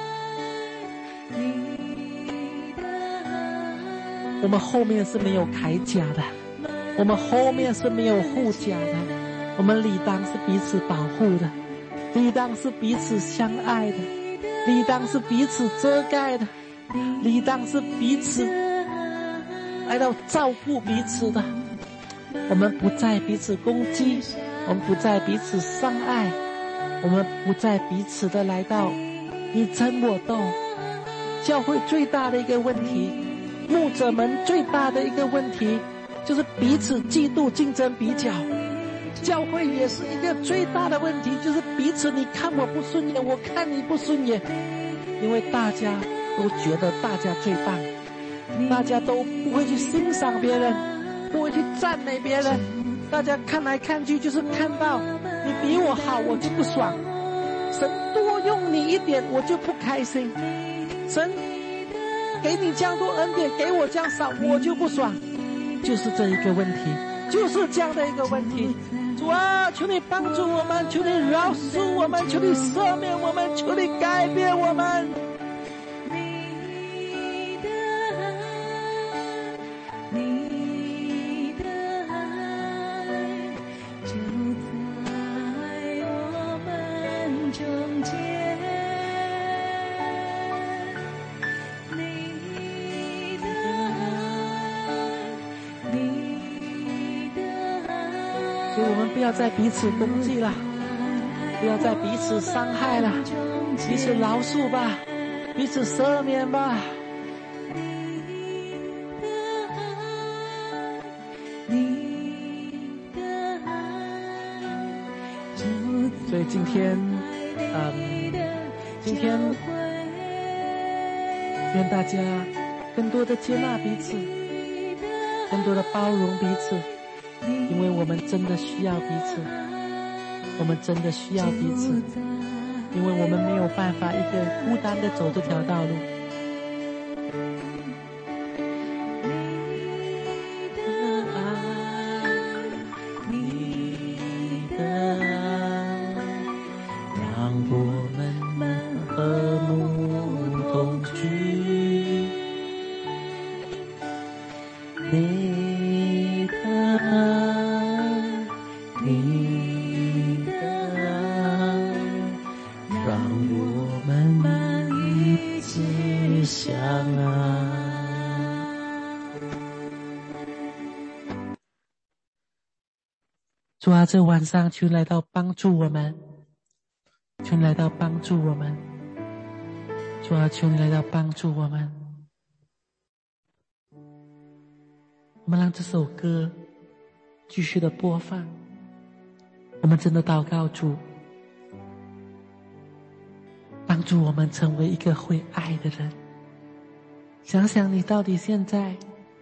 我们后面是没有铠甲的，我们后面是没有护甲的，我们理当是彼此保护的，理当是彼此相爱的，理当是彼此遮盖的，理当是彼此来到照顾彼此的。我们不再彼此攻击，我们不再彼此伤害，我们不再彼此的来到你争我斗。教会最大的一个问题，牧者们最大的一个问题，就是彼此嫉妒、竞争、比较。教会也是一个最大的问题，就是彼此你看我不顺眼，我看你不顺眼，因为大家都觉得大家最棒，大家都不会去欣赏别人，不会去赞美别人，大家看来看去就是看到你比我好，我就不爽，神多用你一点我就不开心，神给你这样多恩典，给我这样少我就不爽，就是这一个问题，就是这样的一个问题。主啊，求你帮助我们，求你饶恕我们，求你赦免我们，求你改变我们。不要再彼此攻击了，不要再彼此伤害了，彼此饶恕吧，彼此赦免吧。所以今天嗯，今天愿大家更多的接纳彼此，更多的包容彼此，因为我们真的需要彼此，我们真的需要彼此。 因为我们没有办法一个人孤单的走这条道路。主啊，这晚上求来到帮助我们，求你来到帮助我们，主啊，求你来到帮助我们。我们让这首歌继续的播放，我们真的祷告主，帮助我们成为一个会爱的人。想想你到底现在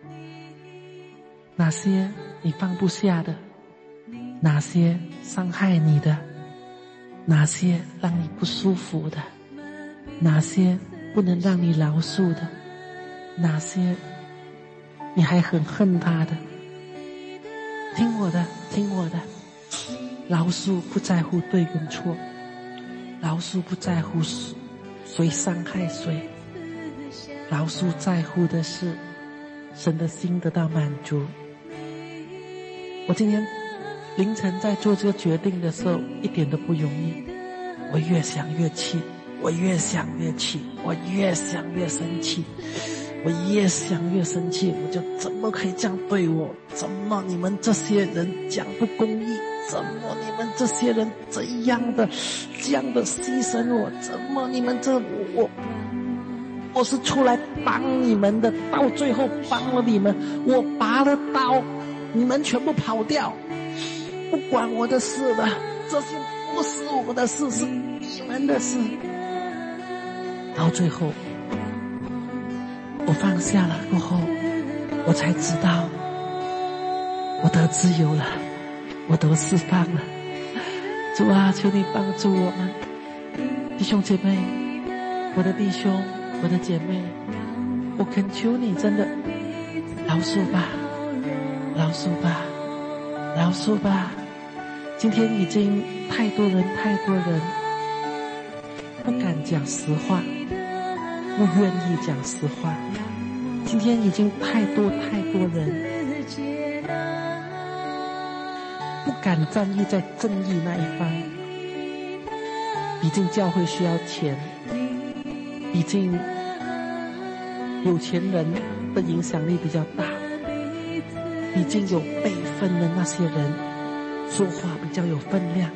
哪些你放不下的，哪些伤害你的，哪些让你不舒服的，哪些不能让你饶恕的，哪些你还很恨他的。听我的，听我的，饶恕不在乎对跟错，饶恕不在乎谁伤害谁，饶恕在乎的是神的心得到满足。我今天凌晨在做这个决定的时候一点都不容易，我越想越气，我越想越气，我越想越生气，我越想越生气，我就怎么可以这样对我？怎么你们这些人讲不公义？怎么你们这些人这样的这样的牺牲我？怎么你们这我我是出来帮你们的，到最后帮了你们，我拔了刀，你们全部跑掉，不关我的事了，这些不是我的事，是你们的事。到最后我放下了过后，我才知道我得自由了，我得释放了。主啊，求你帮助我们弟兄姐妹，我的弟兄，我的姐妹，我恳求你真的饶恕吧，饶恕吧，饶恕吧。今天已经太多人太多人不敢讲实话，不愿意讲实话。今天已经太多太多人不敢站立在正义那一方。毕竟教会需要钱，毕竟有钱人的影响力比较大，毕竟有辈分的那些人说话比较有分量。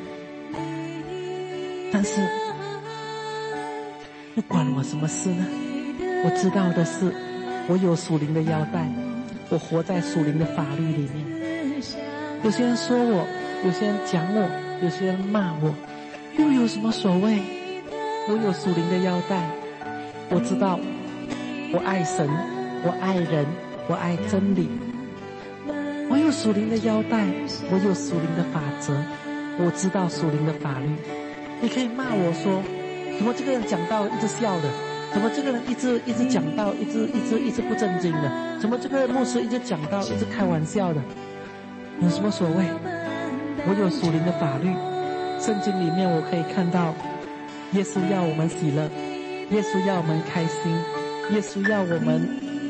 但是不管我什么事呢，我知道的是我有属灵的腰带，我活在属灵的法律里面。有些人说我，有些人讲我，有些人骂我，又有什么所谓？我有属灵的腰带，我知道我爱神，我爱人，我爱真理。我有属灵的腰带，我有属灵的法则，我知道属灵的法律。你可以骂我说，怎么这个人讲道一直笑的？怎么这个人一直一直讲道，一直一直一直不正经的？怎么这个牧师一直讲道，一直开玩笑的？有什么所谓？我有属灵的法律，圣经里面我可以看到，耶稣要我们喜乐，耶稣要我们开心，耶稣要我们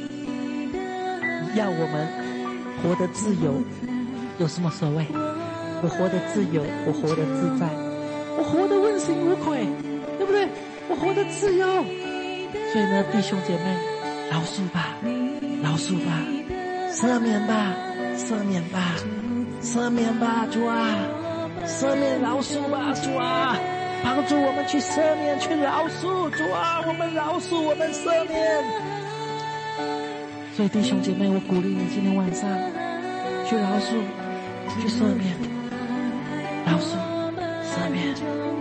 要我们活得自由。有什么所谓？我活得自由，我活得自在，我活得问心无愧，对不对？我活得自由。所以呢，弟兄姐妹，饶恕吧，饶恕吧，赦免吧，赦免吧，赦免吧，主啊，赦免饶恕吧，主啊，帮助我们去赦免，去饶恕，主啊，我们饶恕，我们赦免。所以弟兄姐妹，我鼓励你今天晚上去饶恕，去赦免，饶恕，赦免。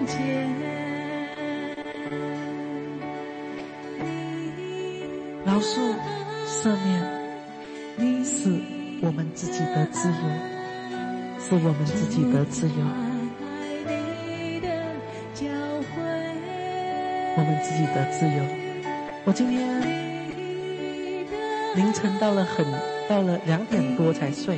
饶恕、赦免，是我们自己的自由，是我们自己的自由。 我们自己得自由。我今天凌晨到了很到了两点多才睡，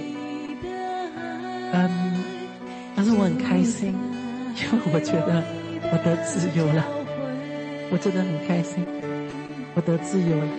嗯，但是我很开心，因为我觉得我得自由了，我真的很开心，我得自由了，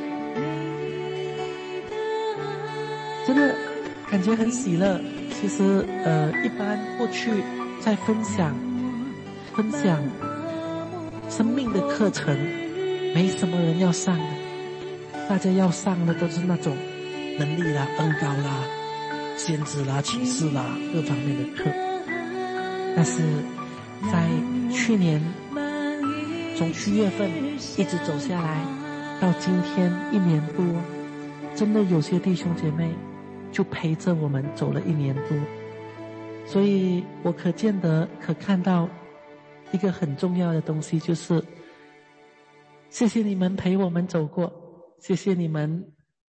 真的感觉很喜乐。其实呃，一般过去在分享分享生命的课程，没什么人要上的，大家要上的都是那种能力啦、恩膏啦、先知啦、启示啦各方面的课。但是在去年从七月份一直走下来，到今天一年多，真的有些弟兄姐妹就陪着我们走了一年多，所以我可见得可看到一个很重要的东西，就是谢谢你们陪我们走过，谢谢你们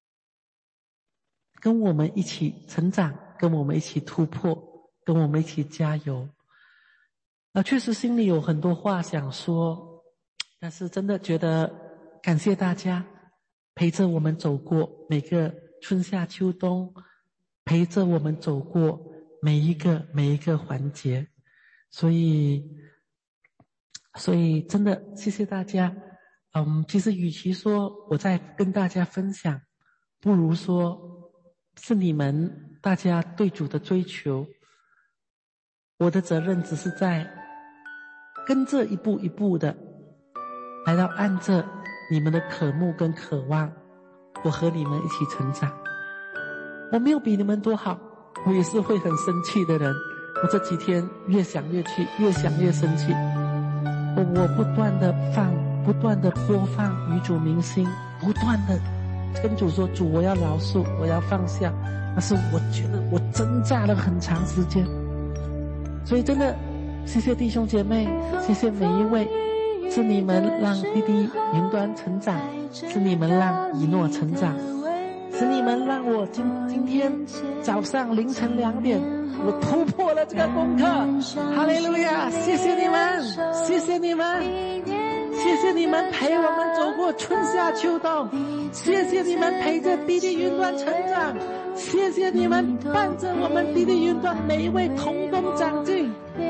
跟我们一起成长，跟我们一起突破，跟我们一起加油。啊，确实心里有很多话想说，但是真的觉得感谢大家陪着我们走过每个春夏秋冬，陪着我们走过每一个每一个环节，所以所以真的谢谢大家。嗯，其实与其说我在跟大家分享，不如说是你们大家对主的追求，我的责任只是在跟着一步一步的来到按着你们的渴慕跟渴望，我和你们一起成长。我没有比你们多好，我也是会很生气的人，我这几天越想越气，越想越生气。我我不断的放不断的播放与主明星，不断的跟主说，主我要饶恕，我要放下，但是我觉得我挣扎了很长时间。所以真的谢谢弟兄姐妹，谢谢每一位，是你们让弟弟云端成长，是你们让以诺成长，是你们让我今今天早上凌晨两点我突破了这个功课。哈利路亚，谢谢你们，谢谢你们，谢谢你们陪我们走过春夏秋冬，谢谢你们陪着弟弟云端成长，谢谢你们伴着我们弟弟云端每一位同工长进。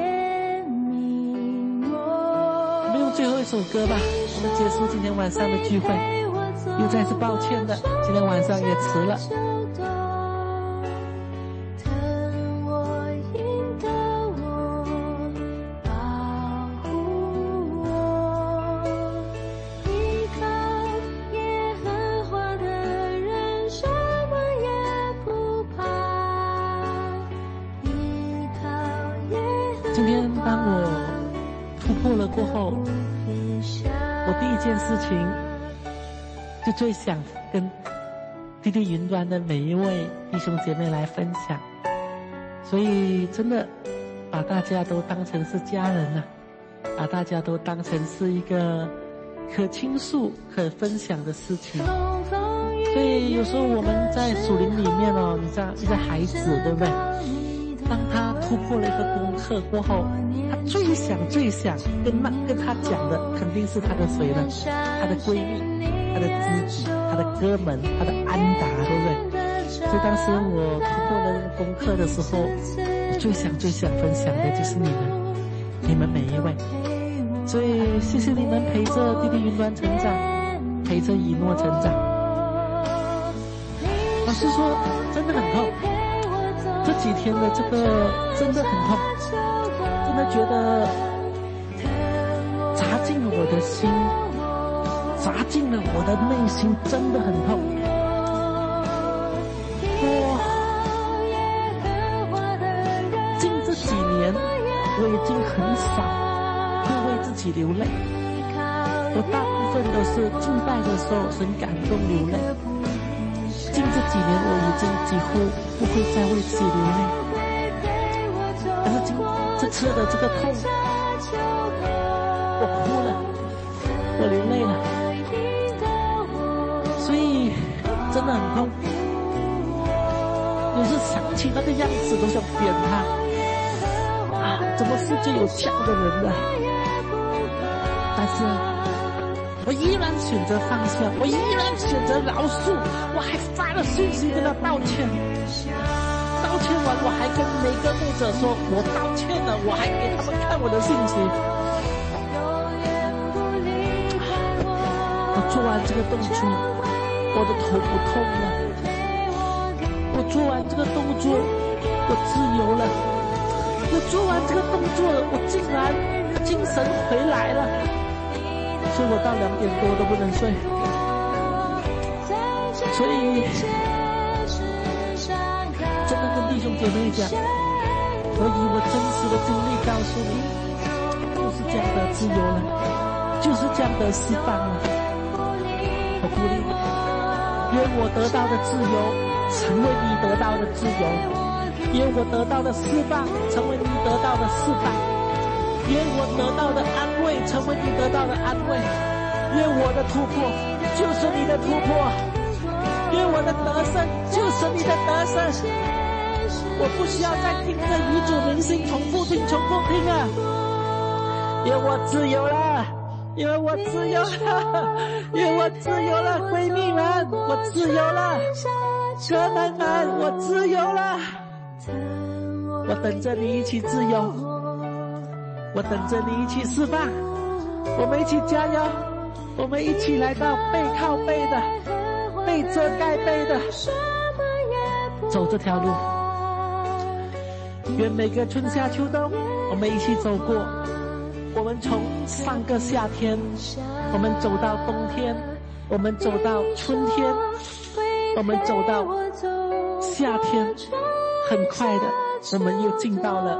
我们用最后一首歌吧，我们结束今天晚上的聚会。又再次抱歉的，今天晚上也迟了。今天当我突破了过后，我第一件事情就最想跟弟弟云端的每一位弟兄姐妹来分享，所以真的把大家都当成是家人了，把大家都当成是一个可倾诉可分享的事情。所以有时候我们在属灵里面哦，你知道一个孩子对不对，当他突破了一个功课过后，他最想最想跟那跟他讲的肯定是他的谁呢？他的闺蜜，他的知己，他的哥们，他的安达，对不对？所以当时我突破了那个功课的时候，我最想最想分享的就是你们，你们每一位。所以谢谢你们陪着弟弟云端成长，陪着以诺成长。老实说，真的很痛。这几天的这个真的很痛，真的觉得砸进我的心，砸进了我的内心，真的很痛。我近这几年我已经很少会为自己流泪，我大部分都是敬拜的时候很感动流泪。近这几年我已经几乎不会再为自己流泪，但是今这次的这个痛，我哭了，我流泪了，所以真的很痛。有时想起那个样子都想扁他啊！怎么世界有这样的人呢？但是我依然选择放下，我依然选择饶恕，我还发了信息跟他道歉。道歉完，我还跟每个牧者说我道歉了，我还给他们看我的信息。我做完这个动作，我的头不痛了。我做完这个动作，我自由了。我做完这个动作，我竟然精神回来了。所以我到两点多都不能睡。所以真的跟弟兄姐妹讲，我以我真实的经历告诉你，就是这样的自由了，就是这样的释放了。我鼓励你，愿我得到的自由成为你得到的自由，愿我得到的释放成为你得到的释放，愿我得到的安慰成为你得到的安慰，愿我的突破就是你的突破，愿我的得胜就是你的得胜。我不需要再听着遗嘱明星重复听重复听啊，因为我自由了，因为我自由了，因为我自由了，闺蜜们，我自由了，哥们们，我自由了。我等着你一起自由，我等着你一起释放，我们一起加油，我们一起来到背靠背的，背遮盖背的，走这条路。愿每个春夏秋冬，我们一起走过。我们从上个夏天，我们走到冬天，我们走到春天，我们走到夏天，很快的，我们又进到了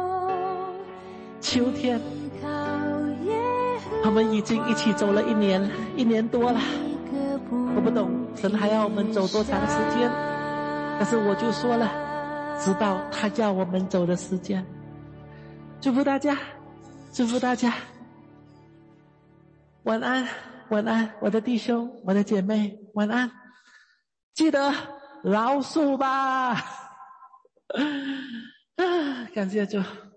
秋天。我们已经一起走了一年，一年多了。我不懂神还要我们走多长时间，但是我就说了，直到他要我们走的时间。祝福大家，祝福大家，晚安，晚安，我的弟兄，我的姐妹，晚安。记得饶恕吧。感谢主。